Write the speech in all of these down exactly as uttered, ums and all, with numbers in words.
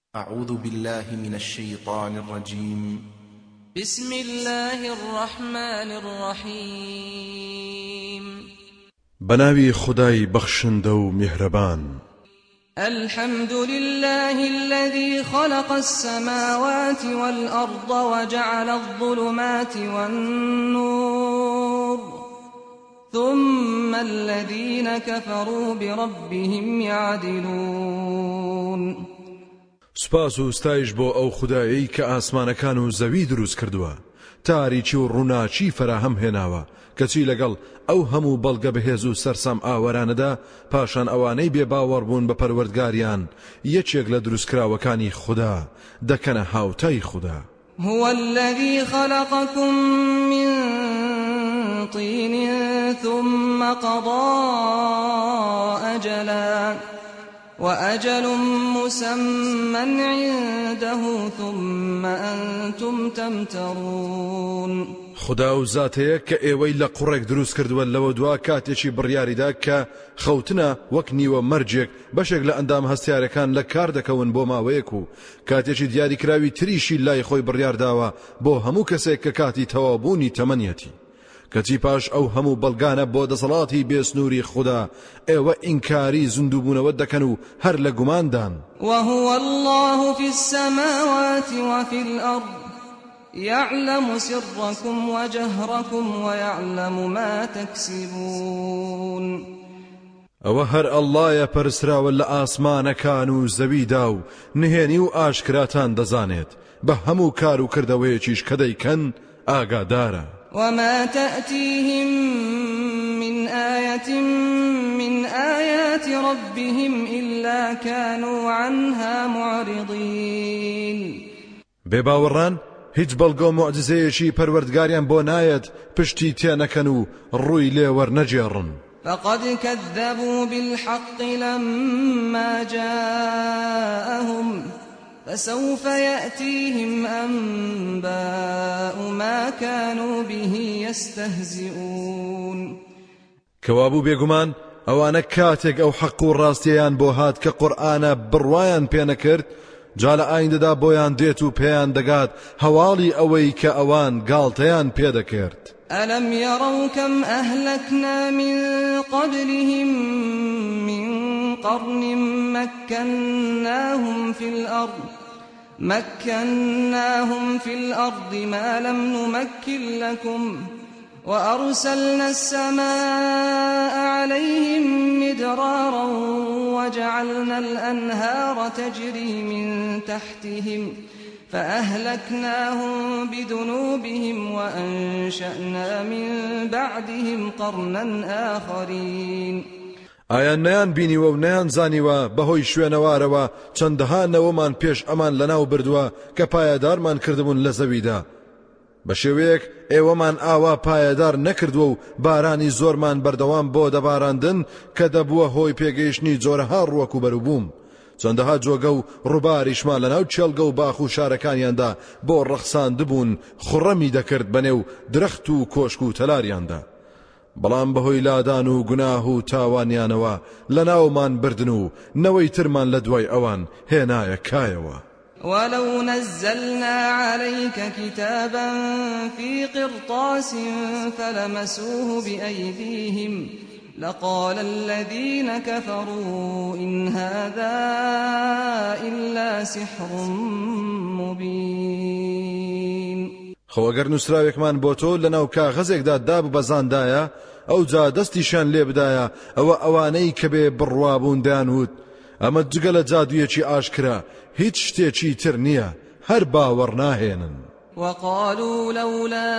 أعوذ بالله من الشيطان الرجيم. بسم الله الرحمن الرحيم. بناوي خداي بخشندو مهربان. الحمد لله الذي خلق السماوات والأرض وجعل الظلمات والنور ثم الذين كفروا بربهم يعدلون. سپاس و ستایش بۆ ئەو خودایی کە ئاسمانەکان و زەوی دروست کردووە، تاریکی و ڕووناچی فراهەم هێناوە، کەچی لەگەڵ ئەو هەموو بەڵگە بەهێز و سەرسام ئاوەرانەدا پاشان ئەوانەی بێ باوەڕبوون بە پەروەردگاریان یەکێک لە دروستکراوەکانی خوددا دەکەنە هاوتای خوددا. هو الذي خلقكم من طين ثم قضى أجلا وأجل مسمى عنده ثم أنتم تمترون. خدا و زاتەیە کە ئێوەی لە قوڕێک دروست کردووە لەوە دوا کاتێکی بڕیاریدا کە خەوتنە وەک نیوە مەرجێک بەشێک لە ئەندام هەستیارەکان لە کار دەکەون بۆ ماوەیەک و کاتێکی دیاریکراوی تریشی لای خۆی بڕیارداوە بۆ هەموو کەسێک کە کاتی تەوابوونی تەمەنیەتی. کەچی پاش ئەو هەموو بەڵگانە بۆ دەسەڵاتی بێسنووری خوددا ئێوە ئینکاری زیندووبوونەوە دەکەن و هەر لە گوماندان. وهو الله في السماوات وفي الأرض يعلم سركم وجهركم ويعلم ما تكسبون. ئەوە هەر ئەڵڵایە پەرسراوە لە ئاسمانەکان و زەویدا و نهێنی و ئاشکراتان دەزانێت، بە هەموو کار و کردەوەیەکیش کە دەیکەن ئاگادارە. وما تأتيهم من آية من آيات ربهم إلا كانوا عنها معرضين. بێباوەڕان هیچ بەڵگە و معجزەیەکی پەروەردگاریان بۆ نایەت پشتی تێ نەکەن و ڕووی لێ وەرنەجێڕن. فقد كذبوا بالحق لما جاءهم فسوف يأتيهم أنباء ما كانوا به يستهزئون. کەوابوو بێگومان ئەوانە کاتێک ئەو حەق و ڕاستیان بۆ هات کە قورئانە بڕوایان پێ نەکرد، جا لە ئایندەدا بۆیان دێت و پێیان دەگات هەواڵی ئەوەی کە ئەوان گاڵتەیان پێدەکرد. ألم يروا كم أهلكنا من قبلهم من قرن مكناهم في الأرض مكناهم في الأرض ما لم نمكن لكم وأرسلنا السماء عليهم مدرارا وجعلنا الأنهار تجري من تحتهم فأهلكناهم بذنوبهم وأنشأنا من بعدهم قرنا آخرين. ئایا نەیان بینیوە و نەیان زانیوە بەهۆی شوێنەوارەوە چەندەها نەوەمان پێش ئەمان لەناو بردووە کە پایەدارمان کردبوون لە زەویدا، بە شێوەیەک ئێوەمان ئاوا پایەدار نەکردووە و بارانی زۆرمان بەردەوام بۆ دەباراندن کە دەبووە هۆی پێگەیشتنی جۆرەها ڕووەک و بەروبووم. چەندەها جۆگە و ڕووباریشمان لەناو چێڵگە و باخ و شارەکانیاندا بۆ ڕەخساندبوون خوڕەمی دەکرد بەنێو درەخت و کۆشک و تەلاریاندا، بەڵام بەهۆی لادان و گوناه و تاوانیانەوە لەناومان بردن و نەوەی ترمان لە دوای ئەوان هێنایە کایەوە. ولو نزلنا عليك كتابا في قرطاس فلمسوه بأيديهم لقال الذين كفروا إن هذا إلا سحر مبين. خۆ ئەگەر نووسراوێکمان بۆ تۆ لەناو کاغەزێکدا داب بەزاندایە ئەو جا دەستیشان لێ بدایە ئەوە ئەوانەی کە بێ بڕوابوون دەیانوت ئەمە جگە لە جادوویەکی ئاشکرا هیچ شتێکی تر نییە، هەر باوەڕ ناهێنن. وقالوا لولا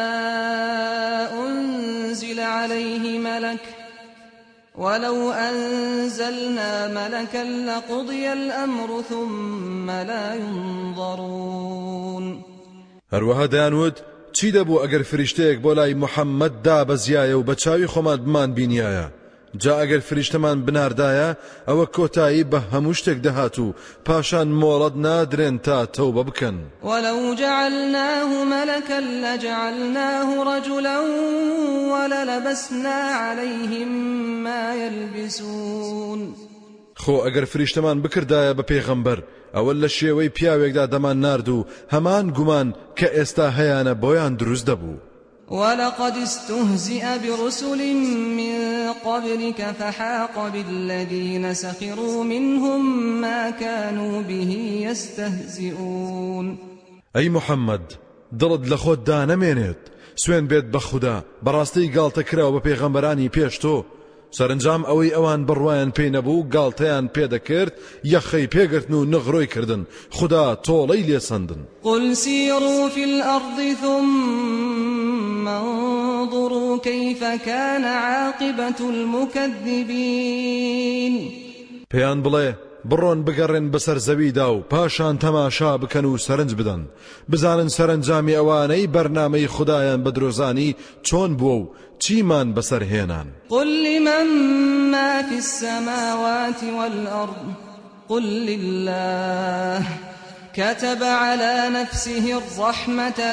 أنزل عليه ملك ولو أنزلنا ملكا لقضي الأمر ثم لا ينظرون. هەروەها دەیانوت چی دەبوو ئەگەر فریشتەیەک بۆ لای محەممەد دابەزیایە و بە چاوی خۆمان بمان بینیایە، جا ئەگەر فریشتەمان بناردایە ئەوە کۆتایی بە هەموو شتێک دەهات و پاشان مۆڵەت نادرێن تا تەوبە بکەن. ولو جعلناه ملكا لجعلناه رجلا وللبسنا عليهم ما يلبسون. خۆ ئەگەر فریشتەمان بکردایە بە پێغەمبەر ئەوە لە شێوەی پیاوێکدا دەمان نارد و هەمان گومان کە ئێستا هەیانە بۆیان دروست دەبوو. ولقد استهزئ برسل من قبلك فحاق بالذين سخروا منهم ما كانوا به يستهزئون. أي محمد دڵت لە خۆت دانەمێنێت سوێن بێت بە خودا بەڕاستی گاڵتە کراوە بە پێغەمبەرانی پێش تۆ سەرنجام ئەوەی ئەوان بڕوایان پێی نەبوو گاڵتەیان پێدەکرد یەخەی پێگرتن و نغڕۆی کردن خدا تۆڵەی لێسەندن. قل سيروا في الأرض ثم انظروا كيف كان عاقبة المكذبين. پێیان بڵێ بڕۆن بگەڕێن بەسەر زەویدا و پاشان تەماشا بکەن و سەرنج بدەن بزانن سەرنجامی ئەوانەی بەرنامەی خودایان بە درۆزانی چۆن بووە و چیمان بەسەر هێنان. قل لمن ما في السماوات والأرض قل لله كتب على نفسه الرحمة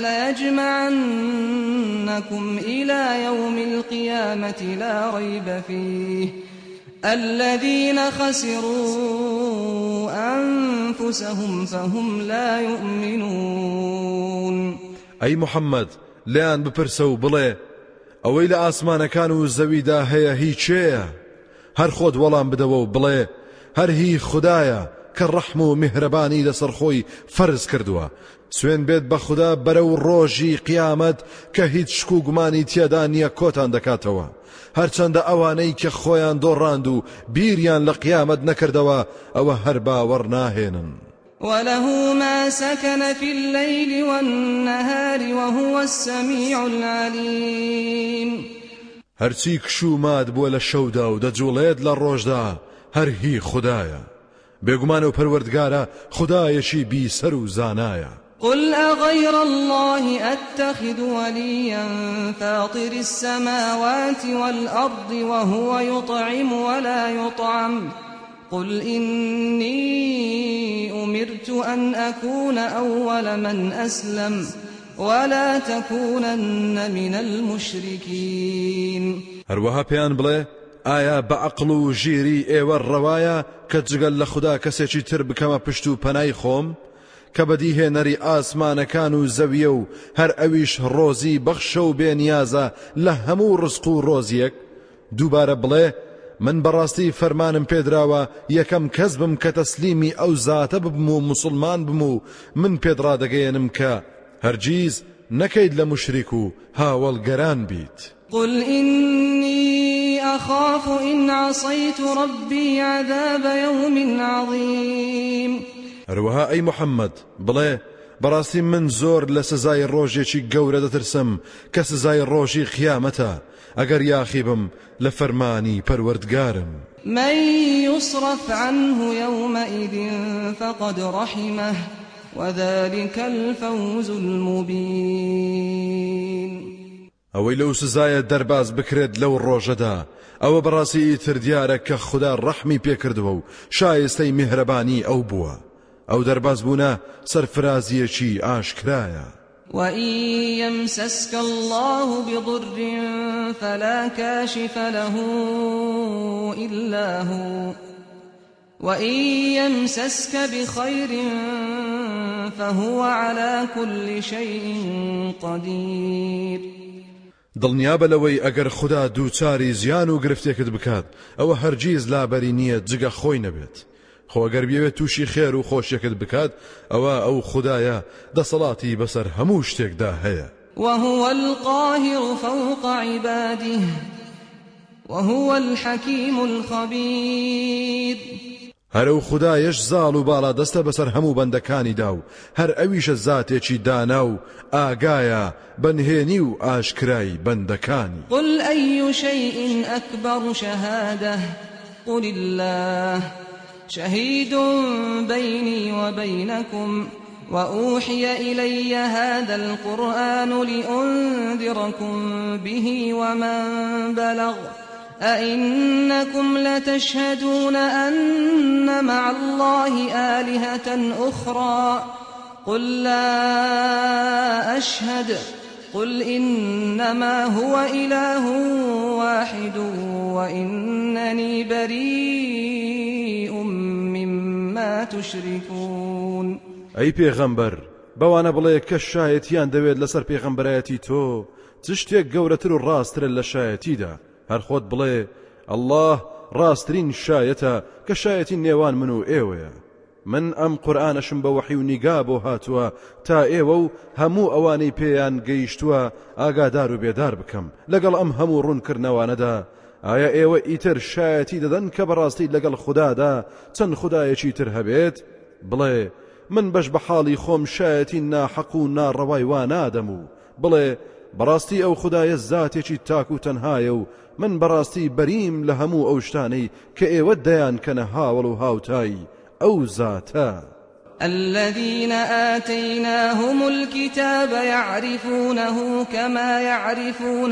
ليجمعنكم إلى يوم القيامة لا ريب فيه الذين خسروا أنفسهم فهم لا يؤمنون. أي محمد لان بپرسو بڵێ ئەوەی لە ئاسمانەکان و زەویدا هەیە هی چێیە هەر خۆت وەڵام بدەوە و بڵێ هەر هی خودایە کە ڕەحم و میهرەبانی لەسەر خۆی فەرز کردووە سوێن بێت بە خودا بەرەو ڕۆژی قیامەت کە هیچ شک و گومانی تێدا نییە کۆتان دەکاتەوە هەرچەندە ئەوانەی کە خۆیان دۆڕاند و بیریان لە قیامەت نەکردەوە ئەوە هەر باوەڕ ناهێنن. وله ما سكن في الليل والنهار وهو السميع العليم. هەرچی کشومات بووە لە شەودا و دەجوڵێت لە ڕۆژدا هەر هی خودایە بێگومان و پەروەردگارە خودایەشی بیسەر و زانایە. قل أغير الله أتخذ وليا فاطر السماوات والأرض وهو يطعم ولا يطعم قل إني أمرت أن أكون أول من أسلم ولا تكونن من المشركين. هەروەها پێیان بڵێ ئایا بە عەقڵ و ژیری ئێوە ڕەوایە کە جگەل لە خوددا کەسێکی تر بکەمە پشت و پەنای خۆم کە بەدیهێنەری ئاسمانەکان و زەویە و هەر ئەویش ڕۆزی بەخشە و بێنیازە لە هەموو ڕزق و ڕۆزیەک دووبارە بڵێ من بەڕاستی فەرمانم پێدراوە یەکەم کەس بم کە تەسلیمی ئەو زاتە ببم و موسڵمان بم و من پێدڕادەگەیەنم کە هەرگیز نەکەیت لە مشریک و هاوڵگەران بیت. قل إني أخاف إن عصيت ربي عذاب يوم عظيم. هەروەها ئەی محەممەد بڵێ بەڕاستی من زۆر لە سزای ڕۆژێکی گەورە دەترسم کە سزای ڕۆژی قیامەتە ئەگەر یاخی بم لە فەرمانی پەروەردگارم. من يصرف عنه يومئذ فقد رحمه وذلك الفوز المبين. ئەوەی لەو سزایە دەرباز بکرێت لەو ڕۆژەدا ئەوە بەڕاستی تر دیارە کە خوددا ڕەحمی پێکردووە و شایستەی میهرەبانی ئەو بووە ئەو دەرباز بوونە سەرفرازیەکی ئاشکرایە. وإن يمسسك الله بضر فلا كاشف له إلا هو وإن يمسسك بخير فهو على كل شيء قدير. دڵنیابە لەوەی ئەگەر خوددا دووچاری زیان و گرفتێکت بکات ئەوە هەرگیز لابەری نییە جگە خۆی نەبێت خۆ ئەگەر بێوێت تووشی خێر و خۆشیەکت بکات ئەوە ئەو خودایە دەسەڵاتی بەسەر هەموو شتێکدا هەیە. وهو القاهر فوق عباده وهو الحكيم الخبير. هەرو خودایەش زاڵ و باڵا دەستە بەسەر هەموو بەندەکانیدا و هەر ئەویشە زاتێکی دانا و ئاگایە بەنهێنی و ئاشکرای بەندەکانی. قل أي شيء أكبر شهادة قل الله شهيد بيني وبينكم وأوحي إلي هذا القرآن لأنذركم به ومن بلغ أئنكم لتشهدون أن مع الله آلهة أخرى قل لا أشهد قل إنما هو إله واحد وإنني بريء ما تشركون ئەی پێغەمبەر بەوانە بڵێ کە شایەتیان دەوێت لەسەر پێغەمبەرایەتی تۆ چ شتێک گەورەتر و ڕاسترە لە شایەتیدا هەر خۆت بڵێ ئەڵڵاه ڕاستترین شایەتە کە شایەتی نێوان من و ئێوەیە من ئەم قورئانەشم بە وەحی و نیگا بۆ هاتووە تا ئێوە و هەموو ئەوانەی پێیان گەیشتووە ئاگادار و بێدار بکەم لەگەڵ ئەم هەموو ڕوونکردنەوانەدا ئایا ئێوە ئیتر شایەتی دەدەن کە بەڕاستی لەگەڵ خودادا چەند خودایەکی تر هەبێت بڵێ من بەش بە حاڵی خۆم شایەتی ناحەق و ناڕەوای وا نادەم و بڵێ بەڕاستی ئەو خودایە زاتێکی تاک و تەنهایە و من بەڕاستی بەریم لە هەموو ئەو شتانەی کە ئێوە دەیان کەنە هاوڵ و هاوتایی أو ذاتا الذين آتيناهم الكتاب يعرفونه كما يعرفون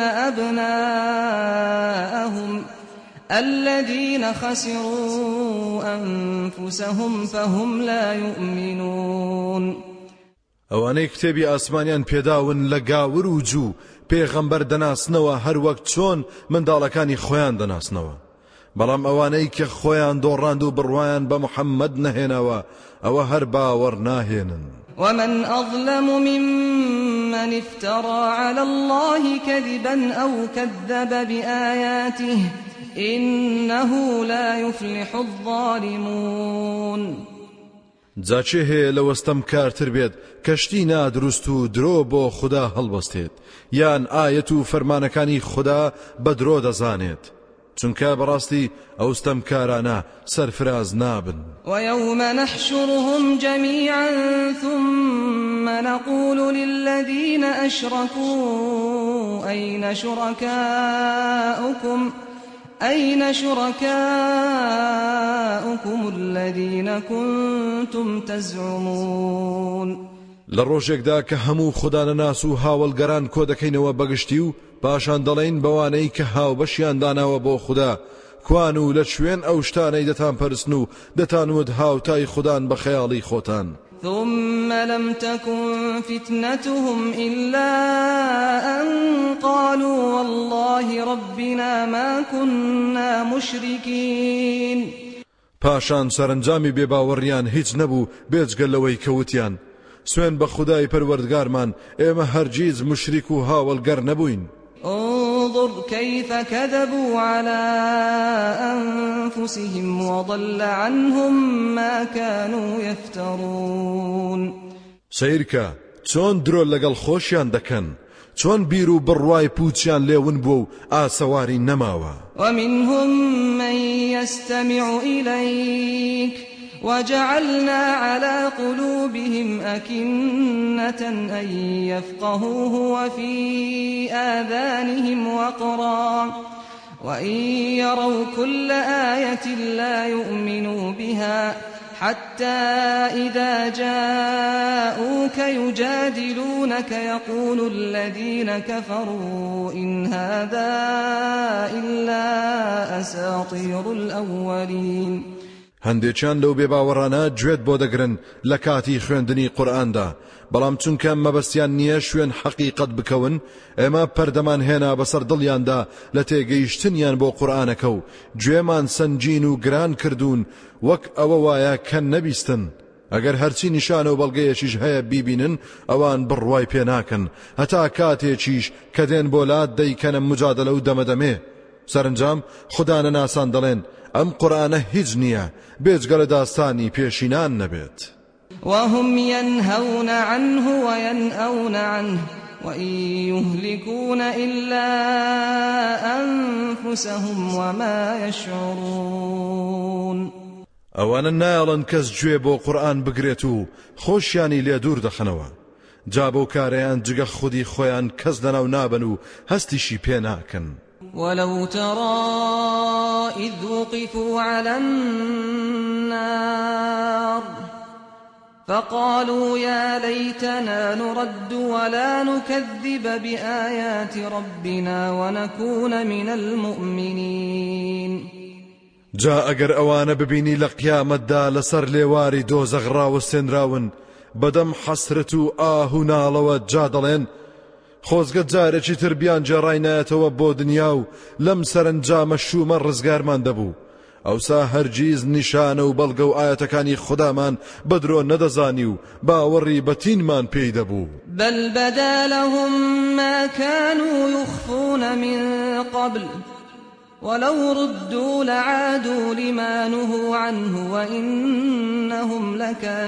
أبناءهم الذين خسروا أنفسهم فهم لا يؤمنون ئەوانەی کتێبی ئاسمانیان پێداون لە گاور و جوو پێغەمبەر دەناسنەوە هەر وەک چۆن منداڵەکانی خۆیان دەناسنەوە بەڵام ئەوانەی کە خۆیان دۆڕاند و بڕوایان بە محەممەد نەهێنەوە ئەوە هەر باوەڕ ناهێنن ومن أظلم ممن افترى على الله كذبا أو كذب بآياته إنه لا يفلح الظالمون جاچێ هەیە لە وەستەم کارتر بێت کەشتی نادروست و درۆ بۆ خوددا هەڵبەستێت یان ئایەت و فەرمانەکانی خوددا بە درۆ دەزانێت چونکە بەڕاستی ئەوستەم کارانە سەرفراز نابن ويوم نحشرهم جميعا ثم نقول للذين أشركوا أين شركاؤكم أين شركاؤكم الذين كنتم تزعمون لروجێکدا کە هەموو خودانەناس و هاوڵگەران کۆ دەکەینەوە بەگشتی و پاشان دەڵێن بەوانەی کە هاوبەشیان داناوە بۆ خوددا کوان و لە شوێن ئەو شتانەی دەتان پەرستن و دەتانوت هاوتای خوددان بە خەیاڵی خۆتان ثم لم تكن فتنتهم إلا أن قالوا والله ربنا ما كنا مشركين پاشان سەرنجامی بێباوەڕیان هیچ نەبوو بێجگە لەوەی کەوتیان سوێن بە خودای پەروەردگارمان ئێمە هەرگیز مشریک و هاوڵگەر نەبووین انظر كيف كذبوا على أنفسهم وضل عنهم ما كانوا يفترون سیرکە چۆن درۆ لەگەڵ خۆشیان دەکەن چۆن بیر و بڕوای پوچیان لێون بوو و ئاسەواری نەماوە ومنهم من يستمع إليك وجعلنا على قلوبهم أكنة أن يفقهوه وفي آذانهم وقرا وإن يروا كل آية لا يؤمنوا بها حتى إذا جاءوك يجادلونك يقول الذين كفروا إن هذا إلا أساطير الأولين هەندێکیان لەو بێباوەڕانە گوێت بۆ دەگرن لە کاتی خوێندنی قورئاندا بەڵام چونکە مەبەستیان نییە شوێن حەقیقەت بکەون ئێمە پەردەمان هێنا بەسەر دڵیاندا لە تێگەیشتنیان بۆ قورئانەکە و گوێمان سەنگین و گران کردوون وەک ئەوە وایە کە نەبیستن ئەگەر هەرچی نیشانە و بەڵگەیەکیش هەیە بیبینن ئەوان بڕوای پێ ناکەن هەتا کاتێکیش کە دێن بۆ لات دەیکەنە مجادلە و دەمەدەمێ سەرنجام خوددانە ناسان دەڵێن ئەم قورئانە هیچ نییە بێجگە لە داستانی پێشینان نەبێت وهم ينهون عنه وينأون عنه وإن يهلكون إلا أنفسهم وما يشعرون ئەوانە نایڵن کەس گوێ بۆ قورئان بگرێت و خۆشیانی لێ دوور دەخەنەوە جا بۆ کارەیان جگە خودی خۆیان کەس لەناو نابن و هەستیشی پێ ناکەن ولو ترى إذ وقفوا على النار فقالوا يا ليتنا نرد ولا نكذب بآيات ربنا ونكون من المؤمنين جا ئەگەر ئەوانە ببینی لە قیامەتدا لەسەر لێواری دۆزەخ ڕاوەستێنراون بەدەم حەسرەت و ئاه و ناڵەوە جا دەڵێن خۆزگە جارێکی تر بیان جێڕای نایەتەوە بۆ دنیا و لەم سەرنجامە شومە ڕزگارمان دەبوو ئەوسا هەرگیز نیشانە و بەڵگە و ئاەتەکانی خودامان بەدرۆ نەدەزانی و باوەڕی بەتینمان پێی دەبوو. بل بدا لهم ما كانوا يخفون من قبل ولو ردوا لعادوا لما نهوا عنه وإنهم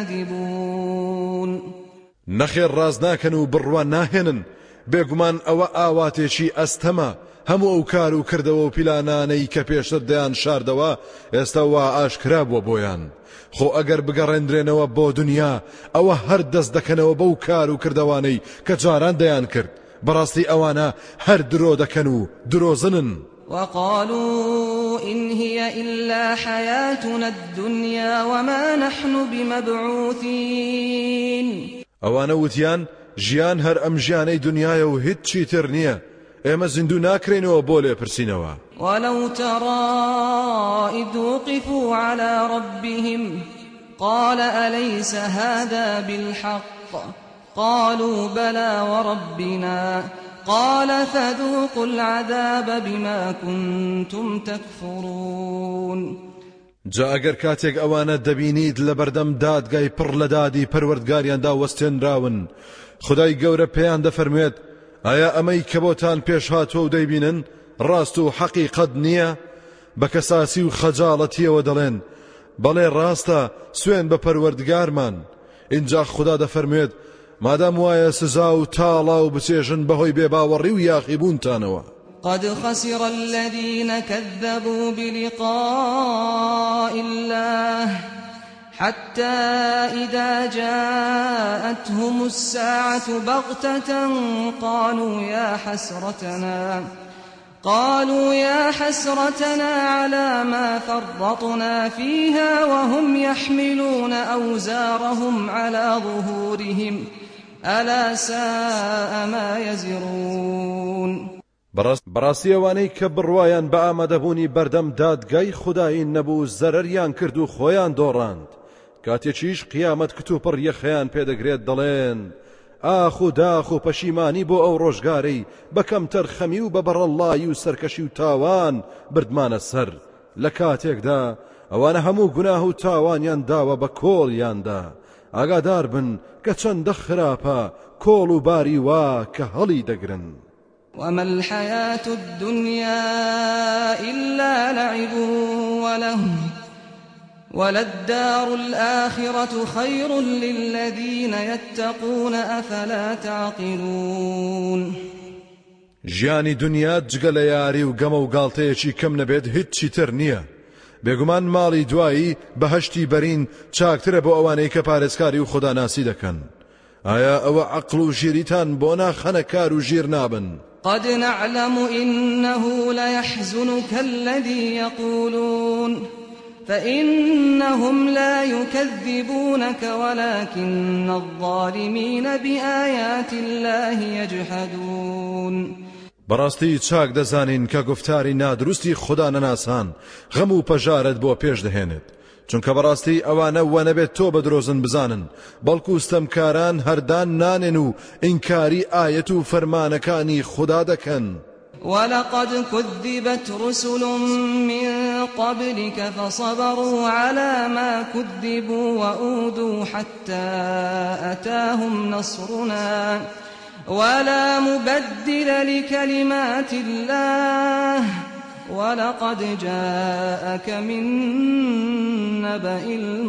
لكاذبون. نەخێر ڕاز ناکەن و بڕوان ناهێنن، بێگومان ئەوە ئاواتێکی ئەستەمە هەموو ئەو کار و کردەوە و پیلانانەی کە پێشتر دەیان شاردەوە ئێستا وا ئاشکرا بووە بۆیان. خۆ ئەگەر بگەڕێنرێنەوە بۆ دنیا ئەوە هەر دەست دەکەنەوە بەو کار و کردەوانەی کە جاران دەیان کرد. بەڕاستی ئەوانە هەر درۆ دەکەن و درۆزنن. وقالوا إن هي إلا حياتنا الدنيا وما نحن بمبعوثين. ئەوانە وتیان ژیان هەر ئەم ژیانەی دنیاە و هیچ چیتر نییە، ئێمە زیندوو ناکرێنەوە بۆ لێپرسینەوە. ولو ترى إذ وقفوا على ربهم قال أليس هذا بالحق قالوا بلى وربنا قال فذوقوا العذاب بما كنتم تكفرون. جا ئەگەر کاتێک ئەوانە دەبینیت لە بەردەم دادگای پڕ لە دادی پەروەردگاریاندا وەستێنراون، خدای گەورە پێیان دەفەرموێت ئایا ئەمەی کە بۆتان پێش هاتووە و دەیبینن ڕاست و حەقیقەت نییە؟ بە کەساسی و خەجاڵەتیەوە دەڵێن بەڵێ ڕاستە، سوێن بە پەروەردگارمان. اینجا خدا دەفەرموێت مادام وایە سزا و تاڵا و بچێژن بەهۆی بێباوەڕی و یاخیبوونتانەوە. قد خسر الذين كذبوا بلقاء الله حتى إذا جاءتهم الساعة بغتة قالوا يا حسرتنا قالوا يا حسرتنا على ما فرطنا فيها وهم يحملون أوزارهم على ظهورهم ألا ساء ما يزرون. بەڕاستی ئەوانەی کە بڕوایان بە ئامادەبوونی بەردەم دادگای خودایی نەبوو زەرەریان کرد و خۆیان دۆڕاند، کاتێکیش قیامەت کتوپڕ یەخەیان پێدەگرێت دەڵێن ئاخ و داخ و پەشیمانی بۆ ئەو ڕۆژگارەی بەکەم تەرخەمی و بە بەڕەڵایی و سەرکەشی و تاوان بردمانە سەر. لە کاتێکدا ئەوانە هەموو گوناه و تاوانیان داوە بە کۆڵیاندا. ئاگادار بن کە چەندە خراپە کۆڵ و باری وا کە هەڵی دەگرن. وما الحياة الدنيا إلا لعب ولهو وللدار الآخرة خير للذين يتقون أفلا تعقلون. ژیانی دنیا جگە لە یاری و گەمە و گاڵتەیەکی کەم نەبێت هیچی تر نییە. بێگومان ماڵی دوایی بەهەشتی بەرین چاکترە بۆ ئەوانەی کە پارێزکاری و خوداناسی دەکەن. ئایا ئەوە عەقڵ و ژیریتان بۆ ناخەنە کار و ژیر نابن؟ قد نعلم إنه ليحزنك الذي يقولون فإنهم لا يكذبونك ولكن الظالمين بآيات الله يجحدون. بەڕاستی چاک دەزانین کە گفتاری نادروستی خدا نەناسان غەم و پەژارت بۆ پێش دەهێنێت، چونکە بەڕاستی ئەوانە وە نەبێت تۆ بەدرۆزن بزانن، بەڵکو ستەمکاران هەردان نانێن و ئینکاری ئایەت و فەرمانەکانی خدا دەکەن. ولقد كذبت رسل من قبلك فصبروا على ما كذبوا وأوذوا حتى أتاهم نصرنا ولا مبدل لكلمات الله ولقد جاءك من نبأ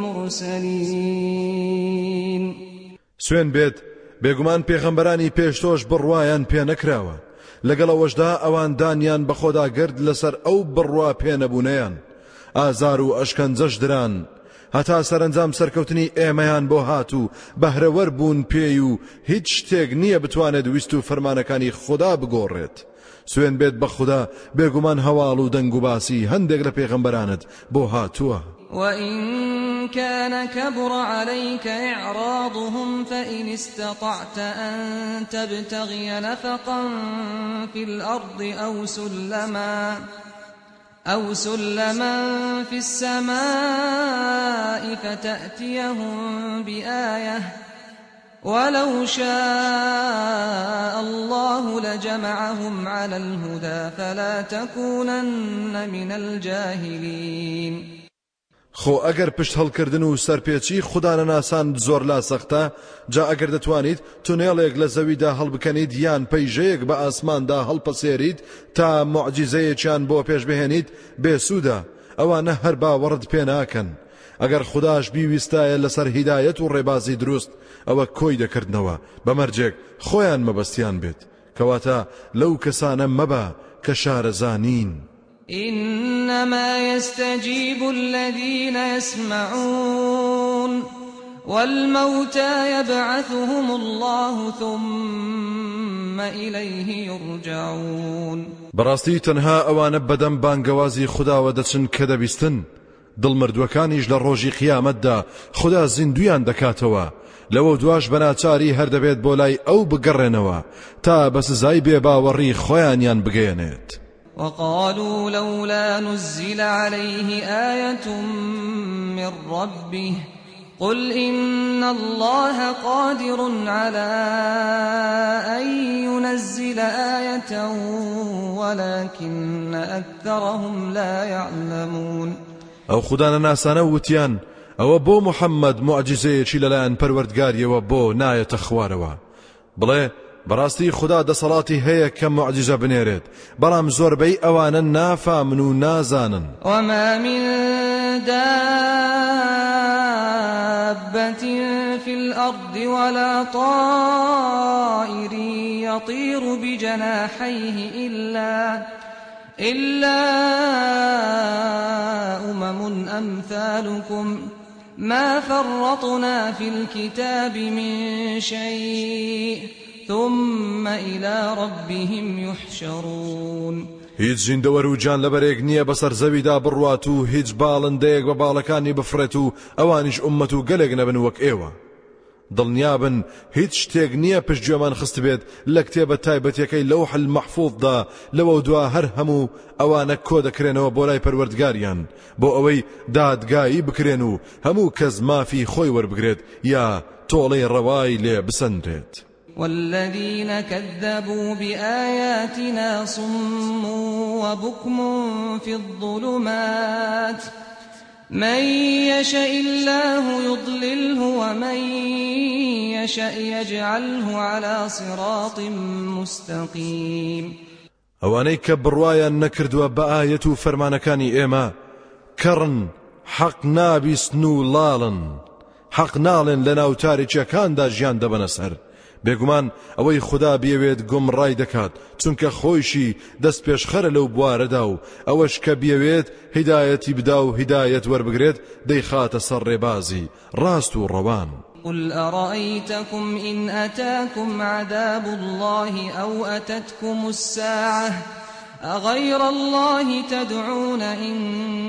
المرسلين. سوێن بێت بێگومان پێغەمبەرانی پێشتۆش بڕوایان پێ نەکراوە، لەگەڵەوەشدا ئەوان دانیان بە خۆدا گرت لەسەر ئەو بڕوا پێنەبوونەیان، ئازار و ئەشکەنجەش دران، هەتا سەرنجام سەرکەوتنی ئێمەیان بۆ هات و بەهرەوەر بوون پێی و هیچ شتێک نییە بتوانێت ویست و فەرمانەکانی خدا بگۆڕێت. سوێن بێت بە خدا بێگومان هەواڵ و دەنگ و باسی هەندێک لە پێغەمبەرانت بۆ هاتووە. وإن كان كبر عليك إعراضهم فإن استطعت أن تبتغي نفقا في الأرض أو سلما أو سلما في السماء فتأتيهم بآية ولو شاء الله لجمعهم على الهدى فلا تكونن من الجاهلين. خۆ ئەگەر پشت هەڵکردن و سەرپێچی خودانەناسان زۆر لا سەختە، جا ئەگەر دەتوانیت تونێڵێک لە زەویدا هەڵبکەنیت یان پەیژەیەک بە ئاسماندا هەڵپەسێریت تا موعجیزەیەکیان بۆ پێش بهێنیت، بێسوودە ئەوانە هەر باوەڕت پێ ناکەن. ئەگەر خوداش بیویستایە لەسەر هیدایەت و ڕێبازی دروست، ئەوە کۆی دەکردنەوە بەمەرجێک خۆیان مەبەستیان بێت، کەواتە لەو کەسانە مەبە کە شارەزانین. إنما يستجيب الذين يسمعون والموتى يبعثهم الله ثم إليه يرجعون. بەڕاستی تەنها ئەوانە بەدەم بانگەوازی خوداوە دەچن کە دەبیستن، دڵمردوەکانیش لە ڕۆژی قیامەتدا خدا زیندویان دەکاتەوە، لەوە دواش بەناچاری هەردەبێت بۆ لای ئەو بگەڕێنەوە تا بە سزای بێباوەڕی خۆیانیان بگەێنێت. وقالوا لولا نزل عليه آية من ربه قل إن الله قادر على أن ينزل آية ولكن أكثرهم لا يعلمون. أو خدانا ناسانا وتيان أو بو محمد معجزەیەکی لەلایەن پەروەردگاریەوە بۆ نایەتە خوارەوە. بڵێ بەڕاستی خدا دەسەڵاتی هەیە کە معجزە بنێرێت، بەڵام زۆربەی ئەوانە نافامن و نازانن. وما من دابة في الأرض ولا طائر يطير بجناحيه إلا إلا أمم أمثالكم ما فرطنا في الكتاب من شيء ثم إلى ربهم يحشرون. هیچ زیندەوەر و جان لەبەرێک نییە بەسەر زەویدا بڕوات و هیچ باڵندەیەک بە باڵەکانی بفرێت و ئەوانیش ئومەت و گەلێک نەبن وەک ئێوە. دڵنیابن هیچ شتێک نییە پشتگوێمان خست بێت لە کتێبە تایبەتیەکەی لەوح المەحفوظدا، لەوە دوا هەر هەموو ئەوانە کۆ دەکرێنەوە بۆ لای پەروەردگاریان بۆ ئەوەی دادگایی بکرێن و هەموو کەس مافی خۆی وەربگرێت یا تۆڵەی ڕەوای لێ بسەندرێت. والذين كذبوا بآياتنا صم وبكم في الظلمات من يشاء الله يضلله ومن يشاء يجعله على صراط مستقيم. ئەوانەی کە بڕوایان نەکردووە بە ئایەت و فەرمانەکانی ئێمە کەڕن، حەق نابیستن و لاڵن، حەق ناڵێن لە ناو تاریکیەکاندا ژیان دەبەنە سەر. بێگومان ئەوەی خدا بێوێت گومڕای دەکات، چونکە خۆیشی دەست پێشخەرە لەو بوارەدا و ئەوەش کە بێوێت هیدایەتی بدا و هیدایەت وەربگرێت دەیخاتە سەر ڕێبازی ڕاست و ڕەوان. قل أرأيتكم إن أتاكم عذاب الله أو أتتكم الساعة أغير الله تدعون إن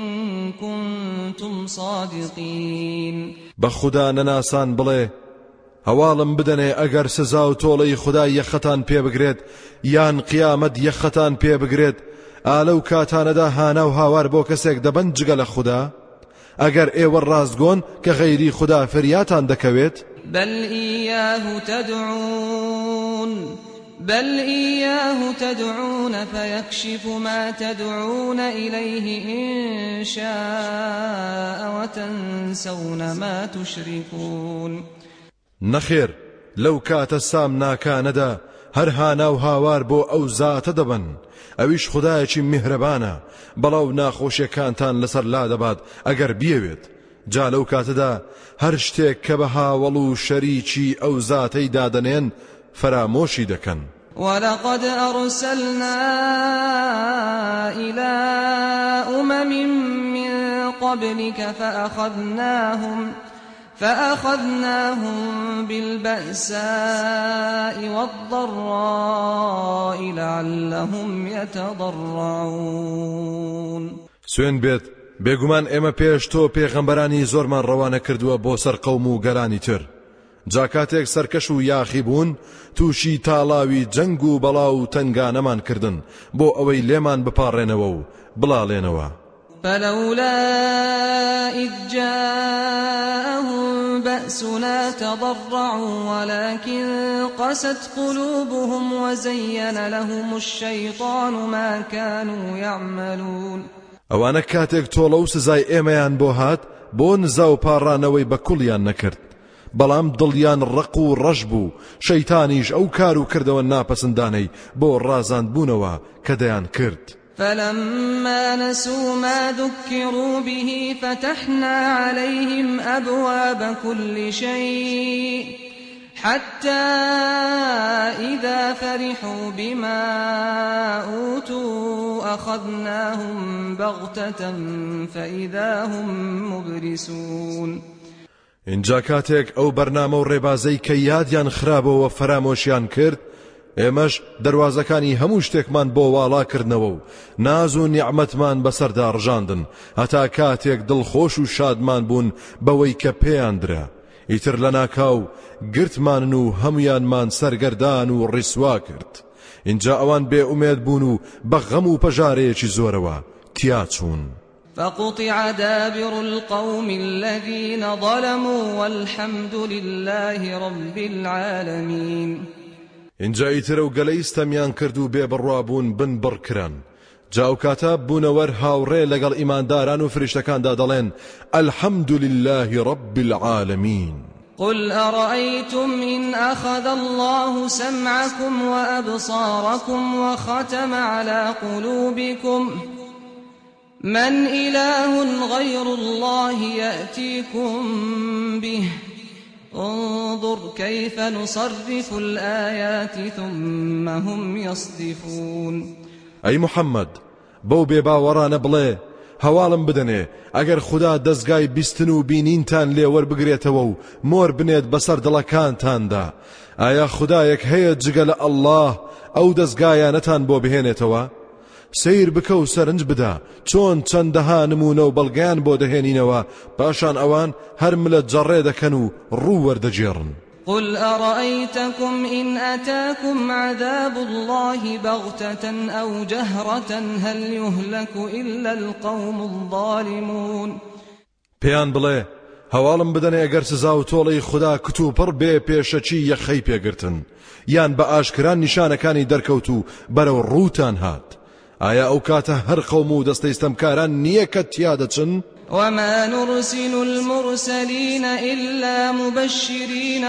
كنتم صادقين. بخدا نناسان بڵێ هەواڵم بدەنێ ئەگەر سزا و تۆڵەی خدای یەخەتان پێ بگرێت یان قیامەت یەخەتان پێ بگرێت، ئالەو کاتانەدا هانا و هاوار بۆ کەسێک دەبن جگە لە خدا؟ ئەگەر ئێوە ڕاستگۆن کە غەیری خدا فریاتان دەکەوێت؟ بل إياه تدعون بل إياه تدعون فيكشف ما تدعون إليه إن شاء وتنسون ما تشركون. نەخێر لەو کاتە سام ناکانەدا هەر هانا و هاوار بۆ ئەو زاتە دەبن، ئەویش خدایەکی میهرەبانە، بەڵاو ناخۆشیەکانتان لەسەر لا دەبات ئەگەر بیەوێت. جا لەو کاتەدا هەر شتێک کە بە هاوڵ و شەریکی ئەو زاتەی دادەنێن فەرامۆشی دەکەن. ولقد أرسلنا إلى أمم من قبلك فأخذناهم فأخذناهم بالبأساء والضراء لعلهم يتضرعون. سوێن بێت بێگومان ئێمە پێش تۆ پێغەمبەرانی زۆرمان ڕەوانە کردووە بۆ سەر قەوم و گەلانی تر، جا کاتێک سەرکەش و یاخی بوون تووشی تاڵاوی جەنگ و بەڵاو و تەنگانەمان کردن بۆ ئەوەی لێمان بپاڕێنەوە و بڵاڵێنەوە. فلولا إذ جاءهم بأسنا تضرعوا ولكن قست قلوبهم وزين لهم الشيطان ما كانوا يعملون ئەوانە کاتێک تۆڵە و سزای ئێمەیان بۆ هات بۆ نزا و پاڕانەوەی بە کوڵیان نەکرد بەڵام دڵیان ڕق و ڕەش بوو شەیتانیش ئەو کار و کردەوە ناپەسندانەی بۆ ڕازاندبوونەوە کە دەیان کرد. فلما نسوا ما ذكروا به فتحنا عليهم أبواب كل شيء حتى إذا فرحوا بما أوتوا أخذناهم بغتة فإذا هم مبلسون. اینجا کاتێک ئەو بەرنامە و ڕێبازەی کە یادیان خراپەوە فەرامۆشیان کرد ئێمەش دەواازەکانی هەموو شتێکمان بۆ واڵاکردنەوە و ناز و نیعمەتمان بەسەردا ڕژاندن هەتا کاتێک دڵخۆش و شادمان بوون بەوەی کە پێیان درا ئیتر لە ناکاو گرتمان و هەمویانمان سەرگەردان و ڕیسوا کرد. اینجا ئەوان بێ ئومێد بوون و بە غەم و پەژارەیەکی زۆرەوە تیا چوون. فقطع دابر القوم الذين ظلموا والحمد لله رب العالمين. اینجا ئیترە و گەلەی ستەمیان کرد و بێ بڕوابوون بن بڕکران. جا و کاتە بوونەوەر هاوڕێ لەگەڵ ئیمانداران و فریشتەکاندا دەڵێن الحمد لله رب العالمين. قل أرأيتم إن أخذ الله سمعكم وأبصاركم وختم على قلوبكم من إله غير الله يأتيكم به انظر كيف نصرف الآيات ثم هم يصدفون. أي محمد بو بێباوەڕانە بڵێ هەواڵم بدەنێ ئەگەر خوددا دەستگای بیستن و بینینتان لێ وەربگرێتەوە و مۆر بنێت بەسەر دڵەکانتاندا ئایا خوددایەک هەیە جگە لە ئەڵڵاه ئەو دەستگایانەتان بۆ بهێنێتەوە؟ سیر بکە و سەرنج بدا چۆن چەندەها نمونە و بەڵگەیان بۆ دەهێنینەوە پاشان ئەوان هەر ملە جەڕێ دەکەن و ڕوو وەردەجێڕن. قل أرأيتكم إن أتاكم عذاب الله بغتة أو جهرة هل يهلك إلا القوم الظالمون. پێیان بڵێ هەواڵم بدەنێ ئەگەر سزا و تۆڵەی خوددا کتوپڕ بێ پێشەچی یەخەی پێگرتن یان بە ئاشکران نیشانەکانی دەرکەوت و بەرەو ڕووتان هات ئایا ئەو کاتە هەر قەوم و دەستەی ستەمکاران نییە کە تیا دەچن؟ وما نرسل المرسلين إلا مبشرين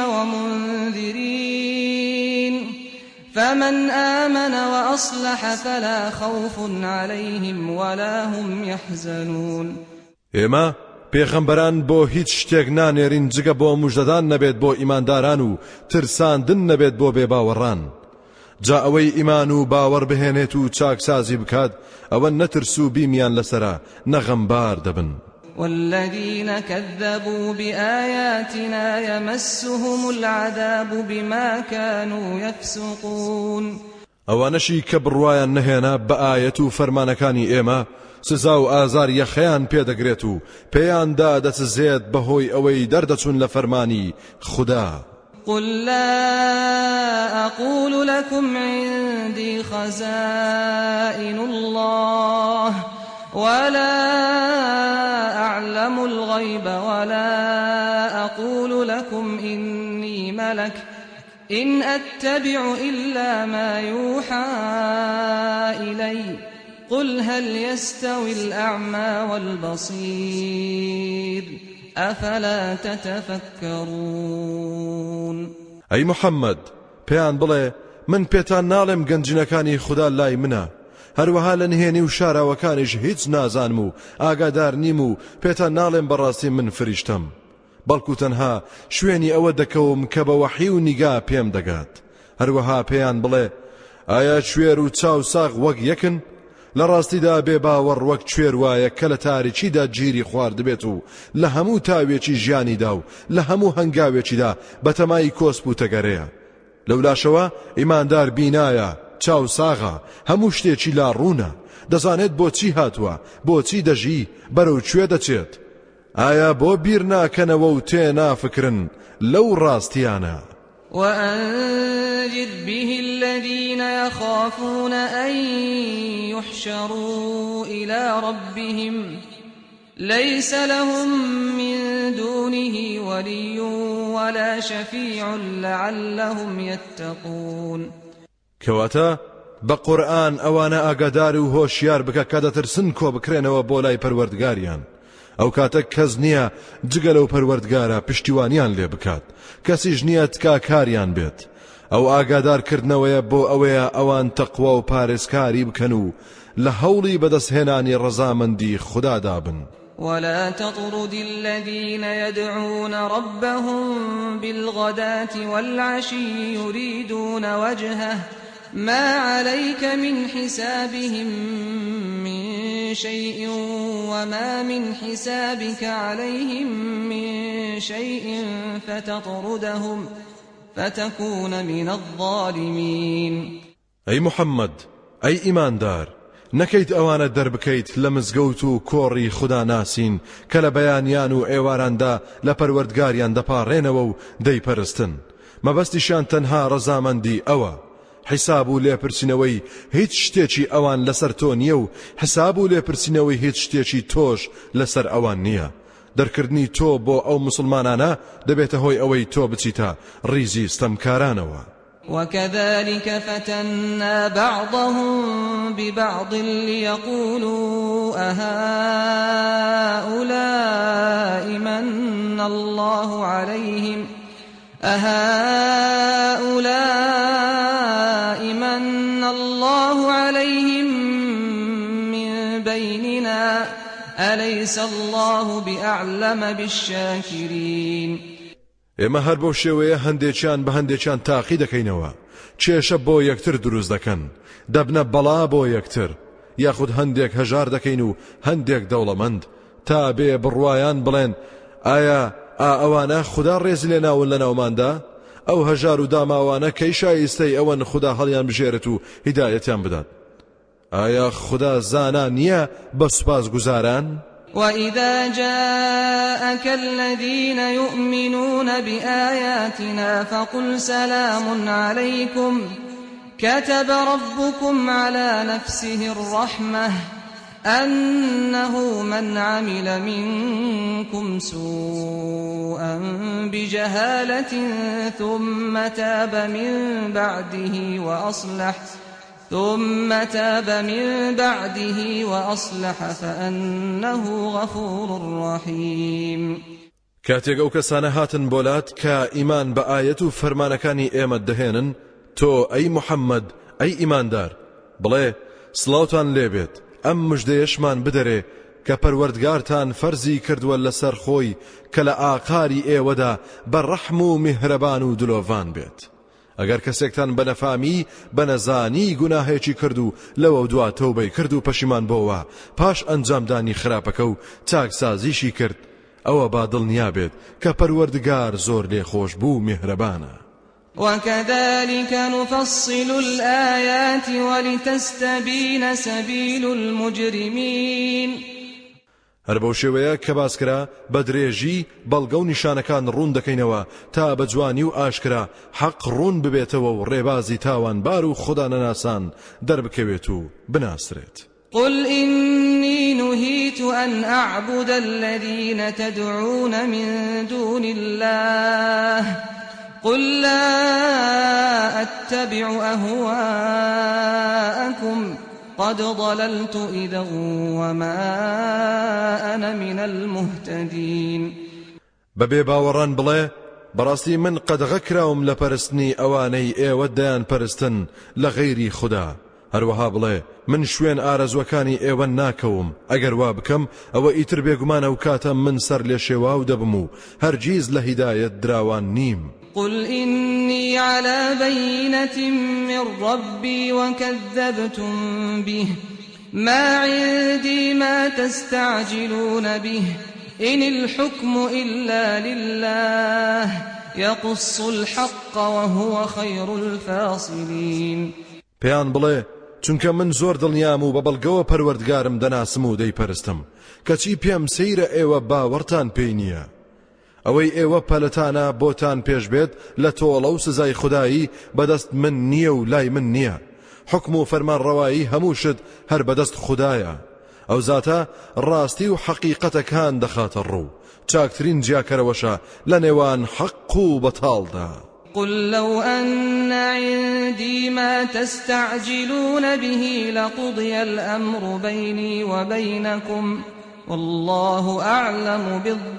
ومنذرين فمن آمن وأصلح فلا خوف عليهم ولا هم يحزنون. ئێمە پێغەمبەران بۆ هیچ شتێک نانێرین جگە بۆ موژدەدان نەبێت بۆ ئیمانداران و ترساندن نەبێت بۆ بێباوەڕان. جا ئەوەی ئیمان و باوەڕ بهێنێت و چاکسازی بکات ئەوە نەترس و بیمیان لەسەرە نەغەمبار دەبن. والذين كذبوا بآياتنا يمسهم العذاب بما كانوا يفسقون. ئەوانەشی کە بڕوایان نەهێنا بە ئایەت و فەرمانەکانی ئێمە سزا و ئازار یەخەیان پێدەگرێت و پێیاندا دەسزێت بەهۆی ئەوەی دەردەچون لە فەرمانی خوددا. قل لا أقول لكم عندي خزائن الله ولا أعلم الغيب ولا أقول لكم إني ملك إن أتبع إلا ما يوحى إلي قل هل يستوي الأعمى والبصير أفلا تتفكرون. أي محمد پێیان بڵێ من پێتان ناڵێم گەنجینەکانی خوددا لای منە هەروەها لە نهێنی و شاراوەکانیش هیچ نازانم و ئاگادار نیم و پێتان ناڵێم بەڕاستی من فریشتم بەڵکو تەنها شوێنی ئەوە دەکەوم کە بە وەحی و نیگا پێم دەگات. هەروەها پێیان بڵێ ئایا کوێر و چاو ساغ وەک یەکن؟ لە ڕاستیدا بێ باوەڕ وەک کوێر وایە کە لە تاریکیدا گیری خواردبێت و لە هەموو تاوێکی ژیانیدا و لە هەموو هەنگاوێکیدا بەتەمای کۆسپ و تەگەرەیە. لەولاشەوە ئیماندار بینایە چاو ساغا هەموو شتێکی لا ڕوونە دەزانێت بۆچی هاتووە بۆچی دەژی بەرەو کوێ دەچێت. ئایا بۆ بیر ناکەنەوە و تێ نافکرن لەو ڕاستیانە؟ وأنذر به الذين يخافون أن يحشروا إلى ربهم ليس لهم من دونه ولي ولا شفيع لعلهم يتقون. كواتا بقرآن أوانا ئاگادار و هۆشیار بکە کە دەترسن کۆ بکرێنەوە بۆ لای پەروەردگاریان ئەو کاتە کەس نییە جگە لەو پەروەردگارە پشتیوانیان لێ بکات کەسیش نییە تکا کاریان بێت ئەو ئاگادارکردنەوەیە بۆ ئەوەیە ئەوان تەقوا و پارێزکاری بکەن و لە هەوڵی بەدەستهێنانی ڕەزامەندی خودادا بن. ولا تطرد الذين يدعون ربهم بالغداة والعشي يريدون وجهه ما عليك من حسابهم من شيء وما من حسابك عليهم من شيء فتطردهم فتكون من الظالمين. أي محمد أي إيمان دار نەکەیت ئەوانە دەربکەیت لە مزگەوت و کۆڕی خوددا ناسین کە لە بەیانیان و ئێواراندا لە پەروەردگاریان دەپاڕێنەوە و دەیپەرستن مەبەستیشان تەنها ڕەزامەندی ئەوە حساب و لێپرسینەوەی هیچ شتێکی ئەوان لەسەر تۆ نییە و حساب و لێپرسینەوەی هیچ شتێکی تۆش لەسەر ئەوان نییە. دەرکردنی تۆ بۆ ئەو مسلمانانە دەبێتە هۆی ئەوەی تۆ بچیتە ڕیزی ستەمکارانەوە. وكذلك فتنا بعضهم ببعض ليقولوا أهؤلاء من الله عليهم أهؤلاء من الله عليهم من بيننا أليس الله بأعلم بالشاكرين. ئێمە هەر بۆ شێوەیە هەندێکیان بە هەندێکیان تاقی دەکەینەوە کێشە بۆ یەکتر دروست دەکەن دەبنە بەڵا بۆ یەکتر یاخود هەندێک هەژار دەکەین و هەندێک دەوڵەمەند تا بێ بڕوایان بڵێن ئایا ئا ئەوانە خوددا ڕێزی لێ ناون لە ناوماندا ئەو هەژار و داماوانە کەی شایستەی ئەوەن خوددا هەڵیان بژێرێت و هیدایەتیان بدات ئایا خوددا زانا نییە بە سوپاس گوزاران؟ وإذا جاءك الذين يؤمنون بآياتنا فقل سلام عليكم كتب ربكم على نفسه الرحمة أنه من عمل منكم سوءا بجهالة ثم تاب من بعده وأصلح ثم تاب من بعده وأصلح فأنه غفور رحيم. كاتێک ئەو کەسانە هاتن بۆلات کە ئیمان بە ئایەت و فەرمانەکانی ئێمە دەهێنن تۆ ئەی محەممەد ئەی ئیماندار بڵێ سڵاوتان لێبێت ئەم مژدەیەشمان بدەرێ کە پەروەردگارتان فەرزی کردووە لەسەر خۆی کە لە ئاقاری ئێوەدا بە ڕەحم و میهرەبان و دلۆڤان بێت. ئەگەر کەسێکتان بەنەفامی بەنەزانی گوناهێکی کرد و لەوە دوا تەوبەی کرد و پەشیمان بۆەوە پاش ئەنجامدانی خراپەکە و چاکسازیشی کرد ئەوە با دڵنیا بێت کە پەروەردگار زۆر لێخۆش بوو میهرەبانە. وكذلك نفصل الآيات ولتستبين سبيل المجرمين. هەر بەو شێوەیە کە باسکرا بە درێژی بەڵگە و نیشانەکان ڕوون دەکەینەوە تا بە جوانی و ئاشکرا حەق ڕوون ببێتەوە و ڕێبازی تاوانبار و خوددا نەناسان دەربکەوێت و بناسرێت. قل إني نهيت أن أعبد الذين تدعون من دون الله قل لا أتبع أهواءكم قد ضللت إذا وما أنا من المهتدين. بەبێ باوەڕان بڵێ بەڕاستی من قەدەغە کراوم لە پەرستنی ئەوانەی ئێوە دەیان پەرستن لە غەیری خوددا. هەروەها بڵێ من شوێن ئارەزوەکانی ئێوە ناکەوم ئەگەر وا بکەم ئەوە ئیتر بێگومانە و کاتە من سەر لێ شێواو دەبم و هەرگیز لە هیدایەت دراوان نیم. قل إني على بينة من ربي وكذبتم به ما عندي ما تستعجلون به إن الحكم إلا لله يقص الحق وهو خير الفاصلين. پێیان بڵێ چونکە من زۆر دڵنیام و بە بەڵگەوە پەروەردگارم دەناسم و دەیپەرستم کەچی پێم سەیرە ئێوە باوەڕتان پێی نییە ئەوەی ئێوە پەلەتانە بۆتان پێش بێت لە تۆڵە و سزای خودایی بەدەست من نییە و لای من نییە. حکم و فەرمانڕەوایی هەموو شت هەر بەدەست خودایە. ئەو زاتە ڕاستی و حەقیقەتەکان دەخاتە ڕوو. چاکترین جیاکەرەوەشە لە نێوان حەق و بەتاڵدا. قل لو أن عندي ما تستعجلون به لقضي الأمر بيني وبينكم والله أعلم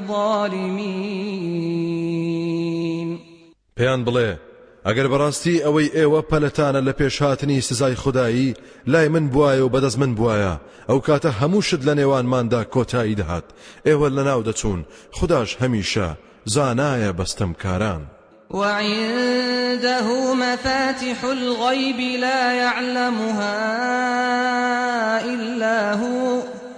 بالظالمين. پێیان بڵێ ئەگەر بەڕاستی ئەوەی ئێوە پەلەتانە لە پێشهاتنی سزای خودایی لای من بوایە و بەدەست من بوایە ئەو کاتە هەموو شت لە نێوانماندا کۆتایی دەهات. ئێوە لەناو دەچوون، خوداش هەمیشە زانایە بەستەمکاران. وعنده مفاتح الغيب لا يعلمها إلا هو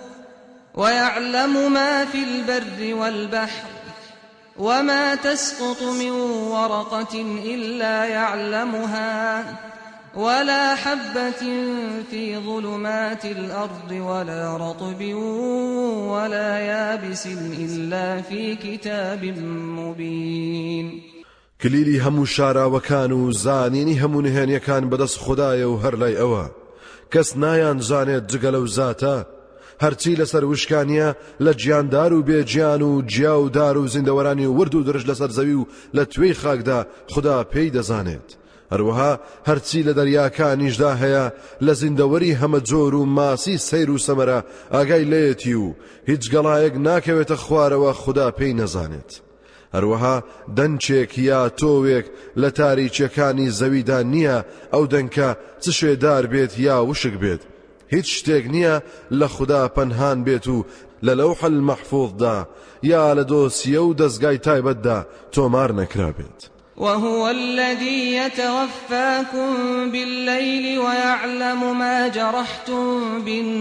ويعلم ما في البر والبحر وما تسقط من ورقة إلا يعلمها ولا حبة في ظلمات الأرض ولا رطب ولا يابس إلا في كتاب مبين. کلیلی هەموو شاراوەکان و زانینی هەموو نهێنیەکان بەدەست خودایە و هەر لای ئەوە. کەس نایان زانێت جگە لەو زاتە. هەرچی لەسەر وشکانیە لە گیاندار و بێگیان و جیا و دار و زیندەوەرانی ورد و درژ لەسەر زەوی و لە توێی خاکدا خدا پێی دەزانێت. هەروەها هەرچی لە دەریاکانیشدا هەیە لە زیندەوەری هەمە جۆر و ماسی سەیر و سەمەرە ئاگای لێتی و هیچ گەڵایەک ناکەوێتە خوارەوە خدا پێی نەزانێت. هەروەها دەنچێک یا تۆوێک لە تاریچەکانی زەویدا نییە ئەو دەنکە چ شێدار بێت یا وشک بێت. هیچ شتێک نییە لە خدا پەنهان بێت و لە لەوح المەحفوظدا یا لە دۆسیە و دەستگای تایبەتدا تۆمار نەکرابێت. وهو الذي يتوفاكم بالليل ويعلم ما جرحتم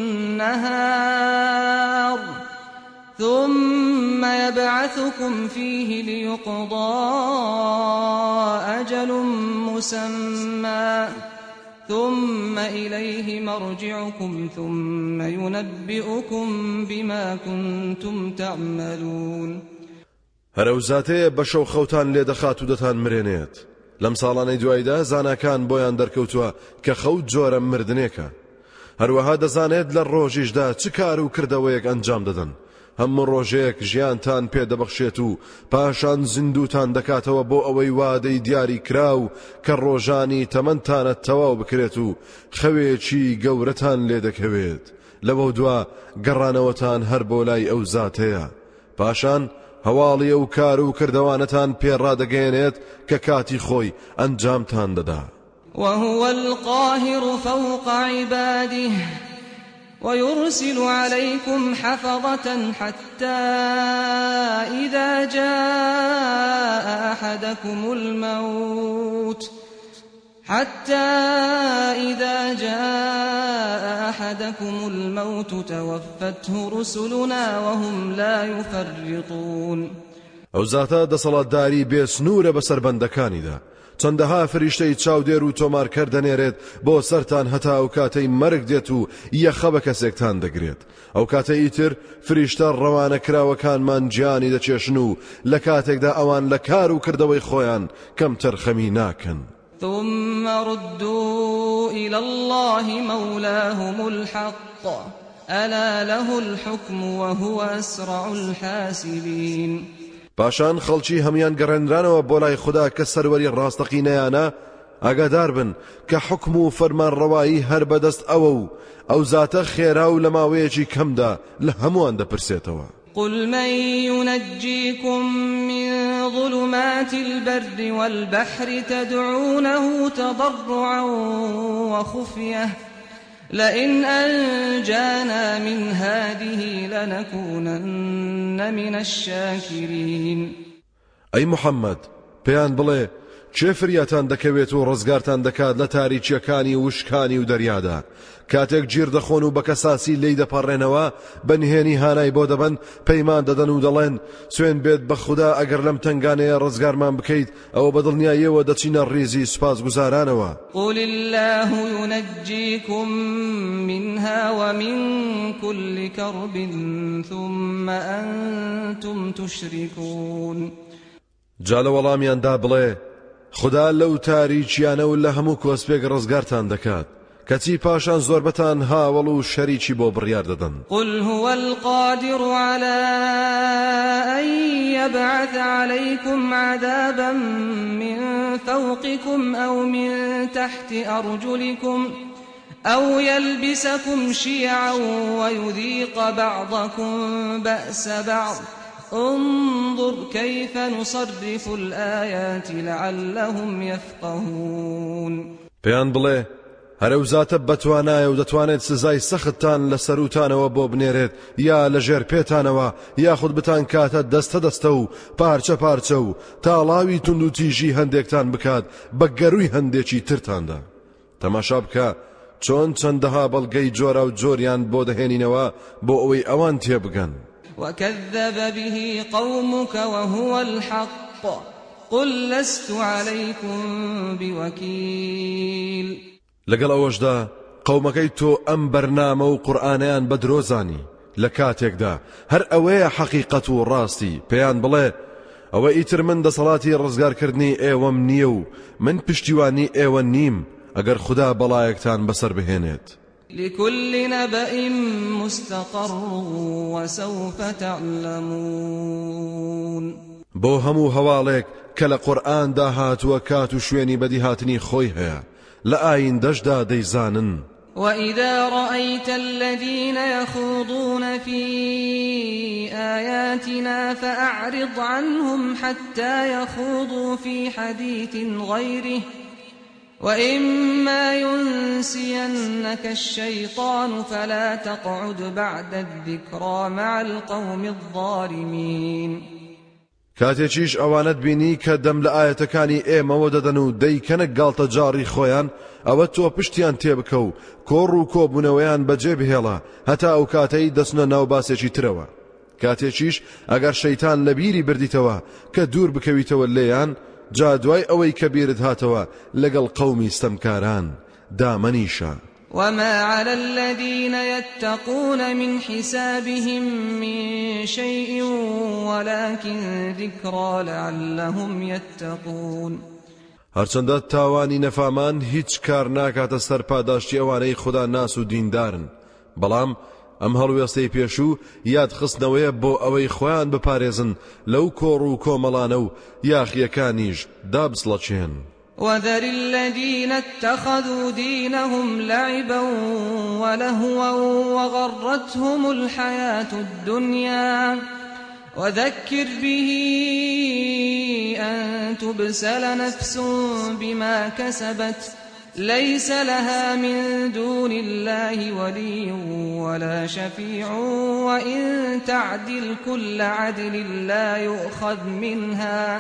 بالنهار ثم يبعثكم فيه ليقضى أجل مسمى ثم إليه مرجعكم ثم ينبئكم بما كنتم تعملون. هەرەو زاتەیە بە شەو خەوتان لێ دەخات و دەتان مرێنێت. لەم ساڵانەی دوایدا زاناکان بۆیان دەرکەوتووە کە خەوت جۆرە مردنێکە. هەروەها دەزانێت لە ڕۆژیشدا چ کار و کردەوەیەک ئەنجام دەدەن. هەموو ڕۆژەیەک ژیانتان پێدەبەخشێت و پاشان زیندوتان دەکاتەوە بۆ ئەوەی وادەی دیاری کراو کە ڕۆژانی تەمەنتانە تەواو بکرێت و خەوێکی گەورەتان لێ دەکەوێت. لەوە دوا گەڕانەوەتان هەر بۆ لای ئەو زاتەیە. پاشان هەواڵی ئەو کار و کردەوانەتان پێڕادەگەێنێت کە کاتی خۆی ئەنجامتان دەدا. وهو القاهر فوق عباده ويرسل عليكم حفظة حتى إذا جاء أحدكم الموت حتى إذا جاء أحدكم الموت توفته رسلنا وهم لا يفرطون. ئەو زاتە دەسەڵاتداری بێسنوورە بەسەر بەندەکانیدا. چەندەها فریشتەی چاودێر و تۆمارکەر دەنێرێت بۆ سەرتان هەتا ئەو کاتەی مەرگ دێت و یەخە بە کەسێکتان دەگرێت. ئەو کاتە ئیتر فریشتە ڕەوانە کراوەکانمان گیانی دەچێشن و لە کاتێکدا ئەوان لە کار و کردەوەی خۆیان کەم تەرخەمی ناکەن. ثم ردوا إلى الله مولاهم الحق ألا له الحكم وهو أسرع الحاسبين. پاشان خەڵکی هەمان گەڕێنرانەوە بۆ لای خوددا کە سەروەری ڕاستەقینەیانە ئاگادار بن کە حکم و فەرمانڕەوایی هەر بەدەست ئەوە و ئەو زاتە خێرا و لە ماوەیەکی کەمدا لە هەمووان دەپرسێتەوە. قل من ينجيكم من ظلمات البر والبحر تدعونه تضرعا وخفية لئن أنجانا من هذه لنكونن من الشاكرين. أي محمد پێیان بڵێ چێ فریاتان دەکەوێت و ڕزگارتان دەکات لە تاریچیەکانی وشکانی و دەریادا کاتێک گیر دەخۆن و بە کەساسی لی دەپەڕێنەوە بەنهێنی هانای بۆ دەبن پەیمان دەدەن و دەڵێن سوێن بێت بە خوددا ئەگەر لەم تنگانەیە ڕزگارمان بکەیت ئەوە بەدڵنیاییەوە دەچینە ڕێزی سوپاسگوزارانەوە. قل الله ينجيكم منها ومن كل كرب ثم أنتم تشركون. جا لە وەڵامیاندا بڵێ خدا لەو تاریچیانە و لە هەموو کۆسپێک ڕزگارتان دەکات کەچی پاشان زۆربەتان هاوڵ و شەریکی بۆ بڕیار دەدەن. قل هو القادر على أن يبعث عليكم عذابا من فوقكم أو من تحت أرجلكم أو يلبسكم شيعا ويذيق بعضكم بأس بعض انظر كيف نصرف الآيات لعلهم يفقهون. پێیان بڵێ هەرەو زاتە بەتوانایە و دەتوانێت سزای سەختتان لە سەروتانەوە بۆ بنێرێت یا لە ژێر پێتانەوە یاخود بتان کاتە دەستە دەستە و پارچە پارچە و تاڵاوی تونند و تیژی هەندێکتان بکات بە گەروی هەندێکی ترتاندا. تەماشا بکە چۆن چەندەها بەڵگەی جۆرە و جۆریان بۆ دەهێنینەوە بۆ ئەوەی ئەوان تێبگەن. وكذب به قومك وهو الحق قل لست عليكم بوكيل. لەگەڵ ئەوەشدا قەومەکەی تۆ ئەم بەرنامە و قورئانیان بە درۆزانی لە کاتێکدا هەر ئەوەیە حەقیقەت و ڕاستی پێیان بڵێ ئەوە ئیتر من دەسەڵاتی ڕزگارکردنی ئێوەم نییە و من پشتیوانی ئێوە نیم ئەگەر خوددا بەڵایەکتان بەسەر بهێنێت. لكل نبأ مستقر وسوف تعلمون. بۆ هەموو هەواڵێک کە لە قورئاندا هاتووە کات و شوێنی بەدیهاتنی خۆی هەیە لە ئایندەشدا دەیزانن. وإذا رأيت الذين يخوضون في آياتنا فأعرض عنهم حتى يخوضوا في حديث غيره وإما ينسينك الشيطان فلا تقعد بعد الذكرى مع القوم الظالمين. کاتێکیش ئەوانت بینی کە دەم لە ئاەتەکانی ئێمەوە دەدەن و دەیکەنە گاڵتە جاڕی خۆیان ئەوە تۆ پشتیان تێبکە و کۆڕ و کۆبوونەوەیان بەجێ بهێڵە هەتا ئەو کاتەی دەچنە ناو باسێکی ترەوە. کاتێکیش ئەگەر شەیتان لە بیری بردیتەوە کە دوور بکەویتەوە لێیان جا دوای ئەوەی کە بیرت هاتەوە لەگەڵ قەومی ستەمکاران دامەنیشە. وما على الذين يتقون من حسابهم من شيء ولكن ذكرى لعلهم يتقون. هەرچەندە تاوانی نەفامان هیچ کار ناکاتە سەر پاداشتی ئەوانەی خوددا ناس و دیندارن بەڵام ئەم هەڵوێستەی پێشوو یاد خستنەوەیە بۆ ئەوەی خۆیان بپارێزن لەو کۆڕ و کۆمەڵانە و یاخیەکانیش دابسڵەچێن. وذر الذين اتخذوا دينهم لعبا ولهوا وغرتهم الحياة الدنيا وذكر به أن تبسل نفس بما كسبت ليس لها من دون الله ولي ولا شفيع وإن تعدل كل عدل لا يؤخذ منها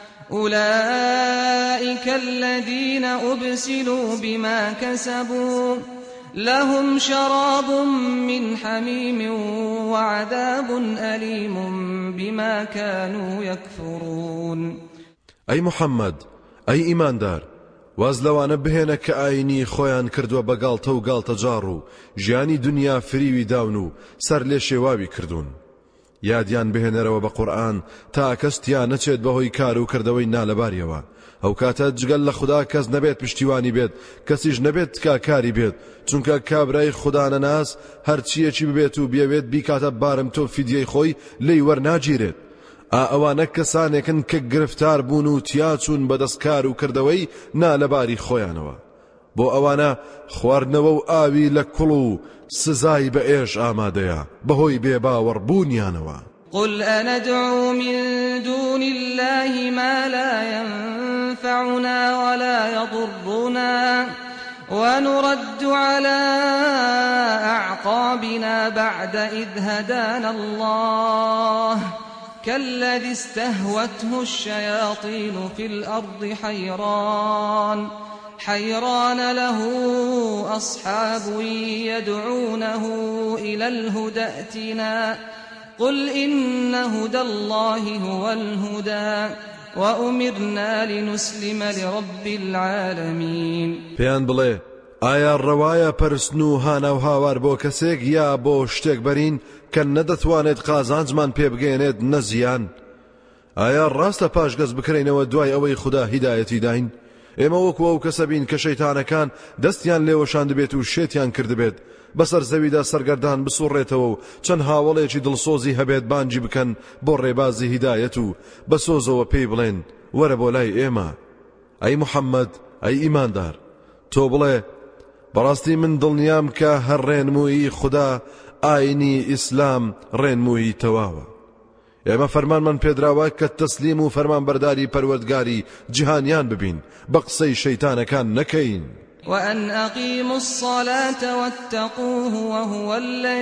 أولئك الذين أبسلوا بما كسبوا لهم شراب من حميم وعذاب أليم بما كانوا يكفرون. أي محمد أي إيمان دار واز لەوانە بهێنە کە ئاینی خۆیان کردووە بە گاڵتە و گاڵتە جاڕ و ژیانی دنیا فریوی داون و سەر لێ شێواوی کردوون. یادیان بهێنەرەوە بە قورئان تا کەستیان نەچێت بەهۆی کار و کردەوەی نالەباریەوە ئەو کاتە جگەل لە خوددا کەس نەبێت پشتیوانی بێت کەسیش نەبێت تکاکاری بێت چونکە کابرای خوددا نەناس هەرچیەکی ببێت و بێوێت بیکاتە بارم تۆ فیدیەی خۆی لێی وەرناگیرێت. ئا ئەوانە کەسانێکن کە گرفتار بوون و تیاچوون بەدەستکار و کردەوەی نالەباری خۆیانەوە بۆ ئەوانە خواردنەوە و ئاوی لە کوڵ و سزای بە ئێش ئامادەیە بەهۆی بێباوەڕبوونیانەوە. قل أندعو من دون الله ما لا ينفعنا ولا يضرنا ونرد على أعقابنا بعد إذ هدانا الله كالذي استهوته الشياطين في الأرض حيران حيران له أصحاب يدعونه إلى الهدى ائتنا قل إن هدى الله هو الهدى وأمرنا لنسلم لرب العالمين. پیان بڵێ ئایا ڕەوایە پەرستن و هانە و هاوار بۆ کەسێک یا بۆ شتێک بەرین کە نەدەتوانێت قازانجمان پێ بگەێنێت نەزیان؟ ئایا ڕاستە پاشگەز بکرێنەوە دوای ئەوەی خوددا هیدایەتی داین؟ ئێمە وەکو ئەو کەسە بین کە شەیتانەکان دەستیان لێوەشاند بێت و شێتیان کردبێت بەسەر زەویدا سەرگەردان بسوڕێتەوە و چەند هاوڵێکی دڵسۆزی هەبێت بانجی بکەن بۆ ڕێبازی هیدایەت و بە سۆزەوە پێی بڵێن وەرە بۆ لای ئێمە. ئەی موحەممەد، ئەی ئیماندار، تۆ بڵێ بەڕاستی من دڵنیام کە هەر ڕێنمووی خوددا ئاینی ئیسلام ڕێنمووی تەواوە. ئێمە فەرمانمان پێدراوە کە تەسلیم و فەرمانبەرداری پەروەردگاری جیهانیان ببین، بە قسەی شەیتانەکان نەکەین. وأن أقيموا الصلاة واتقوه وهو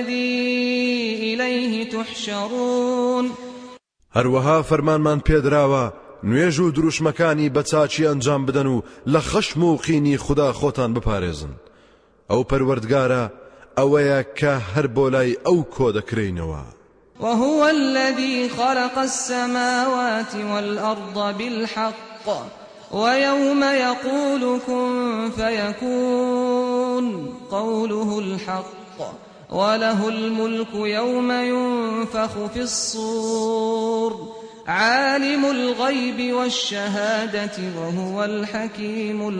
الذي إليه تحشرون. هەروەها فەرمانمان پێدراوە نوێژ و دروشمەکانی بە چاچی ئەنجام بدەن و لە خەشم و قینی خوددا خۆتان بپارێزن. ئەو پەروەردگارە ئەوەیە کە هەر بۆ لای ئەو کۆ دەکرێینەوە. وهو الذي خلق السماوات والأرض بالحق ويوم يقول كن فيكون قوله الحق وله الملك يوم ينفخ في الصور عالم الغيب والشهادة وهو الحكيم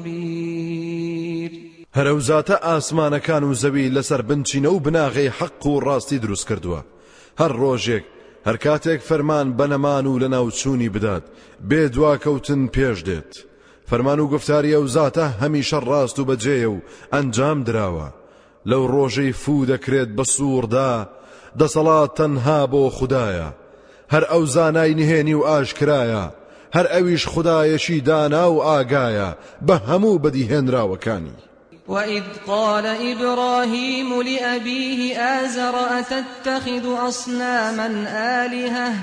الخبير. هەرەوزاتە ئاسمانەکان و زەوی لەسەر بنچینە و بناغی حەق و ڕاستی دروست کردووە. هەر ڕۆژێک هەر کاتێک فەرمان بەنەمان و لە ناوچوونی بدات بێ دواکەوتن پێش دێت. فەرمان و گفتاری ئەو زاتە هەمیشە ڕاست و بەجێیە و ئەنجام دراوە. لەو ڕۆژەی فو دەکرێت بە سووردا دەسەڵات تەنها بۆ خوددایە. هەر ئەو زانای نهێنی و ئاشکرایە، هەر ئەویش خودایەکی دانا و ئاگایە بە هەموو بەدیهێنراوەکانی. وإذ قال إبراهيم لأبيه آزر أتتخذ أصناما آلهة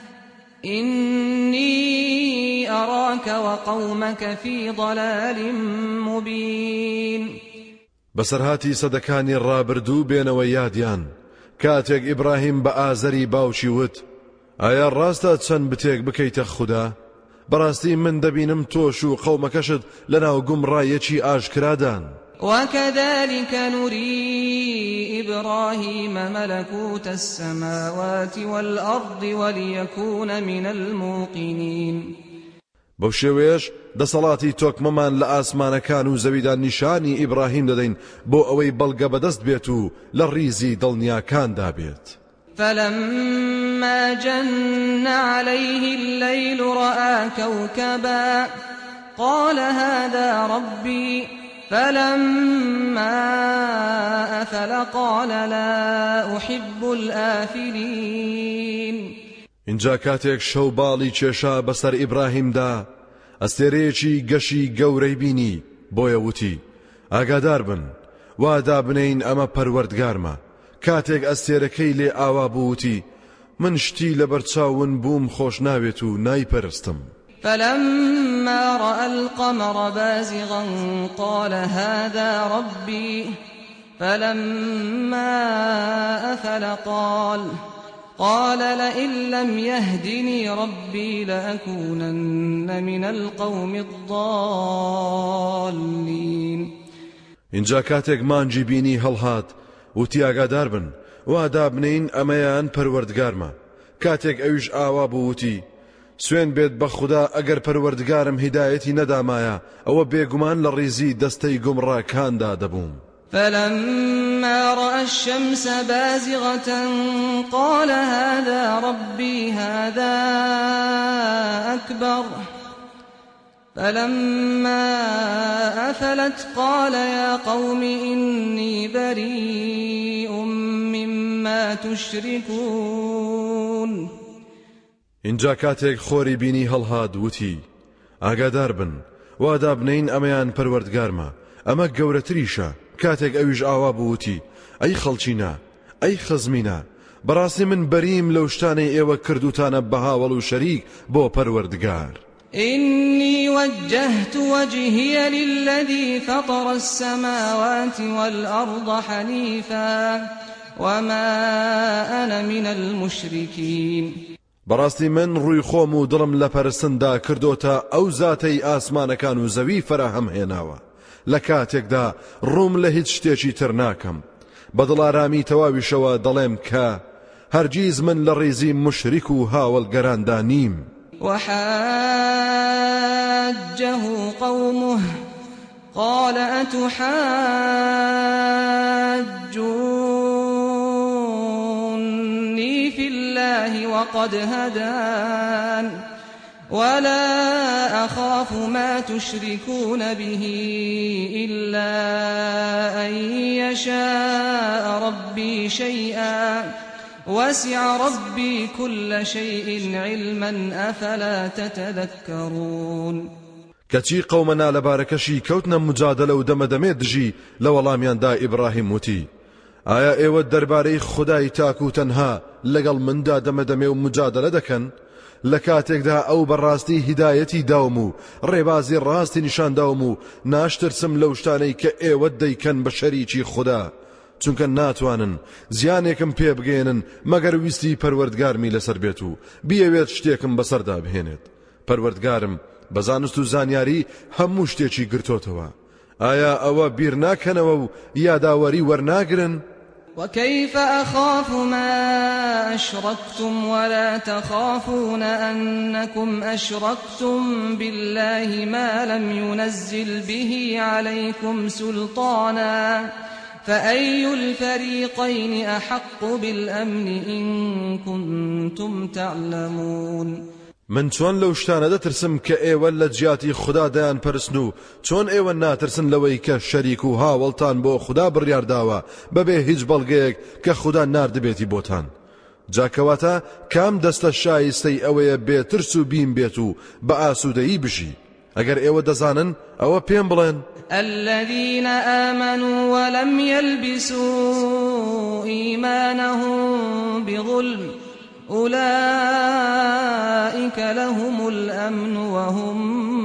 إني أراك وقومك في ضلال مبين. بەسەرهاتی سەدەکانی ڕابردوو بێنەوە یادیان کاتێک ئیبراهیم بە ئازەری باوکی وت ئایا ڕاستە چەند بتێک بکەیتە خوددا؟ بەڕاستی من دەبینم تۆش و قەومەکەشت لەناو گومڕایەکی ئاشکرادان. وكذلك نري إبراهيم ملكوت السماوات والأرض وليكون من الموقنين. بەو شێوەیەش دەسەڵاتی تۆکمەمان لە ئاسمانەکان و زەویدا نیشانی ئیبراهیم دەدەین بۆ ئەوەی بەڵگە بەدەست بێت و لە ڕیزی دڵنیاکاندا بێت. فلما جن عليه الليل رأى كوكبا قال هذا ربي فلما أفل قال لا أحب الآفلين. اینجا کاتێک شەو باڵی کێشا بەسەر ئیبراهیمدا ئەستێرەیەکی گەشی گەورەی بینی بۆیە وتی ئاگادار بن وادا بنین ئەمە پەروەردگارمە. کاتێک ئەستێرەکەی لێ ئاوا بووتی من شتی لەبەرچاون بووم خۆش ناوێت و نایپەرستم. فلما رأى القمر بازغا قال هذا ربي فلما أفل قال قال لئن لم يهدني ربي لأكونن من القوم الضالين. اینجا کاتێک مانجی بینی هەڵهات وتی ئاگادار بن وادا بنین ئەمەیان پەروەردگارمە. کاتێک ئەویش ئاوا بووتی سوێن بێت بە خوددا ئەگەر پەروەردگارم هیدایەتی نەدامایە ئەوە بێگومان لە ڕیزی دەستەی گومڕاکاندا دەبووم. فلما رأى الشمس بازغة قال هذا ربي هذا أكبر فلما أفلت قال يا قوم إني بريء مما تشركون. اینجا کاتێک خۆری بینی هەڵهات وتی ئاگادار بن وادا بنین ئەمەیان پەروەردگارمە ئەمە گەورەتریشە. کاتێک ئەویش ئاوا بووتی ئەی خەڵچینە ئەی خەزمینە بەڕاستی من بەریم لەو شتانەی ئێوە کردوتانە بە هاوڵ و شەریک بۆ پەروەردگار. إني وجهت وجهي للذي فطر السماوات والأرض حنيفا وما أنا من المشركين. بەڕاستی من ڕووی خۆم و دڵم لە پەرستندا کردوتە ئەو زاتەی ئاسمانەکان و زەوی فراهەم هێناوە. لە کاتێکدا ڕووم لە هیچ شتێکی تر ناکەم. بە دڵارامی تەواویشەوە دەڵێم کە هەرگیز من لە ڕێزی مشریک و هاوڵگەراندا نیم. وحاجه قومه قال أتحاجوني في الله وقد هدان ولا أخاف ما تشركون به إلا أن يشاء ربي شيئا وسع ربي كل شيء علما أفلا تتذكرون. کەچی قەومەنا لەبارەکەشی کەوتنە مجادلە و دەمەدەمێ دژی لە وەڵامیاندا ئیبراهیم وتی ئایا ئێوە دەربارەی خودای تاک و تەنها لەگەڵ مندا دەمەدەمێ و مجادلە دەکەن؟ لە کاتێکدا ئەو بەڕاستی هیدایەتی داوم و ڕێبازی ڕاستی نیشانداوم و ناشترسم لەو شتانەی کە ئێوە دەیکەن بە شەریکی خوددا، چونکە ناتوانن زیانێکم پێ بگێنن مەگەر ویستی پەروەردگارمی لەسەر بێت و بیەوێت شتێکم بەسەردا بهێنێت. پەروەردگارم بە زانست و زانیاری هەموو شتێکی گرتوتەوە. ئایا ئەوە بیر ناکەنەوە و یاداوەری وەرناگرن؟ وكيف أخاف ما أشركتم ولا تخافون أنكم أشركتم بالله ما لم ينزل به عليكم سلطانا فأي الفريقين أحق بالأمن إن كنتم تعلمون. من چۆن لەو شتانە دەترسم کە ئێوە لە جیاتی خوددا دەیان پەرستن و چۆن ئێوە ناترسن لەوەی کە شەریک و هاوڵتان بۆ خوددا بڕیارداوە بەبێ هیچ بەڵگەیەک کە خوددا ناردبێتی بۆتان. جاکەواتە کام دەستە شایستەی ئەوەیە بێترس و بیم بێت و بە ئاسوودەیی بژی؟ ئەگەر ئێوە دەزانن ئەوە پێم بڵێن. الذين آمنوا ولم يلبسوا إيمانهم بظلم أولئك لهم الأمن وهم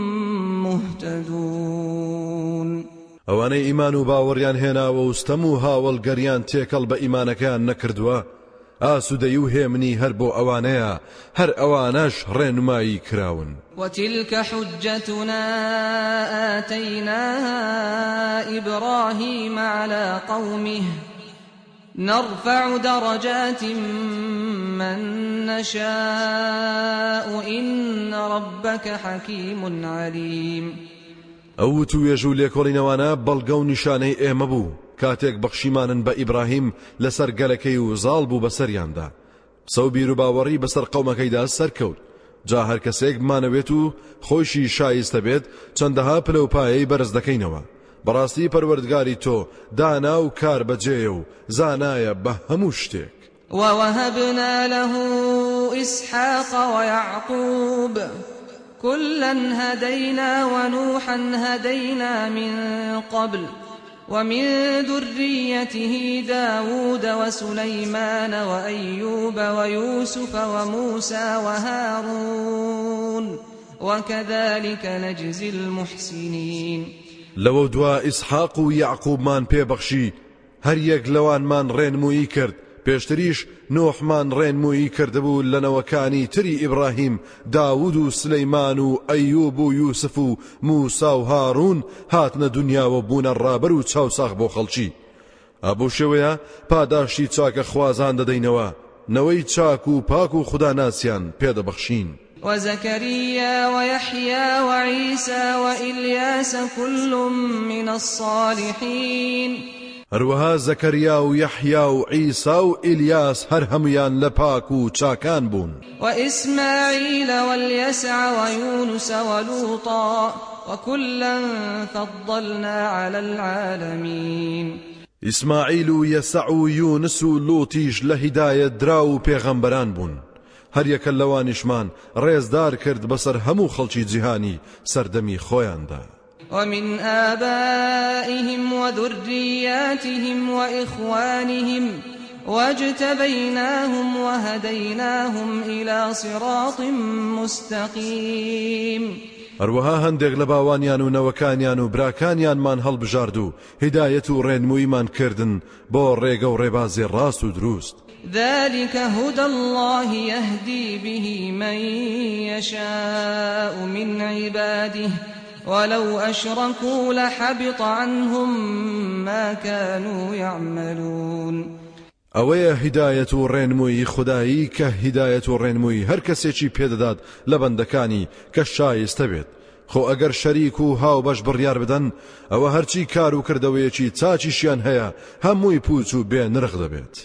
مهتدون. ئەوانەی ئیمان و باوەڕیان هێناوە و ستەم و هاوڵگەریان تێکەڵ بە ئیمانەکەیان نەکردووە، ئاسوودەیی و هێمنی هەر بۆ ئەوانەیە، هەر ئەوانەش ڕێنمایی کراون. وتلك حجتنا آتيناها إبراهيم على قومه نرفع درجات من نشاء إن ربك حكيم عليم. ئەو توێژ و لێکۆڵینەوانە بەڵگە و نیشانەی ئێمە بوو کاتێک بەخشیمانن بە ئیبراهیم لەسەر گەلەکەی و زاڵ بوو بەسەریاندا. سەو بیر و باوەڕی بەسەر قەومەکەیدا سەرکەوت. جا هەر کەسێک بمانەوێت و خۆشی شایستە بێت چەندەها پلەپایەی بەرز دەکەینەوە. بەڕاستی پەروەردگاری تۆ دانا و کار بەجێیە و زانایە بە هەموو شتێک. ووهبنا له إسحاق ويعقوب كلا هدينا ونوحا هدينا من قبل ومن ذريته داود وسليمان وأيوب ويوسف وموسى وهارون وكذلك نجزي المحسنين. لەوە دوا ئیسحاق و یعقوبمان پێبەخشی، هەر یەک لەوانمان ڕێنمویی کرد. پێشتریش نۆحمان ڕێنمویی کردبوو لەنەوەکانی تری ئیبراهیم، داود و سلەیمان و ئەیوب و یوسف و موسا و هارون هاتنە دنیاوە بوونە ڕابەر و چاوساخ بۆ خەڵکی. ئەبوو شێوەیە پاداشتی چاکە خوازان دەدەینەوە، نەوەی چاک و پاک و خوداناسیان پێدەبەخشین. وزكريا ويحيى وعيسى وإلياس كل من الصالحين. هەروەها زەکەریا و یەحیا و عیسا و ئیلیاس هەر هەمویان لە پاک و چاکان بوون. وإسماعيل واليسع ويونس ولوطا وكلا فضلنا على العالمين. ئیسماعیل و یەسع و یونس و لوتیش لە هیدایەت درا و پێغەمبەران بوون. هەر یەکە لەوانیشمان ڕێزدار کرد بەسەر هەموو خەڵکی جیهانی سەردەمی خۆیاندا. ومن آبائهم وذرياتهم وإخوانهم واجتبيناهم وهديناهم إلى صراط مستقيم. هەروەها هەندێک لە باوانیان و نەوەکانیان و براکانیانمان هەڵبژارد و هیدایەت و ڕێنموویمان کردن بۆ ڕێگە و ڕێبازی ڕاست و دروست. ذلك هدى الله يهدي به من يشاء من عباده ولو أشركوا لحبط عنهم ما كانوا يعملون. ئەوەیە هیدایەت و ڕێنمووی خودایی کە هیدایەت و ڕێنمووی هەر کەسێکی پێدەدات لە بەندەکانی کە شایستە بێت. خۆ ئەگەر شەریک و هاوبەش بڕیار بدەن ئەوە هەرچی کار و کردەوەیەکی چاچیشیان هەیە هەمووی پوچ و بێ نرخ دەبێت.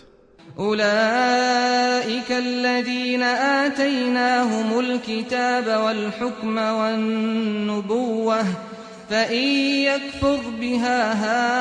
أولئك الذين آتيناهم الكتاب والحكم والنبوة فإن يكفر بها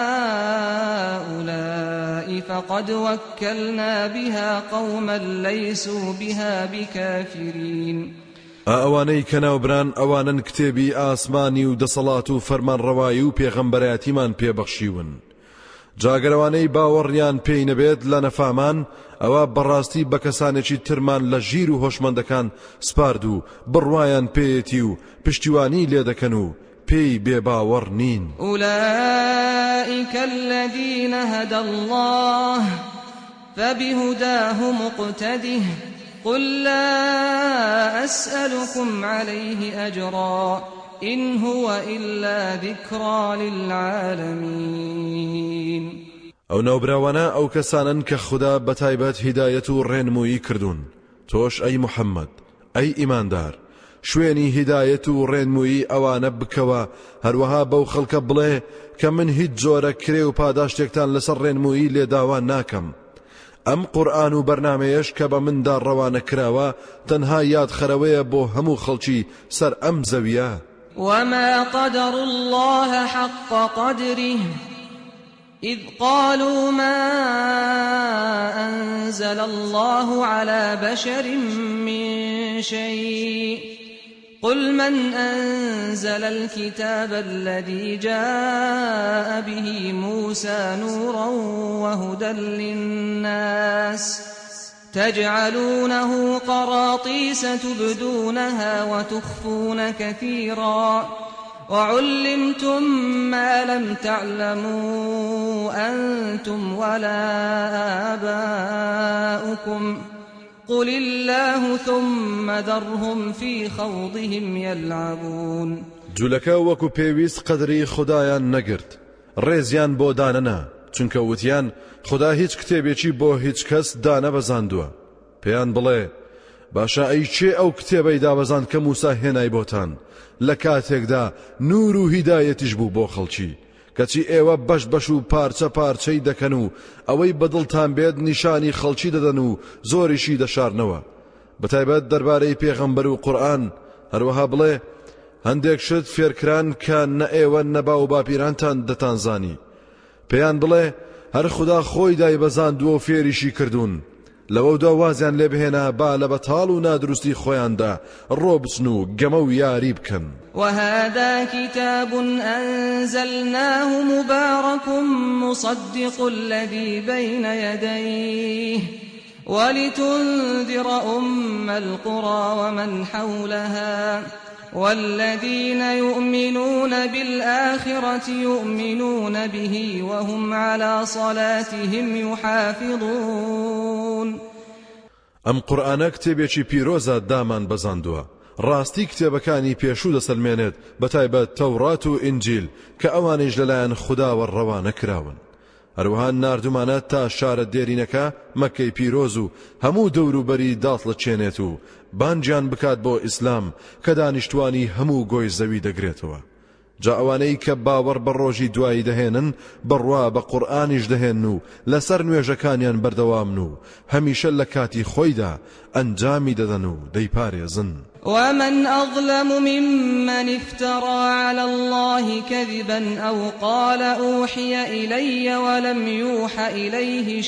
هؤلاء فقد وكلنا بها قوما ليسوا بها بكافرين. ئەوانەی کەناوبران ئەوانن کتێبی ئاسمانی و دەسەڵات و فەرمانڕەوایی و پێغەمبەرایەتیمان پێبەخشیون. جاگەرەوانەی باوەڕیان پێی نەبێت لە نەفامان ئەوە بەڕاستی بە کەسانێکی ترمان لە ژیر و هۆشمەندەکان سپارد و بڕوایان پێیەتی و پشتیوانی لێ دەکەن و پێی بێباوەڕ نین. أولئك الذين هدى الله فبهداه مقتده قل لا أسألكم عليه أجرا إن هو إلا ذكرى للعالمين. ئەو ناوبراوانە ئەو کەسانن کە خوددا بەتایبەت هیدایەت و ڕێنمووی کردوون. تۆش ئەی محەممەد ئەی ئیماندار شوێنی هیدایەت و ڕێنمووی ئەوانە بکەوە هەروەها بەو خەڵکە بڵێ کە من هیچ جۆرە کرێ و پاداشتێکتان لەسەر ڕێنمووی لێداوا ناکەم. ئەم قورئان و بەرنامەیەش کە بە مندا ڕەوانە کراوە تەنها یادخەرەوەیە بۆ هەموو خەڵکی سەر ئەم زەویە. وما قدر الله حق قدره إذ قالوا ما أنزل الله على بشر من شيء قل من أنزل الكتاب الذي جاء به موسى نورا وهدى للناس تجعلونه قراطيس تبدونها وتخفون كثيرا وعلمتم ما لم تعلموا أنتم ولا آباؤكم قل الله ثم ذرهم في خوضهم يلعبون. جولەکە وەکو پێویست قەدری خودایان نەگرت ڕێزیان بۆ دانەنا چونکە وتیان خدا هیچ کتێبێکی بۆ هیچ کەس دانە بەزاندووە. پێیان بڵێ باشە ئەی چێ ئەو کتێبەی دابەزاند کە موسا هێنای بۆتان لە کاتێکدا نور و هیدایەتیش بوو بۆ خەڵکی کەچی ئێوە بەش بەش و پارچە پارچەی دەکەن و ئەوەی بەدڵتان بێت نیشانی خەڵکی دەدەن و زۆریشی دەشارنەوە. بەتایبەت دەربارەی پێغەمبەر و قورئان هەروەها بڵێ هەندێک شت فێرکران کە نە ئێوە نەبا و باپیرانتان دەتانزانی. پێیان بڵێ هەر خوددا خۆی دایبەزاندووە و فێریشی کردوون لەوەدا وازیان لێ بهێنا با لە بەتاڵ و نادروستی خۆیاندا ڕۆ بچن و گەمە و یاری بکەن. وهذا كتاب أنزلناه مبارك مصدق الذي بين يديه ولتنذر أم القرى ومن حولها والذين يؤمنون بالآخرة يؤمنون به وهم على صلاتهم يحافظون. ئەم قورئانە کتێبێکی پیرۆزە دامان بەزاندووە ڕاستی کتێبەکانی پێشوو دەسەلمێنێت بەتایبەت تەورات و ئینجیل کە ئەوانیش لەلایەن خودداوە ڕەوانە کراون. هەروەها ناردومانە تا شارە دێرینەکە مەکەی پیرۆز و هەموو دەوروبەری داڵەچێنێت و بانجیان بکات بۆ ئیسلام کە دانیشتوانی هەموو گۆی زەوی دەگرێتەوە. جا ئەوانەی کە باوەڕ بە ڕۆژی دوایی دەهێنن بڕوا بە قورئانیش دەهێن و لەسەر نوێژەکانیان بەردەوامن و هەمیشە لە کاتی خۆیدا ئەنجامی دەدەن و دەیپارێزن. ومن أظلم ممن افترى على الله كذبا أو قال أوحي إلي ولم يوح إليه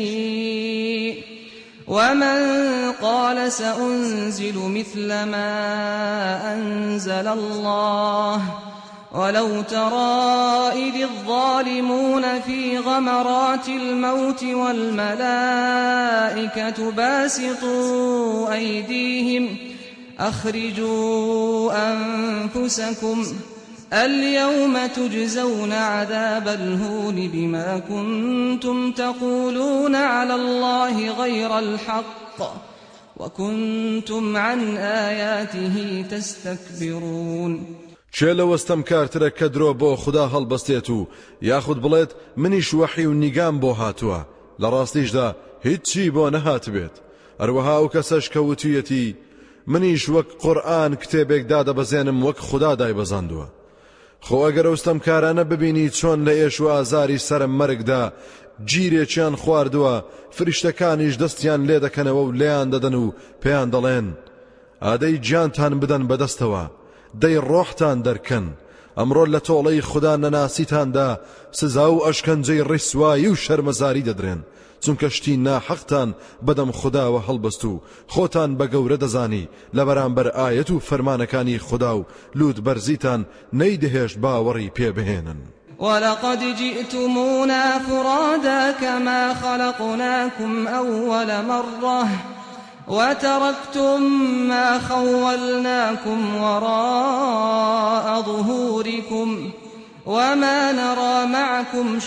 شيء ومن قال سأنزل مثل ما أنزل الله ولو ترى إذ الظالمون في غمرات الموت والملائكة باسطوا أيديهم أخرجوا أنفسكم اليوم تجزون عذاب الهون بما كنتم تقولون على الله غير الحق وكنتم عن آياته تستكبرون. چێ لە وەستەم کارترە کە درۆ بۆ خوددا هەڵبەستێت و یاخود بڵێت منیش وەحی و نیگام بۆ هاتووە لە ڕاستیشدا هیچی بۆ نەهات بێت. هەروەها ئەو کەسەش کە وتویەتی منیش وەک قورئان کتێبێک دادەبەزێنم وەک خوددا دایبەزاندووە. خۆ ئەگەر ئەوستەم کارانە ببینی چۆن لە ئێش و ئازاری سەرم مەرگدا گیرێکیان خواردووە فریشتەکانیش دەستیان لێ دەکەنەوە و لێیان دەدەن و پێیان دەڵێن ئادەی گیانتان بدەن بەدەستەوە دەی ڕۆحتان دەرکەن ئەمڕۆ لە تۆڵەی خوددا نەناسیتاندا سزا و ئەشکەنجەی ڕیسوایی و شەرمەزاری دەدرێن چونکە شتی ناحەقتان بەدەم خودداوە هەڵبەست و خۆتان بە گەورە دەزانی لە بەرامبەر ئایەت و فەرمانەکانی خوددا و لوت بەرزیتان نەیدەهێشت باوەڕی پێبهێنن. ولقد جئتمونا فرادا كما خلقناكم أول مرة وتركتم ما خولناكم وراء ظهوركم وما نرى معكم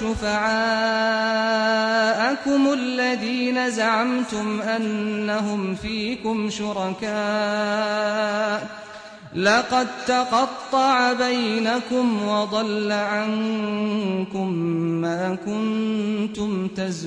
شفعاءكم الذين زعمتم أنهم فيكم شركاء لقد تقطع بينكم وضل عنكم ما كنتم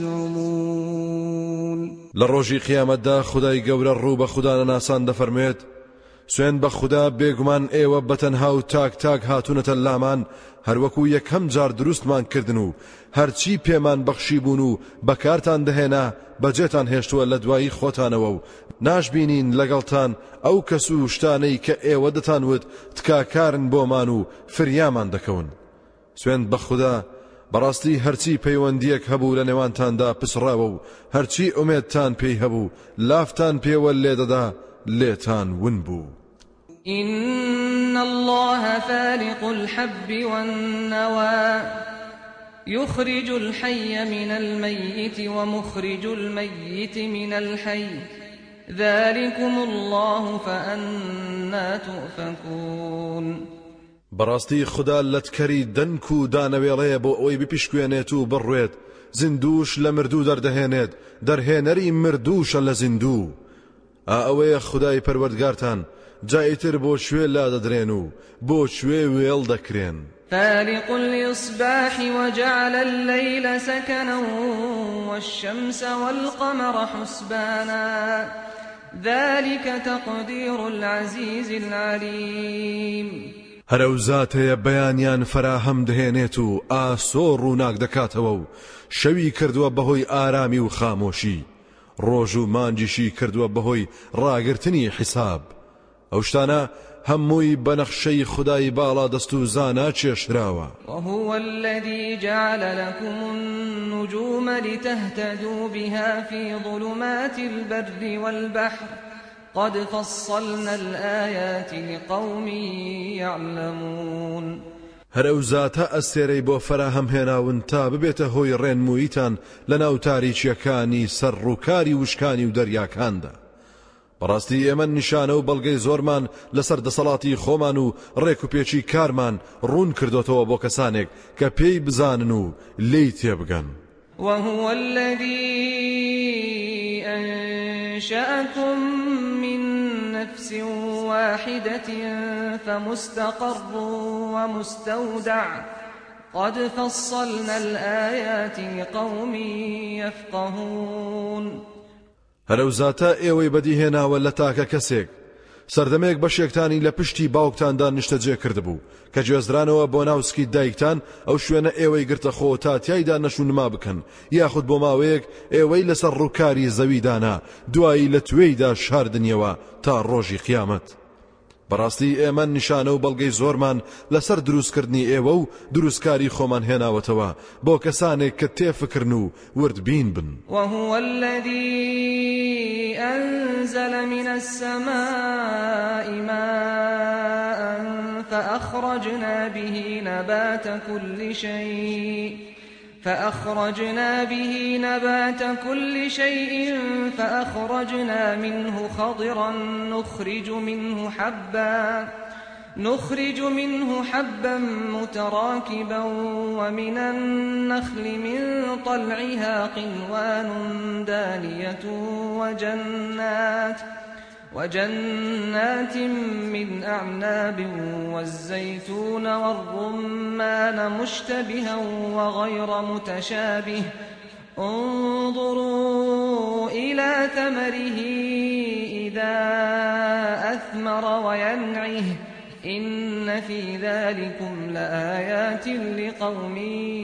تزعمون. لروجي قيامت دا خداي گەورە ڕوو بە خوددا ناسان دەفەرمێت سوێن بە خوددا بێگومان ئێوە بەتەنها و تاک تاک هاتوونەتە لامان هەروەکو یەکەم جار دروستمان کردن و هەرچی پێمان بەخشی بوون و بەکارتان دەهێنا بەجێتان هێشتووە لە دوایی خۆتانەوە و ناشبینین لەگەڵتان ئەو کەس و شتانەی کە ئێوە دەتانوت تکاکارن بۆمان و فریامان دەکەون. سوێن بە خوددا بەڕاستی هەرچی پەیوەندیەک هەبوو لە نێوانتاندا پسڕاوە و هەرچی ئومێدتان پێی هەبوو لافتان پێوە لێدەدا لێتان ون بوو. إن الله فالق الحب والنوى يخرج الحي من الميت ومخرج الميت من الحي ذلكم الله فأنا تؤفكون. بەڕاستی خوددا لەتکەری دەنک و دانەوێڵەیە بۆ ئەوەی بپیشکوێنێت و بڕوێت زیندوش لە مردوو دەردەهێنێت دەرهێنەری مردووشە لە زیندوو. ئا ئەوەیە خودای پەروەردگارتان جایتر بۆ شوێ لا دەدرێن و بۆ شوێ وێڵ دەکرێن. فالق الإصباح وجعل الليل سكنا والشمس والقمر حسبانا ذلك تقدير العزيز العليم. هەرەو زاتەیە بەیانیان فراهەم دەهێنێت و ئاسۆ ڕووناک دەکاتەوە و شەوی کردووە بەهۆی ئارامی و خامۆشی ڕۆژ و مانجیشی کردووە بەهۆی ڕاگرتنی حیساب. ئەو شتانە هەمووی بەنەخشەی خودای باڵا دەست و زانا چێشراوە. وهو الذي جعل لكم النجوم لتهتدوا بها في ظلمات البر والبحر قد فصلنا الآيات لقوم يعلمون. هەرەو زاتە ئەستێرەی بۆ فراهەم هێناون تا ببێتە هۆی ڕێنموویتان لەناو تاریچیەکانی سەر ڕووکاری وشکانی و دەریاکاندا. بەڕاستی ئێمە نیشانە و بەڵگەی زۆرمان لەسەر دەسەڵاتی خۆمان و ڕێک و پێچی کارمان ڕوون کردوتەوە بۆ کەسانێک کە پێی بزانن و لێی تێبگەن. وهو الذي أنشأكم من نفس واحدة فمستقر ومستودع قد فصلنا الآيات لقوم يفقهون. هەرەو زاتە ئێوەی بەدیهێناوە لە تاکە کەسێک سەردەمێک بەشێکتانی لە پشتی باوکتاندا نیشتەجێ کردبوو کە گوێزرانەوە بۆ ناوسکی دایکتان ئەو شوێنە ئێوەی گرتە خۆ تا تیایدا نەشونما بکەن یاخود بۆ ماوەیەک ئێوەی لەسەر ڕووکاری زەویدانا دوایی لە توێیدا شاردنیەوە تا ڕۆژی قیامەت. بەڕاستی ئێمە نیشانە و بەڵگەی زۆرمان لەسەر دروستکردنی ئێوە و دروستکاری خۆمان هێناوەتەوە بۆ کەسانێک کە تێفکرن و وردبین بن. وهو الذي أنزل من السماء ماء فأخرجنا به نبات كل شيء فأخرجنا به نبات كل شيء فأخرجنا منه خضرا نخرج منه حبا نخرج منه حبا متراكبا ومن النخل من طلعها قنوان دانية وجنات وجنات من أعناب والزيتون والرمان مشتبها وغير متشابه انظروا إلى ثمره إذا أثمر وينعه إن في ذلكم لآيات لقوم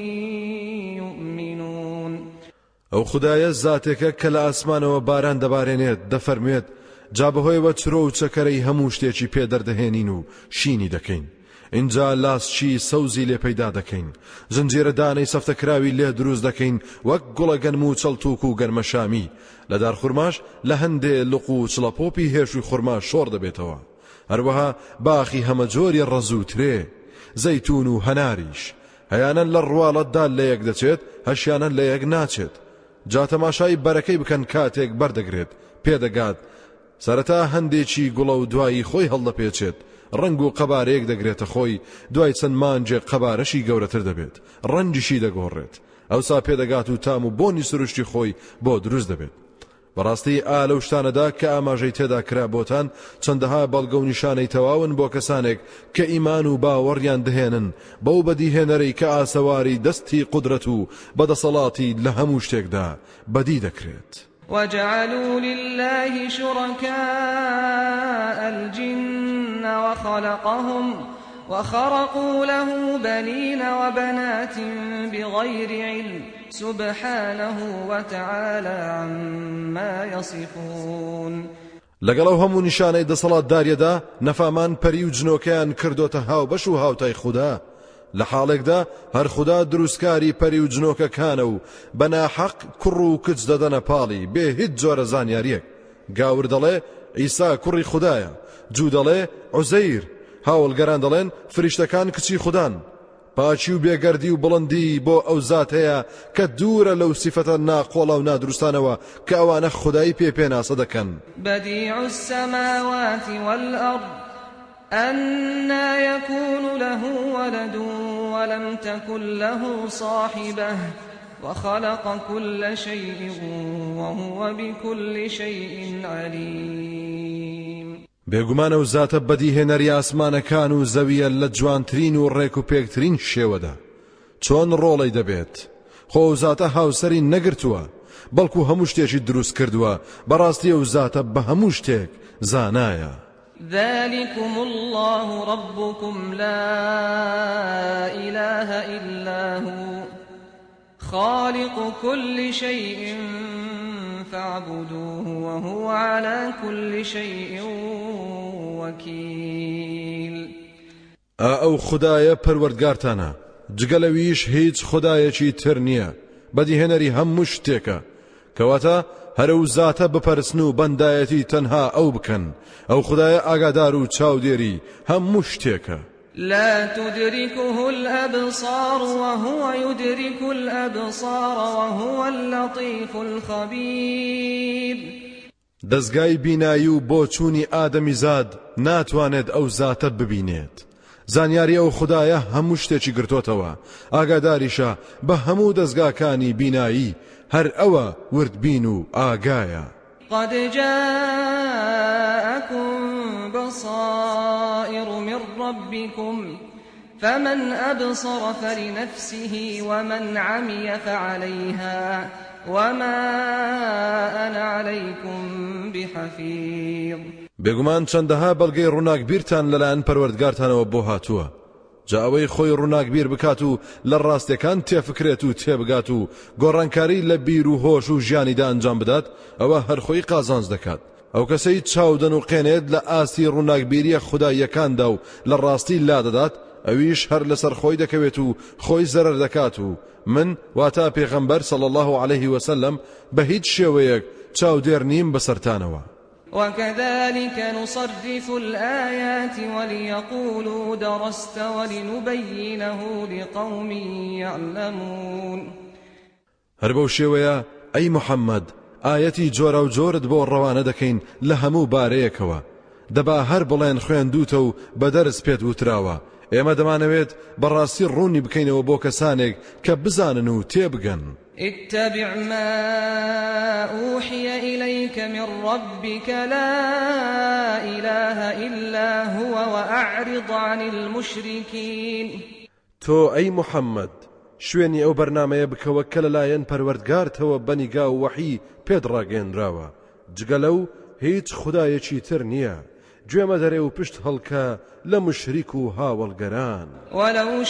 يؤمنون. ئەو خدایە زاتێکە کە لە ئاسمانەوە باران دەبارێنێت دەفەرمێت جا بەهۆیەوە چرۆ و چەکەرەی هەموو شتێکی پێدەردەهێنین و شینی دەکەین. اینجا لاسچی سەوزی لێ پەیدا دەکەین، زنجێرە دانەی سەفتەکراوی لێ دروست دەکەین وەک گوڵە گەنم و چەڵتوک و گەرمەشامی. لە دار خوڕماش لە هەندێ لق و چڵەپۆپی هێشوی خوڕما شۆڕ دەبێتەوە. هەروەها باخی هەمە جۆری ڕەز و ترێ، زەیتون و هەناریش هەیانەن لە ڕواڵەتدا لە یەک دەچێت هەشیانەن لە یەک ناچێت. جا تەماشای بەرەکەی بکەن کاتێک بەردەگرێت پێدەگات سەرەتا هەندێکی گوڵە و دوایی خۆی هەڵدەپێچێت، ڕنگ و قەبارەیەک دەگرێتە خۆی، دوای چەند مانجێ قەبارەشی گەورەتر دەبێت، ڕەنجیشی دەگۆڕێت، ئەوسا پێدەگات و تام و بۆنی سروشتی خۆی بۆ دروست دەبێت. بەڕاستی ئا لەو شتانەدا کە ئاماژەی تێدا کرا بۆتان چەندەها بەڵگە و نیشانەی تەواون بۆ کەسانێک کە ئیمان و باوەڕیان دەهێنن بەو بەدیهێنەرەی کە ئاسەواری دەستی قودرەت و بەدەسەڵاتی لە هەموو شتێکدا بەدی دەکرێت. وجعلوا لله شركاء الجن وخلقهم وخرقوا له بنين وبنات بغير علم سبحانه وتعالى عما يصفون. لەگەڵ هەموو نیشانەی دەسەڵات داریەدا نەفامان پەری و جنۆکەیان کردۆتە هاو بەش و هاوتای خوددا. لە حاڵێکدا هەر خوددا دروستکاری پەری و جنۆکەکانە و بەناحەق کوڕ و کچ دەدەنە پاڵی بێ هیچ جۆرە زانیاریەک. گاور دەڵێ ئیسا کوڕی خوددایە، جوو دەڵێ عوزەیر، هاوڵگەران دەڵێن فریشتەکان کچی خوددان. پاچی و بێگەردی و بڵندی بۆ ئەو زات هەیە کە دوورە لەو سیفەتە ناقۆڵە و نادروستانەوە کە ئەوانە خودایی پێ پێناسە دەکەن. بديع السماوات والأرض أنى يكون له ولد ولم تكن له صاحبة وخلق كل شيء وهو بكل شيء عليم. بێگومانە و زاتە بەدیهێنەری ئاسمانەکان و زەویە لە جوانترین و ڕێک و پێکترین شێوەدا چۆن ڕۆڵەی دەبێت. خۆ زاتە هاوسەری نەگرتووە بەڵکو هەموو شتێکی دروست کردووە، بەڕاستی ئەو زاتە بە هەموو شتێک زانایە. ذلكم الله ربكم لا إله إلا هو خالق كل شيء فاعبدوه وهو على كل شيء وكيل. ئەو خودایە پەروەردگارتانە، جگەلەویش هیچ خودایەکی تر نییە، بەدیهێنەری هەموو شتێکە، کەواتە هەرە و زاتە بپەرسن و بەندایەتی تەنها ئەو بکەن. ئەو خودایە ئاگادار و چاودێری هەموو شتێکە. لا تدركه الأبصار وهو يدرك الأبصار وهو اللطيف الخبير. دەستگای بینایی و بۆ چوونی ئادەمی زاد ناتوانێت ئەو زاتە ببینێت. زانیاری ئەو خودایە هەموو شتێکی گرتوتەوە، ئاگاداریشە بە هەموو دەستگاکانی بینایی، هەر ئەوە وردبین و ئاگایە. قد جاءكم بصائر من ربكم فمن أبصر فلنفسه ومن عمي فعليها وما أنا عليكم بحفيظ. بێگومان چەندەها بەڵگەی ڕووناکبیرتان لەلایەن پەروەردگارتانەوە بۆ هاتووە، جا ئەوەی خۆی ڕووناکبیر بکات و لە ڕاستیەکان تێفکرێت و تێبگات و گۆڕانکاری لە بیر و هۆش و ژیانیدا ئەنجام بدات، ئەوە هەر خۆی قازانج دەکات. ئەو کەسەی چاودن و قێنێت لە ئاستی ڕووناکبیریە خوداییەکاندا و لە ڕاستی لادەدات، ئەویش هەر لەسەر خۆی دەکەوێت و خۆی زەرەر دەکات و من واتا پێغەمبەر صلی الله عليه وسلم بە هیچ شێوەیەک چاودێر نیم بەسەرتانەوە. وكذلك نصرف الآيات وليقولوا درست ولنبينه لقوم يعلمون. هربو شوية أي محمد آياتي جورا وجورد بو الروانة دكين لهمو باريكوا دبا هر بڵێن خوێندووتە و بەدەرز پێت وتراوە ئێمە دەمانەوێت بەڕاستی ڕوونی بکەینەوە بۆ کەسانێک کە بزانن و تێبگەن. اتبع ما أوحي إليك من ربك لا إله إلا هو وأعرض عن المشركين. تو أي محمد شوێنی ئەو بەرنامەیە بکەوە کە لەلایەن پەروەردگارتەوە بەنیگا و وەحی پێت ڕاگەێنراوە جگە لەو هیچ خودایەکی تر نییە گوێمە دەرێ و پشت هەڵکە لە مشریک و هاوڵگەران. ولو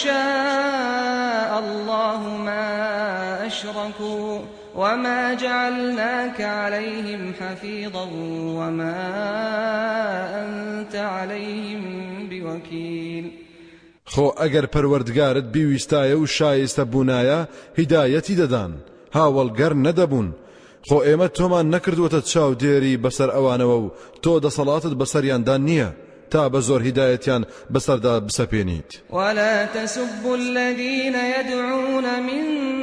شاء الله ما أشركوا وما جعلناك عليهم حفيظا وما أنت عليهم بوكيل. خۆ ئەگەر پەروەردگارت بیویستایە و شایستە بوونایە هیدایەتی دەدان هاوڵگەر نەدەبوون. خۆ ئێمە تۆمان نەکردووەتە چاودێری بەسەر ئەوانەوە و تۆ دەسەڵاتت بەسەریاندان نییە تا بە زۆر هیدایەتیان بەسەردا بسەپێنیت. ولا تسبوا الذين يدعون من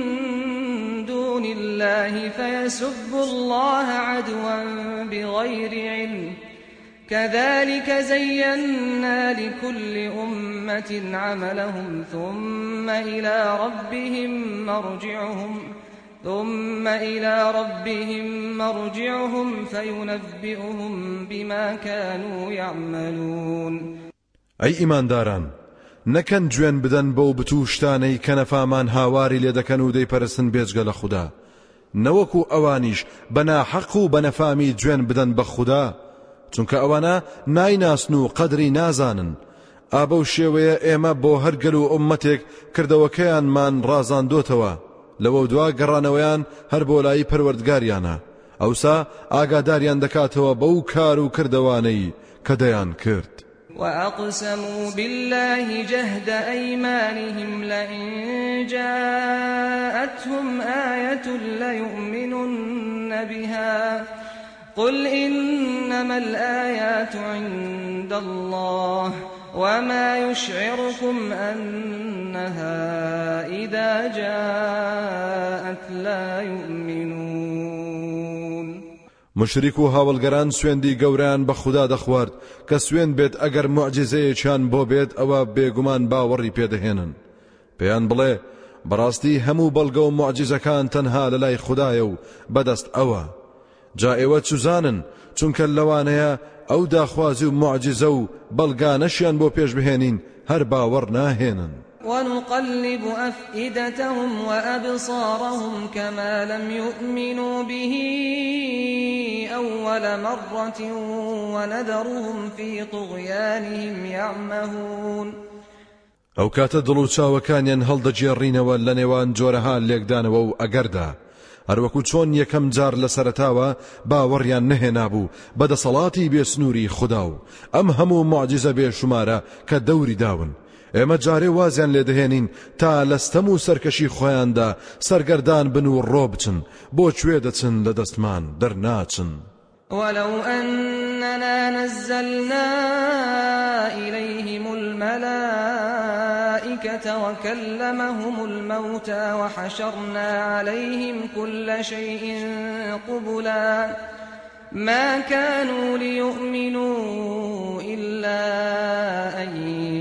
دون الله فيسبوا الله عدوا بغير علم كذلك زينا لكل أمة عملهم ثم إلى ربهم مرجعهم ثم إلى ربهم مرجعهم فينبئهم بما كانوا يعملون. أي إيمان داران نەکەن گوێن بدەن بەو بتوشتانەی کە نەفامان هاواری لێ دەکەن و دەیپەرستن بێجگە لە خوددا نەوەکو ئەوانیش بەناحەق و بەنەفامی گوێن بدەن بە خوددا چونکە ئەوانە نایناسن و قەدری نازانن. ئابە و شێوەیە ئێمە بۆ هەرگەل و ئومەتێک کردەوەکەیانمان ڕازاندۆتەوە لەوە دوا گەڕانەوەیان هەر بۆ لای پەروەردگاریانە ئەوسا ئاگاداریان دەکاتەوە بەو کار و کردەوانەی کە دەیان کرد. وأقسموا بالله جهد أيمانهم لئن جاءتهم آية ليؤمنن بها قل إنما الآيات عند الله وما يشعركم أنها إذا جاءت لا يؤمنون. مشریک و هاوڵگەران سوێندی گەورەیان بە خوددا دەخوارد کە سوێن بێت ئەگەر موعجزەیەکیان بۆ بێت ئەوە بێگومان باوەڕی پێدەهێنن. پێیان بڵێ بەڕاستی هەموو بەڵگە و موعجزەکان تەنها لەلای خوددایە و بەدەست ئەوە. جا ئێوە چوزانن چونکە لەوانەیە ئەو داخوازی و معجزە و بەڵگانەشیان بۆ پێش بهێنین هەر باوەڕ ناهێنن. ونقلب أفئدتهم وأبصارهم كما لم يؤمنوا به أول مرة وندرهم في طغيانهم يعمهون. ئەو کاتە دڵ و چاوەکانیان هەڵدەجێڕینەوە لە نێوان جۆرەها لێکدانەوە و ئەگەردا هەروەکو چۆن یەکەم جار لە سەرەتاوە باوەڕیان نەهێنابوو بەدەسەڵاتی بێسنووری خوددا و ئەم هەموو معجزە بێشمارە کە دەوری داون. ئێمە جارێ وازیان لێ دەهێنین تا لەستەم و سەرکەشی خۆیاندا سەرگەردان بن و ڕۆ بچن بۆ کوێ دەچن لە دەستمان دەرناچن. ولو أننا نزلنا إليهم الملائكة وكلمهم الموتى وحشرنا عليهم كل شيء قبلا ما كانوا ليؤمنوا إلا أن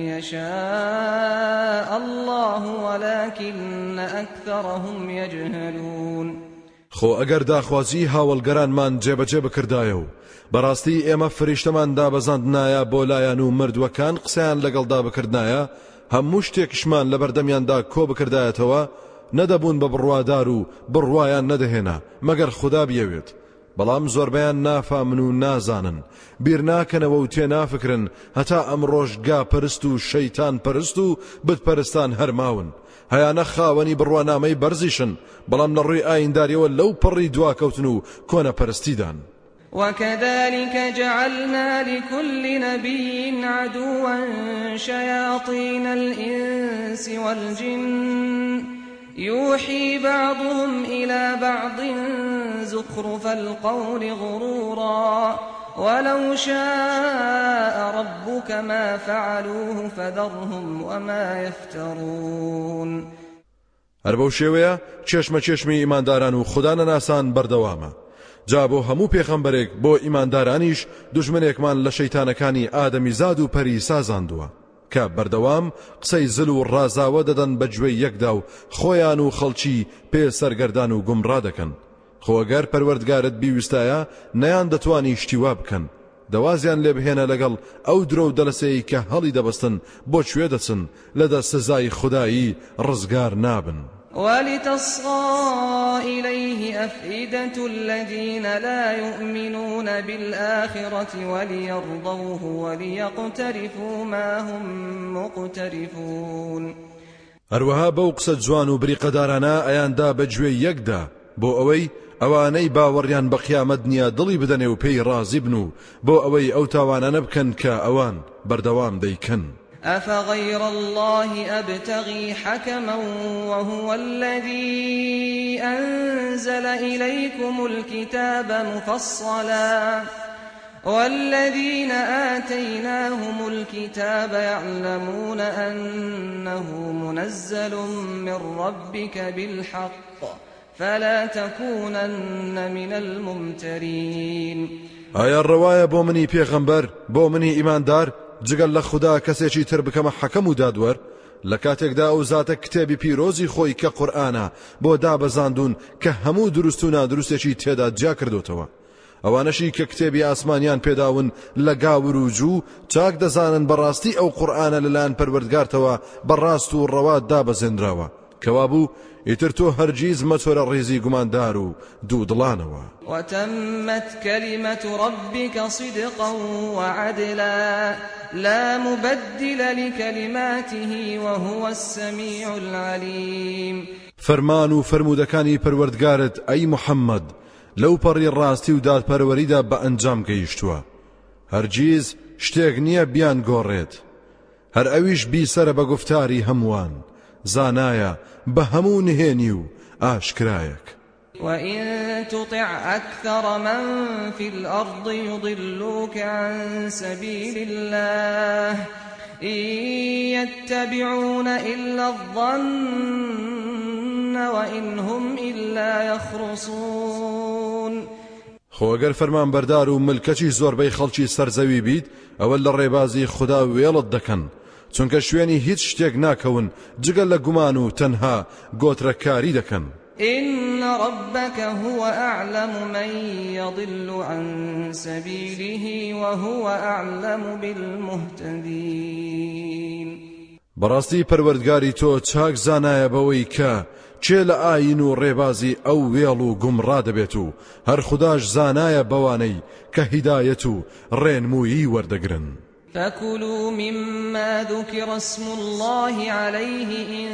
يشاء الله ولكن أكثرهم يجهلون. خۆ ئەگەر داخوازی هاوڵگەرانمان جێبەجێ بکردایە و بەڕاستی ئێمە فریشتەمان دابەزاندنایە بۆ لایەن و مردووەکان قسەیان لەگەڵدا بکردایە هەموو شتێکشمان لە بەردەمیاندا کۆ بکردایەتەوە نەدەبوون بە بڕوادار و بڕوایان نەدەهێنا مەگەر خوددا بیەوێت. بەڵام زۆربەیان نافامن و نازانن بیر ناکەنەوە و تێنافکرن هەتا ئەم ڕۆژگا پەرست و شەیتان پەرست و بتپەرستان هەرماون. هەیانە خاوەنی بڕوانامەی بەرزیشن بەڵام لە ڕووی ئاینداریەوە لەو پەڕی دواکەوتن و کۆنە پەرستیدان. وكذلك جعلنا لكل نبي عدوا شياطين الإنس والجن يوحي بعضهم إلى بعض زخرف القول غرورا ولو شاء ربك ما فعلوه فذرهم وما يفترون. هەر بەو شێوەیە چێشمە چێشمی ئیمانداران و خوددا نەناسان بەردەوامە. جا بۆ هەموو پێغەمبەرێک بۆ ئیماندارانیش دوژمنێکمان لە شەیتانەکانی ئادەمیزاد و پەری سازاندووە کە بەردەوام قسەی زل و ڕازاوە دەدەن بە گوێی یەکدا و خۆیان و خەڵکی پێ سەرگەردان و گومڕا دەکەن. خۆگەر پەروەردگارت بیویستایە نەیان دەتوانی شتیوا بکەن، دەوازیان لێ بهێنە لەگەڵ ئەو درۆ و دەلەسەیە کە هەڵی دەبەستن بۆ کوێ دەچن لەدە سزای خودایی ڕزگار نابن. ولتصغى إليه أفئدة الذين لا يؤمنون بالآخرة وليرضوه وليقترفوا ما هم مقترفون. هەروەها بەو قسە جوان و بریقەدارانە ئەیاندا بە گوێی یەکدا بۆ ئەوەی ئەوانەی باوەڕیان بە قیامەت نییە دڵی بدەنێ و پێی ڕازی بن و بۆ ئەوەی ئەو تاوانانە بکەن کە ئەوان بەردەوام دەیکەن. أفغير الله أبتغي حكما وهو الذي أنزل إليكم الكتاب مفصلا والذين آتيناهم الكتاب يعلمون أنه منزل من ربك بالحق فلا تكونن من الممترين. ئایا ڕەوایە بۆ منی پێغەمبەر بۆ منی ئیماندار جگەل لە خوددا کەسێکی تر بکەمە حەکەم و دادوەر لە کاتێکدا ئەو زاتە کتێبی پیرۆزی خۆی کە قورئانە بۆ دابەزاندون کە هەموو دروست و نادروستێکی تێدا جیا کردوتەوە، ئەوانەشی کە کتێبی ئاسمانیان پێداون لە گاور و جوو چاک دەزانن بەڕاستی ئەو قورئانە لەلایەن پەروەردگارتەوە بەڕاست و ڕەوا دابەزێنراوە کەوا بوو ئیتر تۆ هەرگیز مەچۆرە ڕێزی گوماندار و دوو دڵانەوە. وتمت كلمة ربك صدقا وعدلا لا مبدل لكلماته وهو السميع العليم. فرمان و فرمودەکانی پەروەردگارت ئەی محەممەد لەو پەڕی ڕاستی و دادپەروەریدا بە ئەنجام گەیشتووە، هەرگیز شتێک نییە بیان گۆڕێت، هەر ئەویش بیسەرە بە گفتاری هەمووان، زانایە بە هەموو نهێنی و ئاشکرایەک. وإن تطع أكثر من في الأرض يضلوك عن سبيل الله إن يتبعون إلا الظن وإن هم إلا يخرصون. خۆگەر فەرمان بەردار و ملکەچی زۆربەی خەڵکی سەرزەوی بیت ئەوە لە ڕێبازی خوددا وێڵت دەکەن، چونکە شوێنی هیچ شتێک ناکەون جگەل لە گومان و تەنها گۆترەکاری دەکەن. إن ربك هو أعلم من يضل عن سبيله وهو أعلم بالمهتدين. بەڕاستی پەروەردگاری تۆ چاک زانایە بەوەی کە چێ لە ئاین و ڕێبازی ئەو وێڵ و گومڕا دەبێت و هەر خودداش زانایە بەوانەی کە هیدایەت و ڕێنمویی وەردەگرن. فكلوا مما ذكر اسم الله عليه إن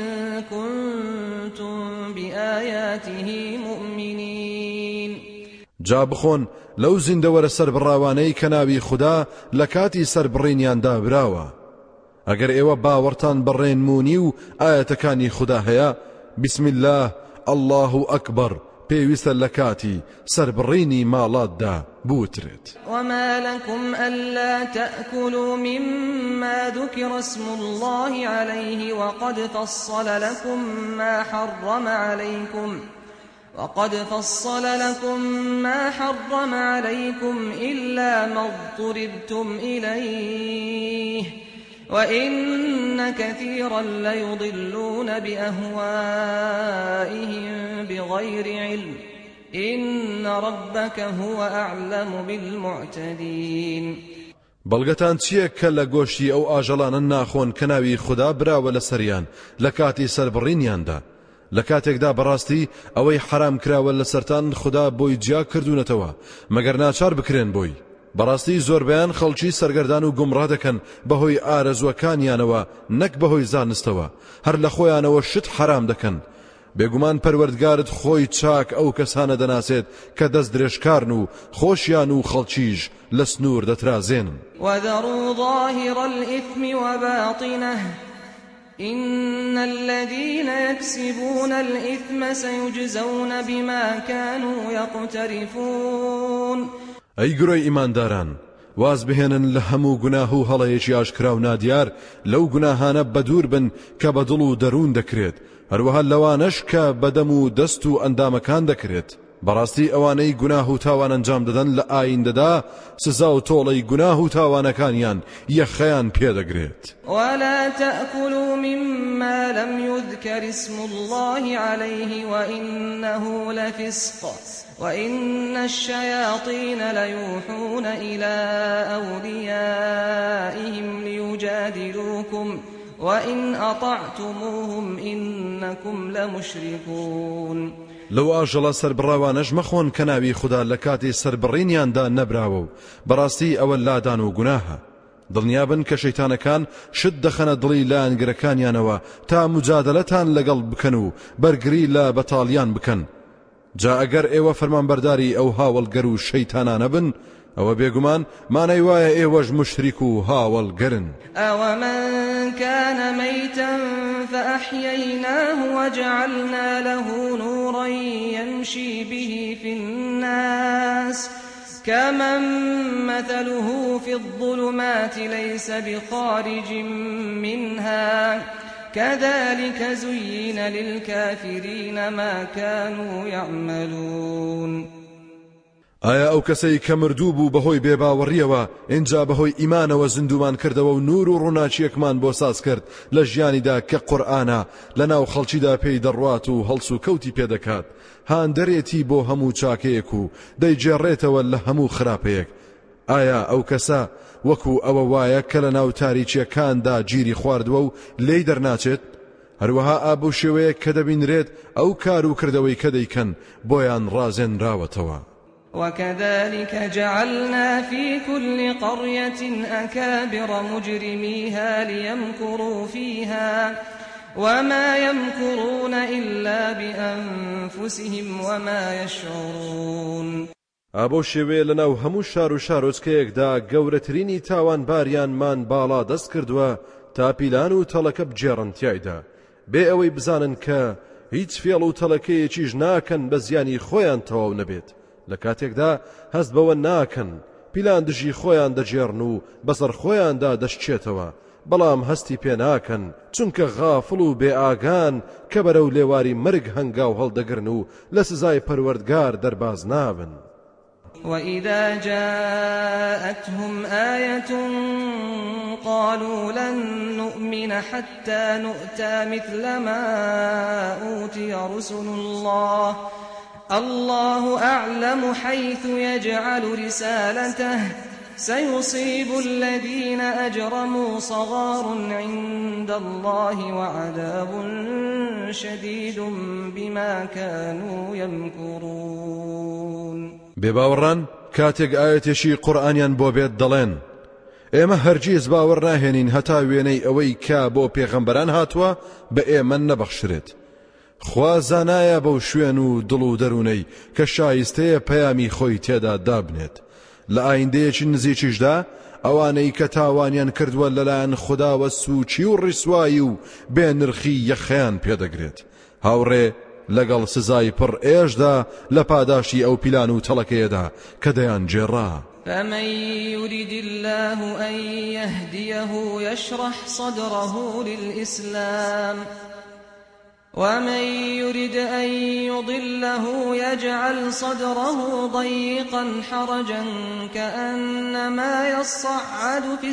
كنتم بآياته مؤمنين. جا بخۆن لەو زیندەوەرە سەربڕاوانەی کە ناوی خوددا لە کاتی سەربڕینیاندا براوە، ئەگەر ئێوە باوەڕتان بەڕێنمونی و ئاەتەکانی خوددا هەیە بسم الله الله ئەکبەر پێویستە لە کاتی سەربڕینی ماڵاتدا بوترێت. وما لكم ألا تأكلوا مما ذكر اسم الله عليه وقد فصل لكم ما حرم عليكم وقد فصل لكم ما حرم عليكم إلا ما اضطررتم إليه وإن كثيرا ليضلون بأهوائهم بغير علم إن ربك هو أعلم بالمعتدين. بەڵگەتان چییە کە لە گۆشتی ئەو ئاژەڵانە ناخۆن کە ناوی خوددا براوە لە سەریان لە کاتی سەربڕینیاندا، لە کاتێکدا بەڕاستی ئەوەی حرام کراوە لە سەرتان خوددا بۆی جیا کردوونەتەوە مەگەر ناچار بکرێن بۆی. بەڕاستی زۆربیان خەڵکی سەرگەردان و گومڕا دەکەن بەهۆی ئارەزوەکانیانەوە نەک بەهۆی زانستەوە، هەر لە خۆیانەوە شت حرام دەکەن. بێگومان پەروەردگارت خۆی چاک ئەو کەسانە دەناسێت کە دەست درێژکارن و خۆشیان و خەڵکیش لە سنوور دەترازێنن. وذروا ظاهر الإثم وباطنه إن الذين يكسبون الإثم سيجزون بما كانوا يقترفون. ئەی گرۆی ئیمانداران واز بهێنن لە هەموو گوناه و هەڵەیەکی ئاشکرا و نادیار لەو گوناهانە بەدوور بن کە بە دڵ و دەروون دەکرێت هەروەها لەوانەش کە بەدەم و دەست و ئەندامەکان دەکرێت بەڕاستی ئەوانەی گوناه و تاوان ئەنجام دەدەن لە ئایندەدا سزا و تۆڵەی گوناه و تاوانەکانیان یەخەیان پێدەگرێت ولا تأكلوا مما لم يذكر اسم الله عليه وإنه لفسق وإن الشياطين ليوحون إلى أوليائهم ليجادلوكم وإن أطعتموهم إنكم لمشركون لو ئاژەڵە سەربڕاوانەش مەخۆن کە ناوی خوددا لە کاتی سەربڕینیاندا نەبراوە و بەڕاستی ئەوە لادان و گوناهە دڵنیابن کە شەیتانەکان شت دەخەنە دڵی لایەنگرەکانیانەوە تا مجادلەتان لەگەڵ بکەن و بەرگری لە بەتاڵیان بکەن جا ئەگەر ئێوە فەرمانبەرداری ئەو هاوڵگەر و شەیتانانە بن ئەوە بێگومان مانای وایە ئێوەش مشریک و هاوڵگەرن ئەوەمن كان ميتا فأحييناه وجعلنا له نورا يمشي به في الناس كمن مثله في الظلمات ليس بخارج منها كذلك زين للكافرين ما كانوا يعملون ئایا ئەو کەسەی کە مردوو بوو بەهۆی بێباوەڕیەوە ئینجا بەهۆی ئیمانەوە زیندومان کردەوە و نور و ڕووناچیەکمان بۆ ساز کرد لە ژیانیدا کە قورئانە لەناو خەڵکیدا پێی دەڕوات و هەڵس و کەوتی پێدەکات هاندەرێتی بۆ هەموو چاکەیەک و دەیجێڕێتەوە لە هەموو خراپەیەک ئایا ئەو کەسە وەکو ئەوە وایە کە لە ناو تاریچیەکاندا گیری خواردووە و لێی دەرناچێت هەروەها ئابوو شێوەیە کە دەبینرێت ئەو کار و کردەوەی کە دەیکەن بۆیان ڕازێنراوەتەوە وكذلك جعلنا في كل قرية أكابر مجرميها ليمكروا فيها وما يمكرون إلا بأنفسهم وما يشعرون ئابۆ شێوەیە لەناو هەموو شار و شارۆچکەیەکدا گەورەترینی تاوان باریانمان باڵا دەست کردووە تا پیلان و تەڵەکە بجێڕن تیایدا بێ ئەوەی بزانن کە هیچ فێڵ و تەڵەکەیەکیش ناکەن بە زیانی خۆیان تەواو نەبێت لە کاتێکدا هەست بەوە ناکەن پیلان دژی خۆیان دەجێڕن و بەسەر خۆیاندا دەشتێتەوە بەڵام هەستی پێ ناکەن چونکە غافڵ و بێئاگان کە بەرەو لێواری مرگ هەنگاو هەڵدەگرن و لە سزای پەروەردگار دەرباز نابن وإذا جاءتهم آية قالوا لن نؤمن حتى نؤتى مثل ما أوتي رسل الله الله أعلم حيث يجعل رسالته سيصيب الذين أجرموا صغار عند الله وعذاب شديد بما كانوا يمكرون بێباوەڕان کاتێک ئاەتێکی قورئانیان بۆ بێت دەڵێن ئێمە هەرگیز باوەڕ ناهێنین هەتا وێنەی ئەوەی کە بۆ پێغەمبەران هاتووە بە ئێمە نەبەخشرێت خوا زانایە بەو شوێن و دڵ و دەروونەی کە شایستەیە پەیامی خۆی تێدا دابنێت لە ئایندەیەکی نزیکیشدا ئەوانەی کە تاوانیان کردووە لەلایەن خودداوە سوچی و ڕیسوایی و بێنرخی یەخەیان پێدەگرێت هاوڕێ لەگەڵ سزای پڕ ئێشدا لە پاداشی ئەو پیلان و تەڵەکەیەدا کە دەیان جێڕا فمن يرد الله أن يهديه يشرح صدره للإسلام ومن يرد أن يضله يجعل صدره ضيقا حرجا كأنما يصعد في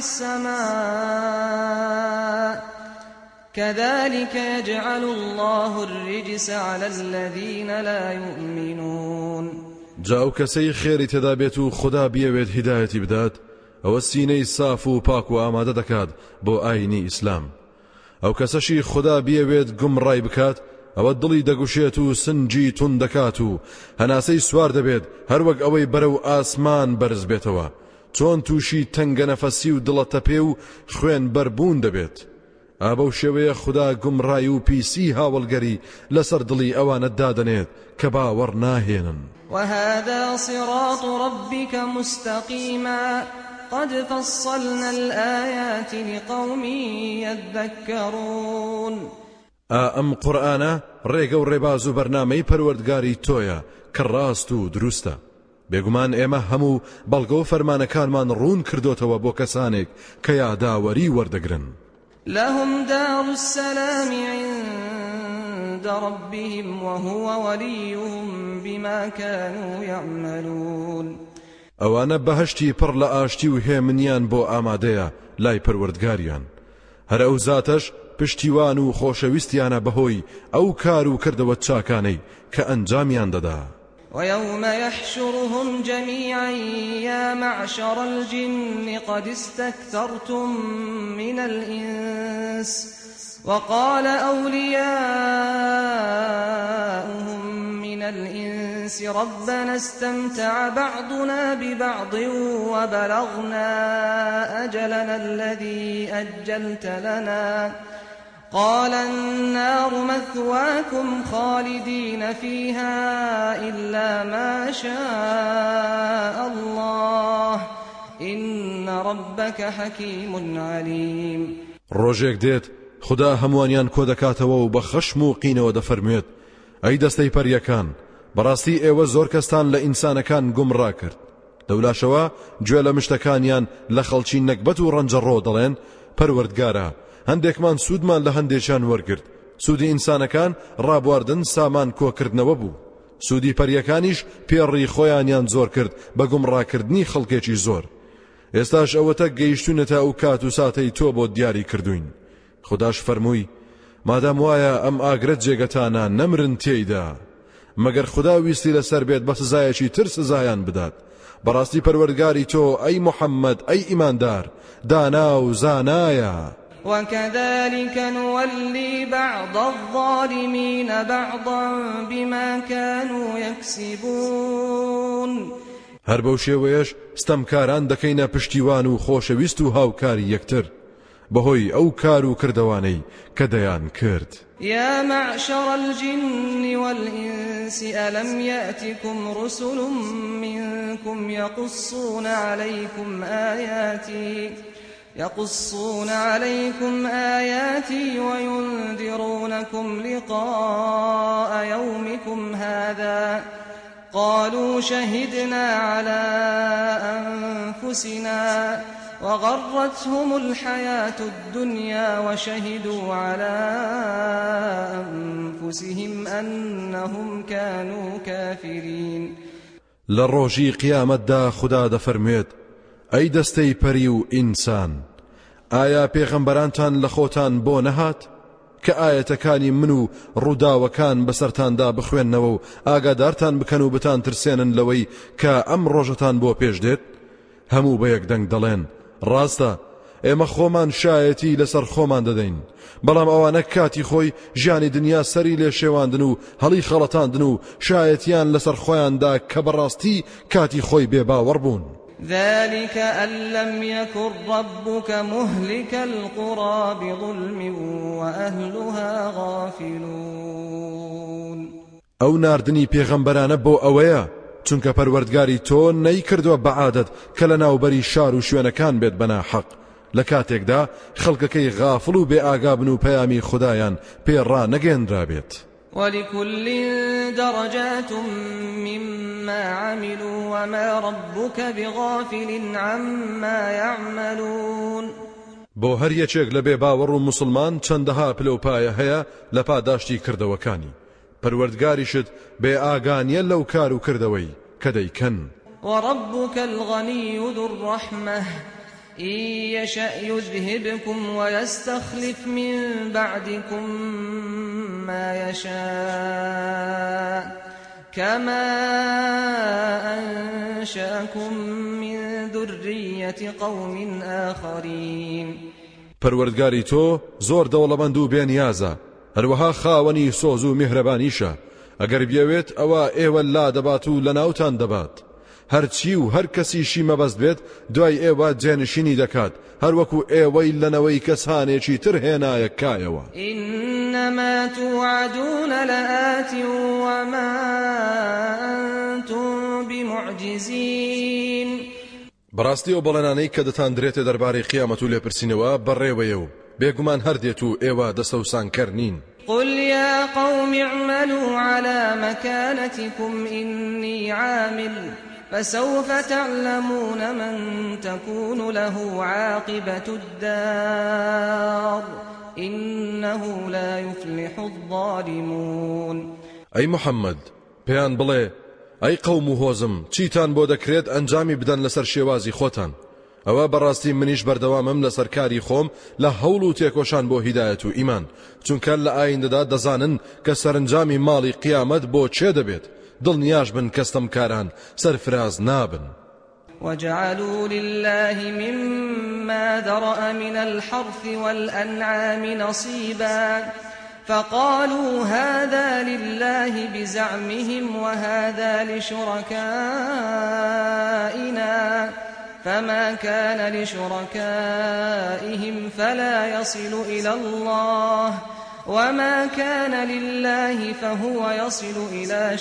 السماء كذلك يجعل الله الرجس على الذين لا يؤمنون جاو کەسەی خێری تێدا بێت و خوددا بیەوێت هیدایەتی بدات ئەوە سینەی صاف و پاک و ئامادە دەکات بۆ ئاینی ئیسلام ئەو کەسەشی خوددا بیەوێت گومڕای بکات ئەوە دڵی دەگوشێت و سنجی تون دەکات و هەناسەی سوار دەبێت هەروەک ئەوەی بەرەو ئاسمان بەرز بێتەوە چۆن تووشی تەنگە نەفەسی و دڵە تەپێ و خوێن بەربوون دەبێت ئابەو شێوەیە خوددا گومڕای و پیسی هاوڵگەری لەسەر دڵی ئەوانە دادەنێت کە باوەڕ ناهێنن وهذا صراط ربك مستقيما قد فصلنا الآيات لقوم يذكرون ئەم قورئانە ڕێگە و ڕێباز و بەرنامەی پەروەردگاری تۆیە کە ڕاست و دروستە بێگومان ئێمە هەموو بەڵگە و فەرمانەکانمان ڕوون کردوتەوە بۆ کەسانێک کە یاداوەری وەردەگرن. لهم دار السلام عند ربهم وهو وليهم بما كانوا يعملون. ئەوانە بەهشتی پڕ لە ئاشتی و هێمنیان بۆ ئامادەیە لای پەروەردگاریان. هەر ئەو زاتەش پشتیوان و خۆشەویستیانە بەهۆی ئەو کار و کردەوە چاکانەی کە ئەنجامیان دەدا. ويوم يحشرهم جميعا يا معشر الجن قد استكثرتم من الإنس وقال أولياؤهم من الإنس ربنا استمتع بعضنا ببعض وبلغنا أجلنا الذي أجلت لنا قال النار مثواكم خالدين فيها إلا ما شاء الله إن ربك حكيم عليم. ڕۆژێک دێت خدا هەمووانیان کۆ دەکاتەوە و بە خەشم و قینەوە دەفەرموێت ئەی دەستەی پەریەکان بەڕاستی ئێوە زۆر کەستان لە ئینسانەکان گومڕا کرد. دەولاشەوە گوێ لە مشتەکانیان لە خەڵکی نەکبەت و ڕەنجەڕۆ دەڵێن پەروەردگارە هەندێکمان سوودمان لە هەندێکیان وەرگرت. سوودی ئینسانەکان ڕابواردن سامان کۆکردنەوە بوو. سوودی پەریەکانیش پێڕی خۆیانیان زۆر کرد بە گومڕاکردنی خەڵکێکی زۆر. ئێستاش ئەوەتە گەیشتونەتە ئەو کات و ساتەی تۆ بۆ دیاری کردوین. خداش فەرمووی مادام وایە ئەم ئاگرەت جێگەتانە نەمرن تێیدا مەگەر خدا ویستی لەسەر بێت بە سزایەکی تر سزایان بدات. بەڕاستی پەروەردگاری تۆ ئەی محەممەد ئەی ئیماندار دانا و زانایە. وكذلك نولي بعض الظالمين بعضا بما كانوا يكسبون. هەر بەو شێوەیەش ستەمکاران دەکەینە پشتیوان و خۆشەویست و هاوکاری یەکتر بەهۆی ئەو کار و کردەوانەی کە دەیان کرد. يا معشر الجن والإنس ألم يأتكم رسل منكم يقصون عليكم آياتي يقصون عليكم آياتي وينذرونكم لقاء يومكم هذا قالوا شهدنا على أنفسنا وغرتهم الحياة الدنيا وشهدوا على أنفسهم أنهم كانوا كافرين. لروجي قيامت دا خدا دا فرميت أي دستي پريو إنسان آيا پیغمبرانتان لخوتان بو نهات كآيتكاني منو ڕووداوەکان بەسەرتاندا بخوێننەوە و ئاگادارتان بکەن و بتان ترسێنن لەوەی کە ئەم ڕۆژەتان بۆ پێش دێت. هەموو بە یەک دەنگ دەڵێن ڕاستە ئێمە خۆمان شایەتی لەسەر خۆمان دەدەین بەڵام ئەوانە کاتی خۆی ژیانی دنیا سەری لێ شێواندن و هەڵی خەڵەتاندن و شایەتیان لەسەر خۆیاندا کە بەڕاستی کاتی خۆی بێباوەڕ بوون. ذلك أن لم يكن ربك مهلك القرى بظلم وأهلها غافلون. ئەو ناردنی پێغەمبەرانە بۆ ئەوەیە چونکە پەروەردگاری تۆ نەیکردووە بەعادەت کە لە ناوبەری شار و شوێنەکان بێت بەناحەق لە کاتێکدا خەڵکەکەی غافڵ و بێ ئاگابن و پەیامی خودایان پێڕا نەگەێنرابێت. ولكل درجات مما عملوا وما ربك بغافل عما يعملون. بۆ هەر یەکێک لە بێباوەڕ و موسڵمان چەندەها پلەپایە هەیە لە پاداشتی کردەوەکانی. پەروەردگاریشت بێ ئاگانیە لەو کار و کردەوەی کە دەیکەن. وربك الغني ذو الرحمة إن يشأ يذهبكم ويستخلف من بعدكم ما يشاء كما أنشأكم من ذرية قوم آخرين. پەروەردگاری تۆ زۆر دەوڵەمەند و بێنیازە هەروەها خاوەنی سۆز و میهرەبانیشە ئەگەر بیەوێت ئەوە ئێوە لا دەبات و لە ناوتان دەبات هەرچی و هەر کەسیشی مەبەست بێت دوای ئێوە جێنشینی دەکات هەروەکو ئێوەی لەنەوەی کەسانێکی تر هێنایە کایەوە. إنما توعدون لآت وما أنتم بمعجزين. بەڕاستی ئەو بەڵێنانەی کە دەتان درێتە دەربارەی قیامەت و لێپرسینەوە بەڕێوەیە و بێگومان هەردێت و ئێوە دەسەوسانکەر نین. قل يا قوم اعملوا على مكانتكم إني عامل فسوف تعلمون من تكون له عاقبة الدار إنه لا يفلح الظالمون. أي محمد بيان بڵێ ئەی قەوم و هۆزم چیتان بۆ دەکرێت ئەنجامی بدەن لەسەر شێوازی خۆتان ئەوە بەڕاستی منیش بەردەوامم لەسەر کاری خۆم لە هەوڵ و تێکۆشان بۆ هیدایەت و ئیمان چونکە لە ئایندەدا دەزانن کە سەرنجامی ماڵی قیامەت بۆ چێ دەبێت دڵنیاش بن کەستەمکاران سەرفراز نابن. وجعلوا لله مما ذرأ من الحرث والأنعام نصيبا فقالوا هذا لله بزعمهم وهذا لشركائنا فما كان لشركائهم فلا يصل إلى الله وما كان لله فهو يصل إلى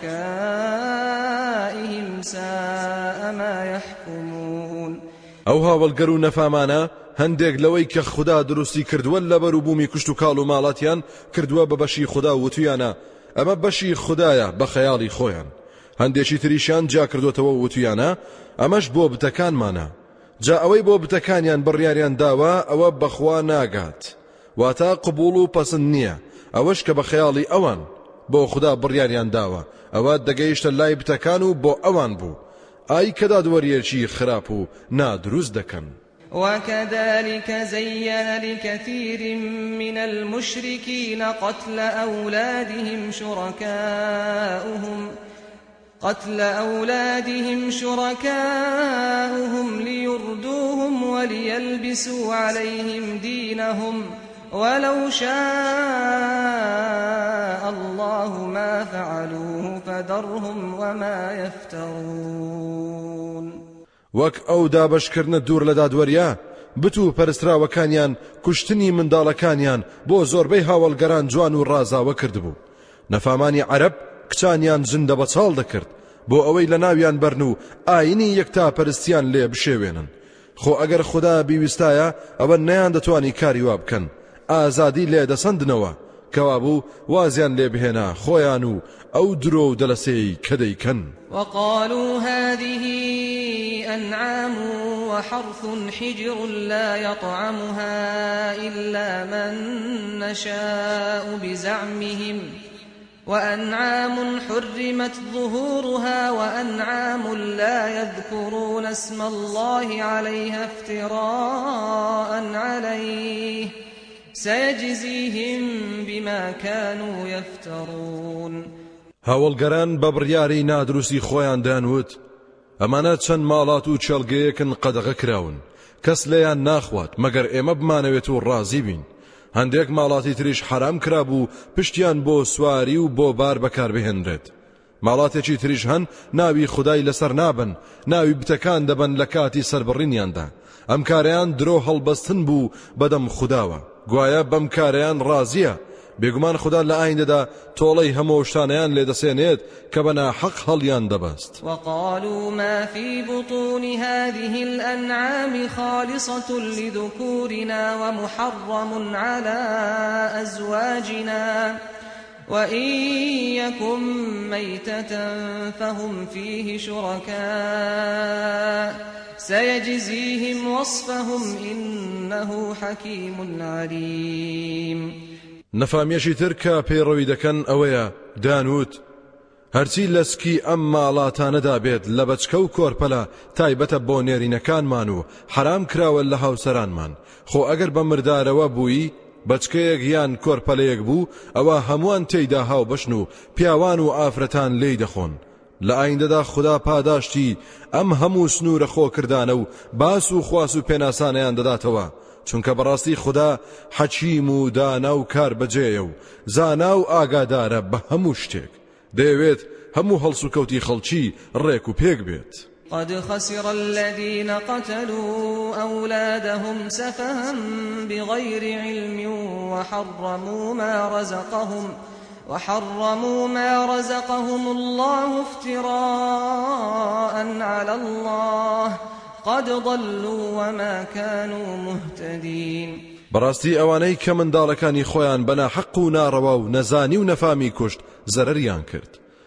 شركائهم ساء ما يحكمون. ئەو هاوڵگەر و نەفامانە هەندێک لەوەی کە خوددا دروستی کردووە لە بەروبوومی کوشت و کاڵ و ماڵاتیان کردووە بە بەشی خوددا وتویانە ئەمە بەشی خوددایە بە خەیاڵی خۆیان هەندێکی تریشیان جا کردوتەوە وتویانە ئەمەش بۆ بتەکانمانە جا ئەوەی بۆ بتەکانیان بڕیاریان داوە ئەوە بەخوا ناگات واتە قبول و پەسند نییە ئەوەش کە بە خەیاڵی ئەوان بۆ خوددا بڕیاریان داوە ئەوە دەگەیشتە لای بتەکان و بۆ ئەوان بوو ئای کە دادوەریەکی خراپ و نادروست دەکەن. وكذلك زين لكثير من المشركين قتل أولادهم شركاؤهم قتل أولادهم شركاؤهم ليردوهم وليلبسوا عليهم دينهم ولو شاء الله ما فعلوه فذرهم وما يفترون. وەک ئەو دابەشکردنە دوور لە دادوەریە بتو پەرستراوەکانیان کوشتنی منداڵەکانیان بۆ زۆربەی هاوڵگەران جوان و ڕازاوە کردبوو نەفامانی عەرەب کچانیان زندە بەچاڵ دەکرد بۆ ئەوەی لە ناویان بەرن و ئاینی یەکتا پەرستیان لێ بشێوێنن خۆ ئەگەر خوددا بیویستایە ئەوە نەیان دەتوانی کاری وا بکەن ئازادی لێ دەسەندنەوە کەوا بوو وازیان لێ بهێنا خۆیان و ئەو درۆ و دەلەسەی کە دەیکەن. وقالوا هذه أنعام وحرث حجر لا يطعمها إلا من نشاء بزعمهم وأنعام حرمت ظهورها وأنعام لا يذكرون اسم الله عليها افتراء عليه سيجزيهم بما كانوا يفترون. هاوڵگەران بە بڕیاری نادروستی خۆیان دانوت ئەمانە چەند ماڵات و چێڵگەیەکن قەدەغە کراون کەس لێیان ناخوات مەگەر ئێمە بمانەوێت و ڕازی بین هەندێک ماڵاتی تریش حرام کرابوو پشتیان بۆ سواری و بۆ بار بەکار بهێنرێت ماڵاتێکی تریش هەن ناوی خودای لەسەر نابن ناوی بتەکان دەبن لە کاتی سەربڕینیاندا ئەم کارەیان درۆ هەڵبەستن بوو بەدەم خودداوە گوایە بەم کارەیان ڕازیە بێگومان خوددا لە ئایندەدا تۆڵەی هەموو شتانەیان لێدەسێنێت کە بەنا حەق هەڵیان دەبەست. وقالوا ما في بطون هذه الأنعام خالصة لذكورنا ومحرم على أزواجنا وإن يكن ميتة فهم فيه شركاء سيجزيهم وصفهم إنه حكيم عليم. نەفامیەشی تر کە پێڕەوی دەکەن ئەوەیە دانوت هەرچی لەسکی ئەم ماڵاتانەدا بێت لە بەچکە و کۆرپەلە تایبەتە بۆ نێرینەکانمان و حرام کراوە لە هاوسەرانمان خۆ ئەگەر بە مردارەوە بووی بەچکەیەک یان کۆرپەلەیەک بوو ئەوە هەمووان تێیدا هاو بەشن و پیاوان و ئافرەتان لێی دەخۆن لە ئایندەدا خوددا پاداشتی ئەم هەموو سنوورە خۆکردانە و باس و خواس و پێناسانەیان دەداتەوە چونکە بەڕاستی خوددا حەکیم و دانا و کار بەجێیە و زانا و ئاگادارە بە هەموو شتێک دەیەوێت هەموو هەڵس و کەوتی خەڵکی ڕێک و پێک بێت. قد خسر الذين قتلوا أولادهم سفها بغير علم وحرموا ما رزقهم وحرموا ما رزقهم الله افتراء على الله قد ضلوا وما كانوا مهتدين. بەڕاستی ئەوانەی کە منداڵەکانی خۆیان بەنا حەق و ناڕەوا و نەزانی و نەفامی کوشت زەرەریان کرد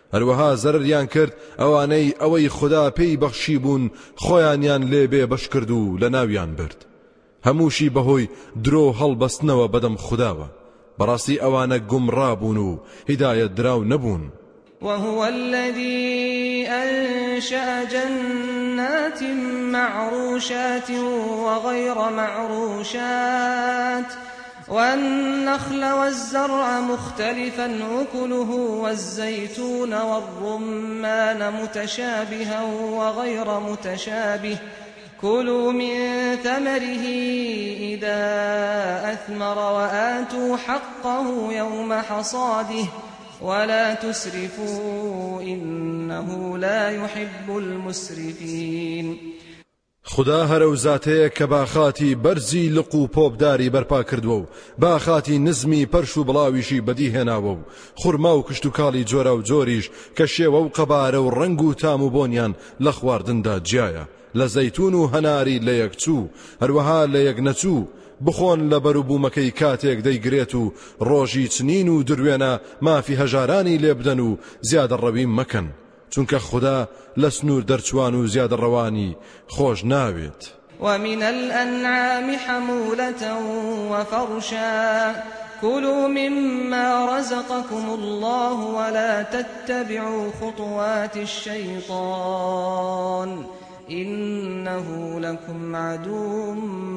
هەروەها زەرریان کرد ئەوانەی ئەوەی خوددا پێی بەخشی بوون خۆیانیان لێبێ بەش کرد و لە ناویان برد هەمووشی بەهۆی درۆ هەڵبەستنەوە بەدەم خودداوە بەڕاستی ئەوانە گومڕابوون و هیدایەت دراو نەبوون وهو الذي أنشأ جنات معروشات وغير معروشات والنخل والزرع مختلفا أكله والزيتون والرمان متشابها وغير متشابه كلوا من ثمره إذا أثمر وآتوا حقه يوم حصاده ولا تسرفوا إنه لا يحب المسرفين خدا هەرە زاتەیە کە باخاتی بەرزی لق و پۆپداری بەرپا کردووە و باخاتی نزمی پەرش و بڵاویشی بەدی هێناوە و خورما و کشت و کاڵی جۆرە و جۆریش کە شێوە و قەبارە و ڕنگ و تام و بۆنیان لە خواردندا جیایە لە زەیتون و هەناری لە یەکچوو هەروەها لە یەک نەچوو بخۆن لە بەروبوومەکەی کاتێک دەیگرێت و ڕۆژی چنین و دروێنە مافی هەژارانی لێ بدەن و زیادە ڕەوی مەکەن چونکە خدا لە سنوور دەرچوان و زیادە ڕەوانی خۆش ناوێت ومن الأنعام حمولة وفرشا كلوا مما رزقكم الله ولا تتبعوا خطوات الشيطان إنه لكم عدو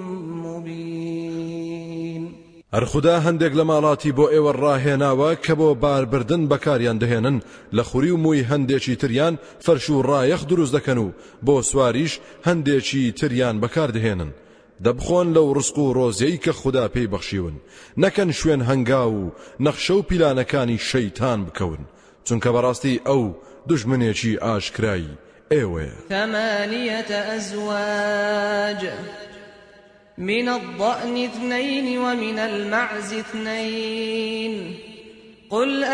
مبين هەر خوددا هەندێک لە ماڵاتی بۆ ئێوە ڕاهێناوە کە بۆ باربردن بەکاریان دەهێنن لە خوری و مووی هەندێکی تریان فەرش و ڕایەخ دروست دەکەن و بۆ سواریش هەندێکی تریان بەکار دەهێنن دەبخۆن لەو ڕزق و ڕۆزیەی کە خوددا پێی بەخشیون نەکەن شوێن هەنگا و نەخشە و پیلانەکانی شەیتان بکەون چونکە بەڕاستی ئەو دوژمنێکی ئاشکرایی ئێوەیە ثمانية أزواج من الضأن اثنين ومن المعز اثنين قل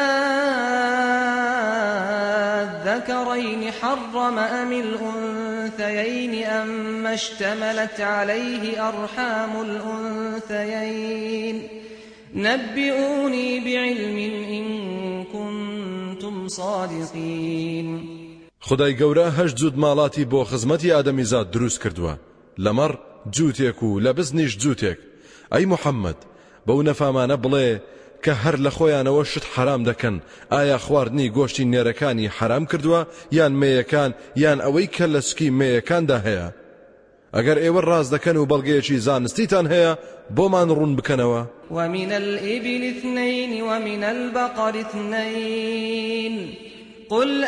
أذكرين حرم أم الأنثيين أما اشتملت عليه أرحام الأنثيين نبئوني بعلم إن كنتم صادقين خدای گەورە هەشت جوود ماڵاتی بۆ خزمەتی ئادەمیزاد دروست کردووە لەمەڕ جووتێک و لە بزنیش جووتێک ئەی محەممەد بەو نەفامانە بڵێ کە هەر لە خۆیانەوە شت حرام دەکەن ئایا خواردنی گۆشتی نێرەکانی حرام کردووە یان مێیەکان یان ئەوەی کە لە سکی مێیەکاندا هەیە ئەگەر ئێوە ڕاست دەکەن و بەڵگەیەکی زانستیتان هەیە بۆمان ڕوون بکەنەوە ومن الإبل اثنين ومن البقر اثنين قل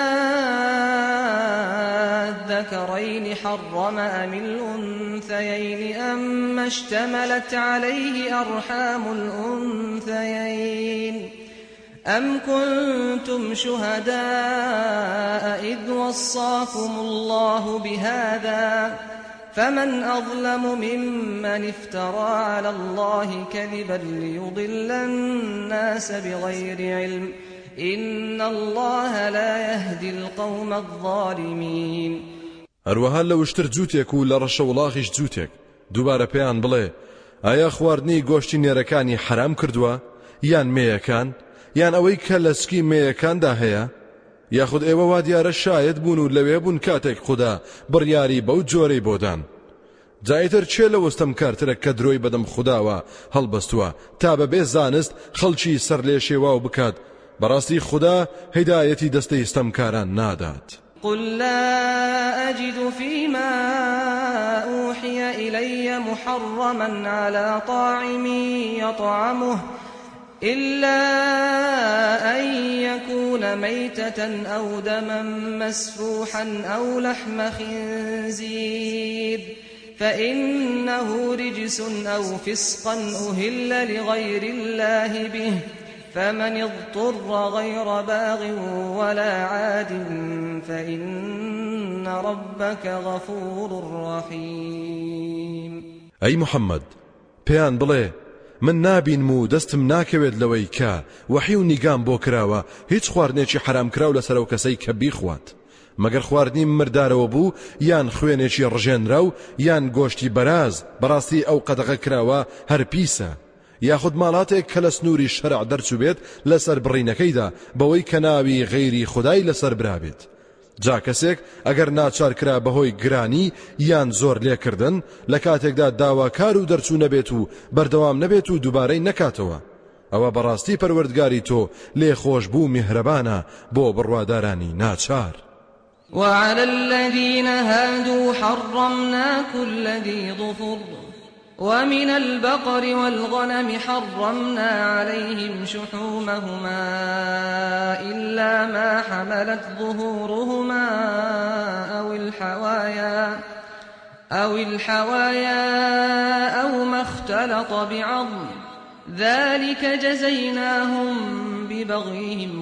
أذكرين حرم أم الأنثيين أما اشتملت عليه أرحام الأنثيين أم كنتم شهداء إذ وصاكم الله بهذا فمن أظلم ممن افترى على الله كذبا ليضل الناس بغير علم إن الله لا يهدي القوم الظالمين هەروەها لە وشتر جووتێک و لە ڕەشە وڵاغیش جووتێک دووبارە پێیان بڵێ ئایا خواردنی گۆشتی نێرەکانی حرام کردووە یان مێیەکان یان ئەوەی کە لە سکی مێیەکاندا هەیە یاخود ئێوە وا دیارە شاید بوون و لەوێ بوون کاتێک خوددا بڕیاری بەو جۆرەی بۆدان جایتر چێ لە وەستەمکارترە کە درۆی بەدەم خودداوە هەڵبەستووە تا بەبێ زانست خەڵکی سەر لێ شێواو بکات بەڕاستی خوددا هیدایەتی دەستەی ستەمکاران نادات قل لا أجد فيما أوحي إلي محرما على طاعم يطعمه إلا أن يكون ميتة أو دما مسفوحا أو لحم خنزير فإنه رجس أو فسقا أهل لغير الله به فمن اضطر غير باغ ولا عاد فإن ربك غفور رحيم أي محمد بيان بڵێ من نابینم و دەستم ناکەوێت لەوەی کە وحی و نیگام بۆ کراوە هیچ خواردنێکی حرام کراو لەسەر ئەو کەسەی کە بیخوات مەگەر خواردنی مردارەوە بوو یان خوێنێکی ڕژێنرا و یان گۆشتی بەراز بەڕاستی ئەو قەدەغە کراوە هەر پیسە یاخود ماڵاتێک کە لە سنووری شەرع دەرچوو بێت لەسەر بڕینەکەیدا بەوەی کە ناوی غەیری خودای لەسەر برابێت. جا کەسێک ئەگەر ناچار کرا بەهۆی گرانی یان زۆر لێکردن لە کاتێکدا داواکار و دەرچوو نەبێت و بەردەوام نەبێت و دووبارەی نەکاتەوە، ئەوە بەڕاستی پەروەردگاری تۆ لێ خۆش بوو میهرەبانە بۆ بڕوادارانی ناچار. وعلى الذين هادوا حرمنا كل ذي ظفر ومن البقر والغنم حرمنا عليهم شحومهما إلا ما حملت ظهورهما أو الحوايا أو الحوايا أو ما اختلط بعظم ذلك جزيناهم ببغيهم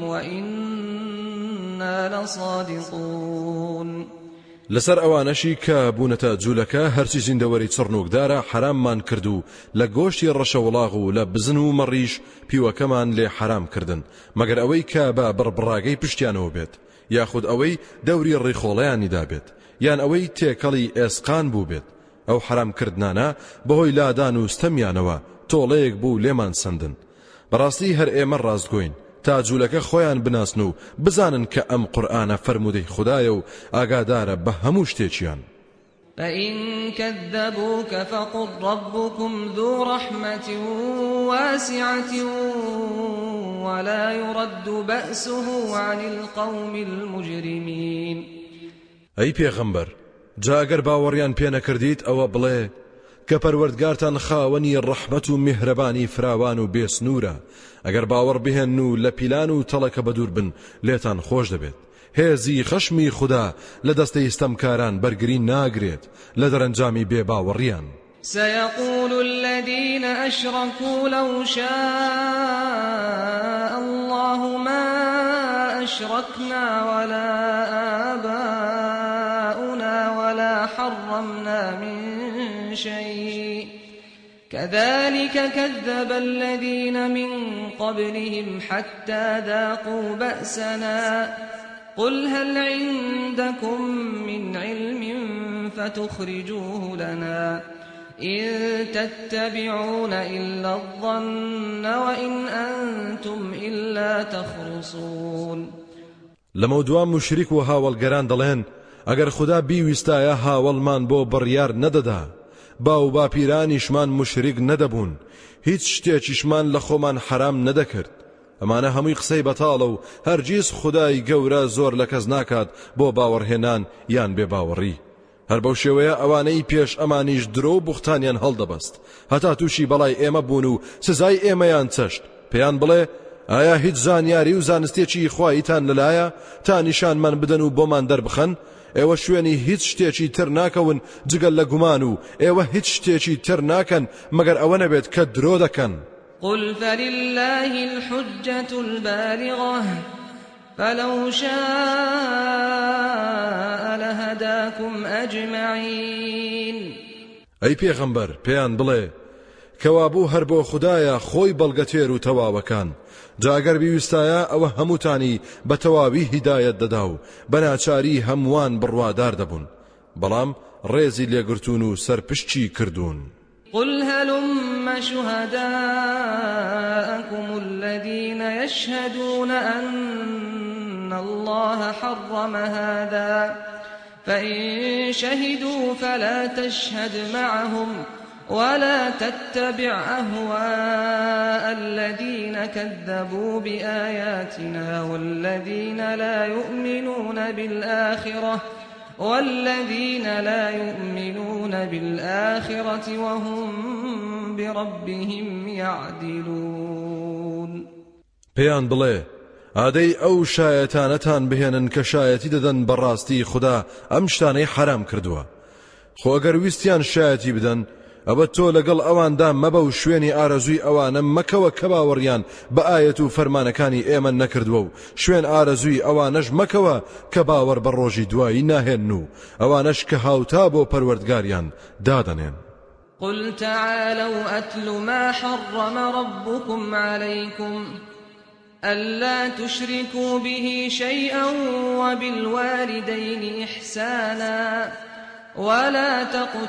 وإنا لصادقون. لسر ئەوانەشی کە بوونەتە جوولەکە هەرچی زیندەوەری چڕنوکدارە حراممان کردو لە گۆشتی ڕەشەوڵاغ و لە بزن و مەڕیش پیوەکەمان لێ حرام کردن مەگەر ئەوەی کە بە بڕبڕاگەی پشتیانەوە بێت یاخود ئەوەی دەوری ڕیخۆڵەیانیدا بێت یان ئەوەی تێکەڵی ئێسقان بوو بێت. ئەو حرامکردنانە بەهۆی لادان و ستەمیانەوە تۆڵەیەک بوو لێمان سندن. بەڕاستی هەر ئێمە ڕاستگۆین تا جوولەکە خۆیان بناسن و بزانن کە ئەم قورئانە فەرموودەی خودایە و ئاگادارە بە هەموو شتێکیان. فإن كذبوك فقل ربكم ذو رحمة واسعة ولا يرد بأسه عن القوم المجرمين. أي پێغەمبەر جا ئەگەر باوەڕیان پێ نەکردیت ئەوە بڵێ کە پەروەردگارتان خاوەنی ڕەحمەت و میهرەبانی فراوان و بێسنوورە. ئەگەر باوەڕ بهێن و لە پیلان و تەڵەکە بەدوور بن لێتان خۆش دەبێت. هێزی خەشمی خوددا لە دەستەی ستەمکاران بەرگری ناگرێت لە دەرەنجامی بێ باوەڕیان. سيقول الذين أشركوا لو شاء الله ما أشركنا ولا آباؤنا ولا حرمنا من شيء كذلك كذب الذين من قبلهم حتى ذاقوا بأسنا قل هل عندكم من علم فتخرجوه لنا إن تتبعون إلا الظن وإن أنتم إلا تخرصون. لموضوع مشرك وهاولگران دلين اگر خدا بیویستایە هاوڵمان بۆ بڕیار نەدەدا باو باپیرانیشمان مشرک نەدەبوون هیچ شتێکیشمان لە خۆمان حرام نەدەکرد. ئەمانە هەمووی قسەی بەتاڵە و هەرگیز خدای گەورە زۆر لە کەس ناکات بۆ باوەڕهێنان یان بێ باوەڕی. هەر بەو شێوەیە ئەوانەی پێش ئەمانیش درۆ و بوختانیان هەڵدەبەست هەتا تووشی بەڵای ئێمە بوون و سزای ئێمەیان چەشت. پێیان بڵێ ئایا هیچ زانیاری و زانستێکی خوایتان لەلایە تا نیشانمان بدەن و بۆمان دەربخەن؟ ئێوە شوێنی هیچ شتێکی تر ناکەون جگەل لە گومان و ئێوە هیچ شتێکی تر ناکەن مەگەر ئەوە نەبێت کە درۆ دەکەن. قل فلله الحجة البالغة فلو شاء لهداكم أجمعين. ئەی پێغەمبەر پێیان بڵێ کەوابوو هەر بۆ خودایە خۆی بەڵگەتێر و تەواوەکان جاگەر بیویستایە ئەوە هەمووتانی بە تەواوی هیدایەت دەدا و بەناچاری هەمووان بڕوادار دەبوون بەڵام ڕێزی لێگرتون و سەرپشتی کردوون. قل هلم شهداءكم الذين يشهدون أن الله حرم هذا فإن شهدوا فلا تشهد معهم ولا تتبع أهواء الذين كذبوا بآياتنا والذين لا يؤمنون بالآخرة والذين لا يؤمنون بالآخرة وهم بربهم يعدلون. پێیان بڵێ ئادەی ئەو شایەتانەتان بهێنن کە شایەتی دەدەن بەڕاستی خوددا ئەم شتانەی حرام کردووە. خۆ ئەگەر ویستیان شایەتی بدەن ئەوە تۆ لەگەڵ ئەواندا مەبە و شوێنی ئارەزووی ئەوانە مەکەوە کە باوەڕیان بە ئایەت و فەرمانەکانی ئێمە نەکردووە و شوێن ئارەزووی ئەوانەش مەکەوە کە باوەڕ بە ڕۆژی دوایی ناهێن و ئەوانەش کە هاوتا بۆ پەروەردگاریان دادەنێن. قل تعالوا أتل ما حرم ربكم عليكم ألا تشركوا به شيئا وبالوالدين إحسانا ولا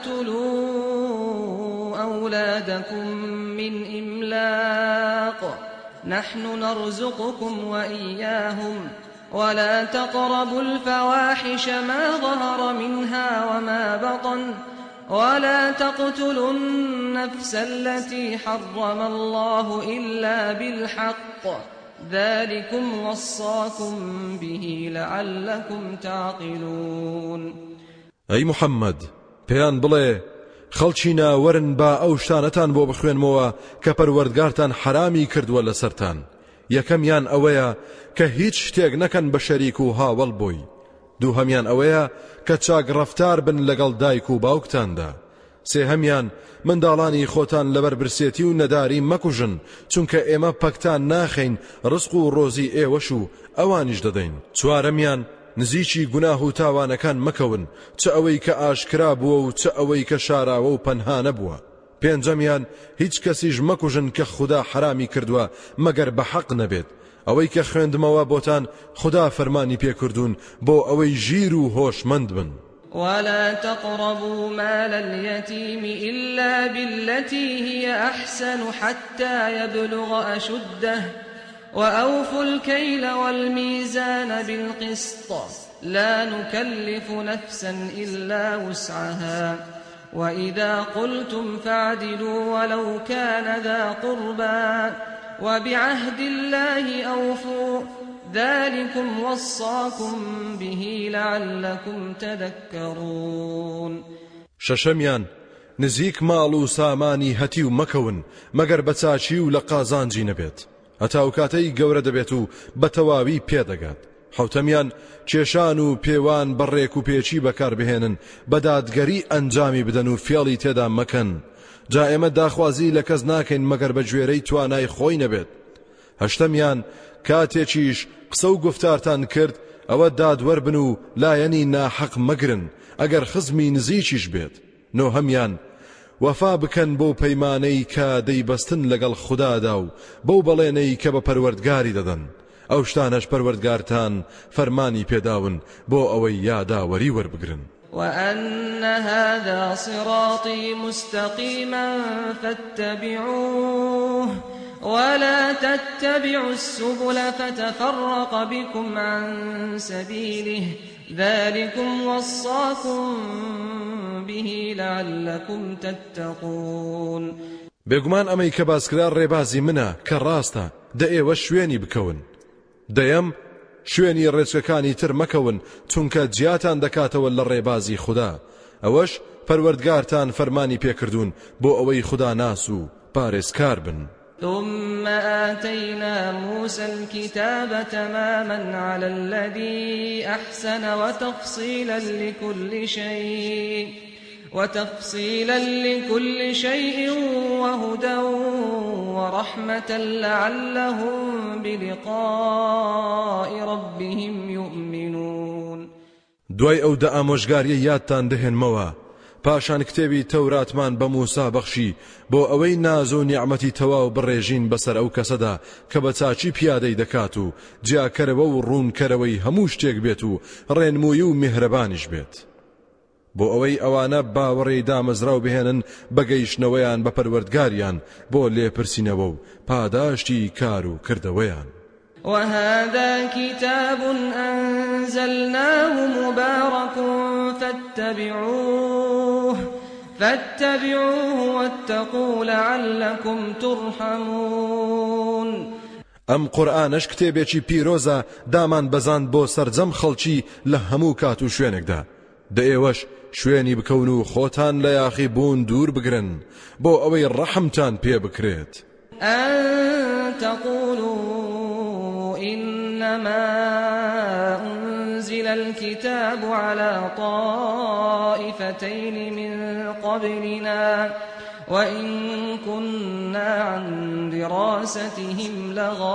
تقتلوا أولادكم من إملاق نحن نرزقكم وإياهم ولا تقربوا الفواحش ما ظهر منها وما بطن ولا تقتلوا النفس التي حرم الله إلا بالحق ذلكم وصاكم به لعلكم تعقلون. أي محمد بيان بڵێ خەڵکی ناوەرن با ئەو شتانەتان بۆ بخوێنمەوە کە پەروەردگارتان حرامی کردووە لەسەرتان. یەکەمیان ئەوەیە کە هیچ شتێک نەکەن بە شەریک و هاوڵ بووی. دووهەمیان ئەوەیە کە چاک ڕەفتار بن لەگەڵ دایک و باوکتاندا. سێهەمیان منداڵانی خۆتان لەبەر برسێتی و نەداری مەکوژن چونکە ئێمە پەکتان ناخەین ڕزق و ڕۆزی ئێوەش و ئەوانیش دەدەین. چوارەمیان نزیکی گوناه و تاوانەکان مەکەون چ ئەوەی کە ئاشکرا بووە و چ ئەوەی کە شاراوە و پەنها نەبووە. پێنجەمیان هیچ کەسیش مەکوژن کە خوددا حرامی کردووە مەگەر بە حەق نەبێت. ئەوەی کە خوێندمەوە بۆتان خوددا فەرمانی پێکردوون بۆ ئەوەی ژیر و هۆشمەند بن. ولا تقربوا مال اليتيم إلا بالتي هي أحسن حتى يبلغ أشده وأوفوا الكيل والميزان بالقسط لا نكلف نفسا إلا وسعها وإذا قلتم فاعدلوا ولو كان ذا قربى وبعهد الله أوفوا ذلكم وصاكم به لعلكم تذكرون. شەشەمیان نزیک ماڵ و سامانی هەتی و مەکەون مەگەر بە چاچی و لە قازانجی نەبێت هەتا و کاتەی گەورە دەبێت و بە تەواوی پێدەگات. حوتەمیان کێشان و پێوان بەڕێک و پێچی بەکاربهێنن بە دادگەری ئەنجامی بدەن و فێڵی تێدا مەکەن. جا ئێمە داخوازی لە کەس ناکەین مەگەر بە گوێرەی توانای خۆی نەبێت. هەشتەمیان کاتێکیش قسە و گفتارتان کرد ئەوە دادوەربن و لایەنی ناحەق مەگرن ئەگەر خزمی نزیکیش بێت. نۆهەمیان وەفا بکەن بۆ پەیمانەی کە دەیبەستن لەگەڵ خوددادا و بەو بەڵێنەی کە بە پەروەردگاری دەدەن. ئەو شتانەش پەروەردگارتان فەرمانی پێداون بۆ ئەوەی یاداوەری وەربگرن. وأن هذا صراطي مستقيما فاتبعوه ولا تتبعوا السبل فتفرق بكم عن سبيله ذلكم وصاكم به لعلكم تتقون. بێگومان ئەمەی کە باسکرا ڕێبازی منە کە ڕاستە دە ئێوە شوێنی بکەون. دەیەم شوێنی ڕێچکەکانی تر مەکەون چونکە جیاتان دەکاتەوە لە ڕێبازی خوددا. ئەوەش پەروەردگارتان فەرمانی پێکردوون بۆ ئەوەی خوددا ناس و پارێزکار بن. ثم آتينا موسى الكتاب تماما على الذي أحسن وتفصيلا لكل شيء وتفصيلا لكل شيء وهدى ورحمة لعلهم بلقاء ربهم يؤمنون. دوای ئەو دە ئامۆژگاریە یادتان دەهێنمەوە پاشان کتێبی تەوراتمان بە موسا بەخشی بۆ ئەوەی ناز و نیعمەتی تەواو بڕێژین بەسەر ئەو کەسەدا کە بە چاچی پیادەی دەکات و جیاکەرەوە و ڕوونکەرەوەی هەموو شتێک بێت و ڕێنمووی و میهرەبانیش بێت بۆ ئەوەی ئەوانە باوەڕێی دامەزراو بهێنن بەگەیشتنەوەیان بە پەروەردگاریان بۆ لێپرسینەوە و پاداشتی کار و کردەوەیان. وهذا كتاب أنزلناه مبارك فاتبعوه فاتبعوه واتقوا لعلكم ترحمون. ئەم قورئانەش کتێبێکی پیرۆزە دامان بەزاند بۆ سەرجەم خەڵکی لە هەموو کات و شوێنێکدا. دە ئێوەش شوێنی بکەون و خۆتان لە یاخی بوون دوور بگرن بۆ ئەوەی ڕەحمتان پێ بکرێت. أن تقولوا إنما أنزل الكتاب على طائفتين من قبلنا وإن كنا عن دراستهم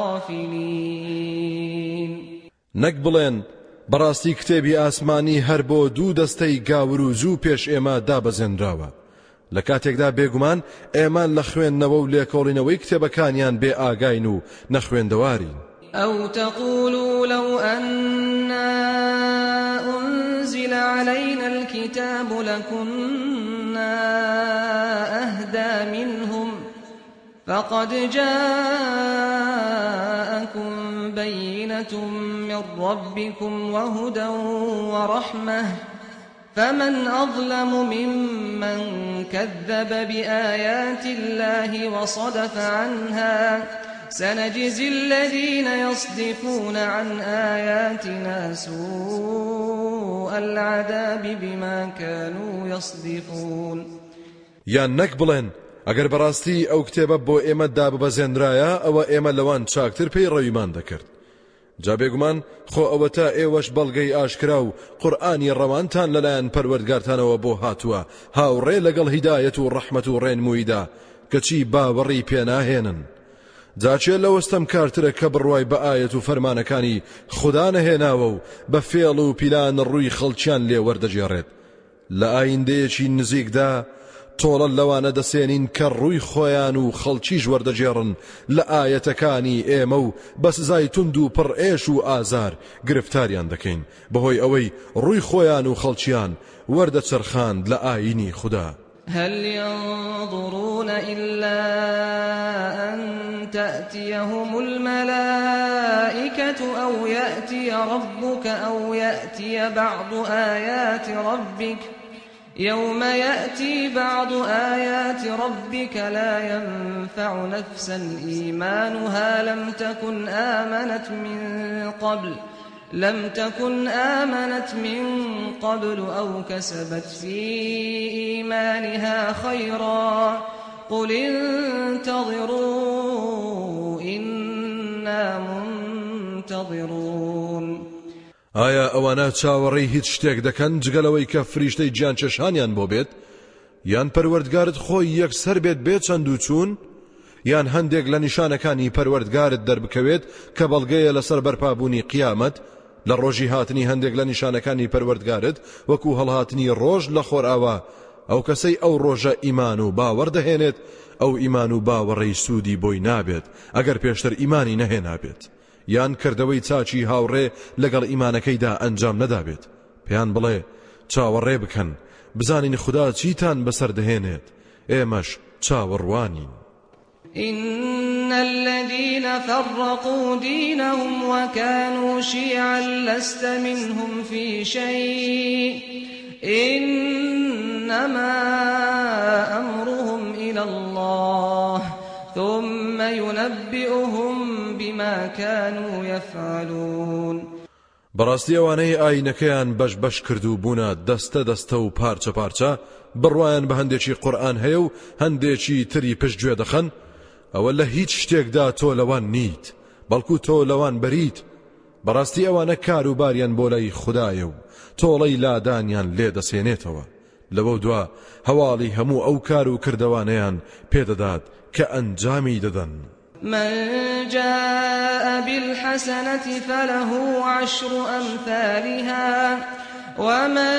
لغافلين. نەک بڵێن بەڕاستی کتێبی ئاسمانی هەر بۆ دوو دەستەی گاور و زوو پێش ئێمە دابەزێنراوە لە کاتێکدا بێگومان ئێمان لە خوێندنەوە و لێکۆڵینەوەی کتێبەکانیان بێ ئاگاین و نەخوێندەوارین. أو تقولوا لو أنا نزل علينا الكتاب لكنا أهدى منهم فقد جاءكم بينة من ربكم وهدى ورحمة فمن أظلم ممن كذب بآيات الله وصدف عنها سنجزي الذين يصدفون عن آياتنا سوء العذاب بما كانوا يصدفون. یان نەک بڵێن ئەگەر بەڕاستی ئەو کتێبە بۆ ئێمە داببەزێنرایە ئەوە ئێمە لەوان چاکتر پێی ڕەویمان دەکرد. جا بێگومان خۆ ئەوە تا ئێوەش بەڵگەی ئاشکرا و قورئانی ڕەوانتان لەلایەن پەروەردگارتانەوە بۆ هاتووە هاوڕێ لەگەڵ هیدایەت و ڕەحمەت و ڕێنموویدا کەچی باوەڕی پێناهێنن. جاچێ لەوەستەم کارترە کە بڕوای بە ئایەت و فەرمانەکانی خوددا نەهێناوە و بە فێڵ و پیلان ڕووی خەڵکیان لێ وەردەجێڕێت. لە ئایندەیەکی نزیکدا تۆڵە لەوانە دەسێنین کە ڕووی خۆیان و خەڵکیش وەردەجێڕن لە ئایەتەکانی ئێمە و بە سزای توند و پڕ ئێش و ئازار گرفتاریان دەکەین بەهۆی ئەوەی ڕووی خۆیان و خەڵکیان وەردەچەرخاند لە ئاینی خوددا. هل ينظرون إلا أن تأتيهم الملائكة أو يأتي ربك أو يأتي بعض آيات ربك يوم يأتي بعض آيات ربك لا ينفع نفسا إيمانها لم تكن آمنت من قبل لم تكن آمنت من قبل أو كسبت في إيمانها خيرا قل انتظروا إنا منتظرون. ئایا ئەوانە چاوەڕێی هیچ شتێک دەکەن جگەلەوەی کە فریشتەی گیان چێشانیان بۆ بێت یان پەروەردگارت خۆی یەکسەر بێت بێت چەند و چوون یان هەندێک لە نیشانەکانی پەروەردگارت دەربکەوێت کە بەڵگەیە لەسەر بەرپابوونی قیامەت لە ڕۆژی هاتنی هەندێک لە نیشانەکانی پەروەردگارت وەکو هەڵهاتنی ڕۆژ لە خۆرئاوا ئەو کەسەی ئەو ڕۆژە ئیمان و باوەڕ دەهێنێت ئەو ئیمان و باوەڕەی سوودی بۆی نابێت ئەگەر پێشتر ئیمانی نەهێنابێت یان کردەوەی چاچی هاوڕێ لەگەڵ ئیمانەکەیدا ئەنجام نەدابێت. پێیان بڵێ چاوەڕێ بکەن بزانین خوددا چیتان بەسەر دەهێنێت ئێمەش چاوەڕوانین. إن الذين فرقوا دينهم وكانوا شيعا لست منهم في شيء إنما أمرهم إلى الله ثم ينبئهم بما كانوا يفعلون. بەڕاستی ئەوانەی ئاینەکەیان بەش بەش کردو بوونە دەستە دەستە و پارچە پارچە بڕوایان بە هەندێکی قورئان هەیە و هەندێکی تری پشتگوێ دەخەن ئەوە لە هیچ شتێکدا تۆ لەوان نیت بەڵکو تۆ لەوان بەریت. بەڕاستی ئەوانە کاروباریان بۆ لای خوددایە و تۆڵەی لادانیان لێ دەسێنێتەوە لەوە دوا هەواڵی هەموو ئەو کار و کردەوانەیان پێدەدات کە ئەنجامی دەدەن. من جاء بالحسنة فله عشر أمثالها ومن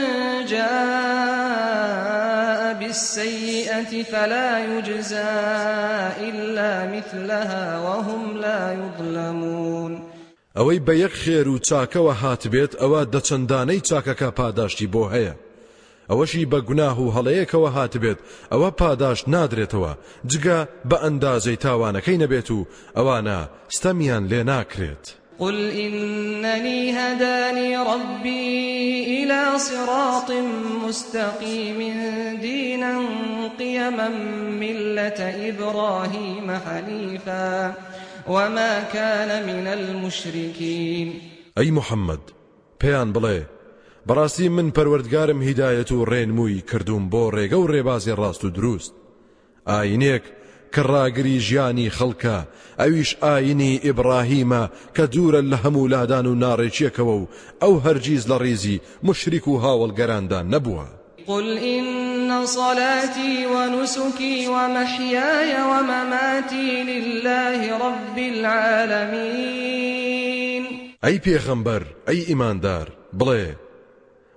جاء بالسيئة فلا يجزى إلا مثلها وهم لا يظلمون. ئەوەی بە یەک خێر و چاکەوە هاتبێت ئەوە دەچەندانەی چاکەکە پاداشتی بۆ هەیە ئەوەشی بە گوناه و هەڵەیەکەوە هاتبێت ئەوە پاداش نادرێتەوە جگە بە ئەندازەی تاوانەکەی نەبێت و ئەوانە ستەمیان لێ ناکرێت. قل إنني هداني ربي إلى صراط مستقيم دينا قيما ملة إبراهيم حنيفا وما كان من المشركين. أي محمد پێیان بڵێ بەڕاستی من پەروەردگارم هیدایەت و ڕێنمووی کردوم بۆ ڕێگە و ڕێبازی ڕاست و دروست ئاینێک کە ڕاگری ژیانی خەڵکە ئەویش ئاینی ئیبراهیمە کە دوورە لە هەموو لادان و ناڕێکیەکەوە و ئەو هەرگیز لە ڕێزی مشریک و هاوڵگەراندا نەبووە. قل إن صلاتي ونسكي ومحياي ومماتي لله رب العالمين. أي پیغمبر أي إيماندار بڵێ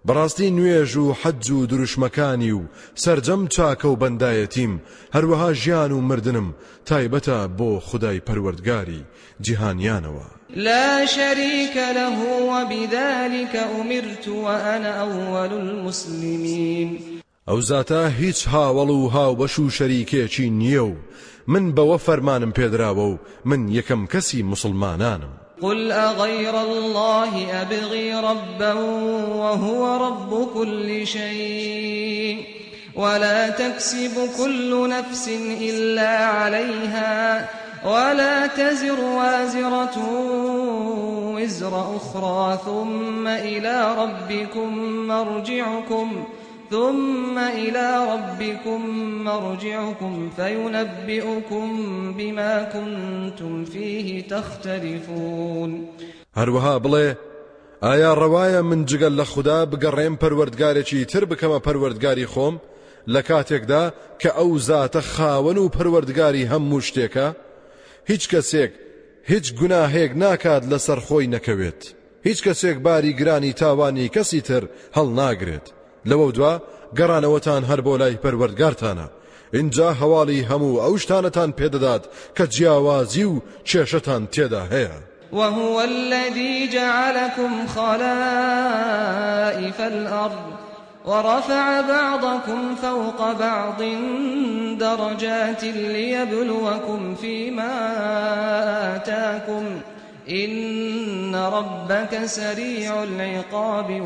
بەڕاستی نوێژ و حەج و دروشمەکانی و سەرجەم چاکە و بەندایەتیم هەروەها ژیان و مردنم تایبەتە بۆ خودای پەروەردگاری جیهانیانەوە لا شريك له وبذلك أمرت وأنا أول المسلمين ئەو زاتە هیچ هاوڵ و هاوبەش و شەریکێکی نییە و من بەوە فەرمانم پێدراوە و من یەکەم کەسی مسلمانانم قل أغير الله أبغي ربا وهو رب كل شيء ولا تكسب كل نفس إلا عليها ولا تزر وازرة وزر أخرى ثم إلى ربكم مرجعكم ثم إلى ربكم مرجعكم فينبئكم بما كنتم فيه تختلفون هەروەها بڵێ ئایا ڕەوایە من جگەل لە خوددا بگەڕێم پەروەردگارێکی تر بکەمە پەروەردگاری خۆم لە کاتێکدا کە ئەو زاتە خاوەن و پەروەردگاری هەموو شتێکە هیچ کەسێک هیچ گوناهێک ناکات لەسەر خۆی نەکەوێت هیچ کەسێک باری گرانی تاوانی کەسی تر هەڵ ناگرێت لەوە دوا گەڕانەوەتان هەر بۆ لای پەروەردگارتانە اینجا هەواڵی هەموو ئەو شتانەتان پێدەدات کە جیاوازی و کێشەتان تێدا هەیە وهو الذي جعلكم خلائف الأرض ورفع بعضكم فوق بعض درجات ليبلوكم فيما آتاكم إن ربك سريع العقاب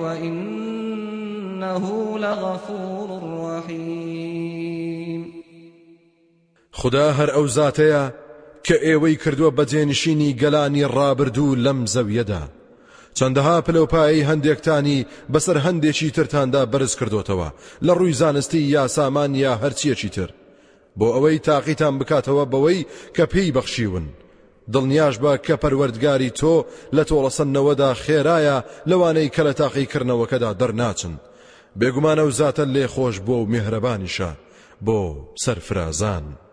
وإنه لغفور رحيم خدا هەر ئەو زاتەیە کە ئێوەی کردووە بەجێنشینی گەلانی ڕابردوو لەم زەویەدا چەندەها پلەپایی هەندێکتانی بەسەر هەندێکی ترتاندا بەرز کردوتەوە لە ڕووی زانستی یا سامان یا هەرچیەکی تر بۆ ئەوەی تاقیتان بکاتەوە بەوەی کە پێی بەخشیون دڵنیاش بە کە پەروەردگاری تۆ لە تۆڵەسەندنەوەدا خێرایە لەوانەی کە لە تاقیکردنەوەکەدا دەرناچن بێگومانە و زاتە لێ خۆش بۆ و میهرەبانیشە بۆ سەرفرازان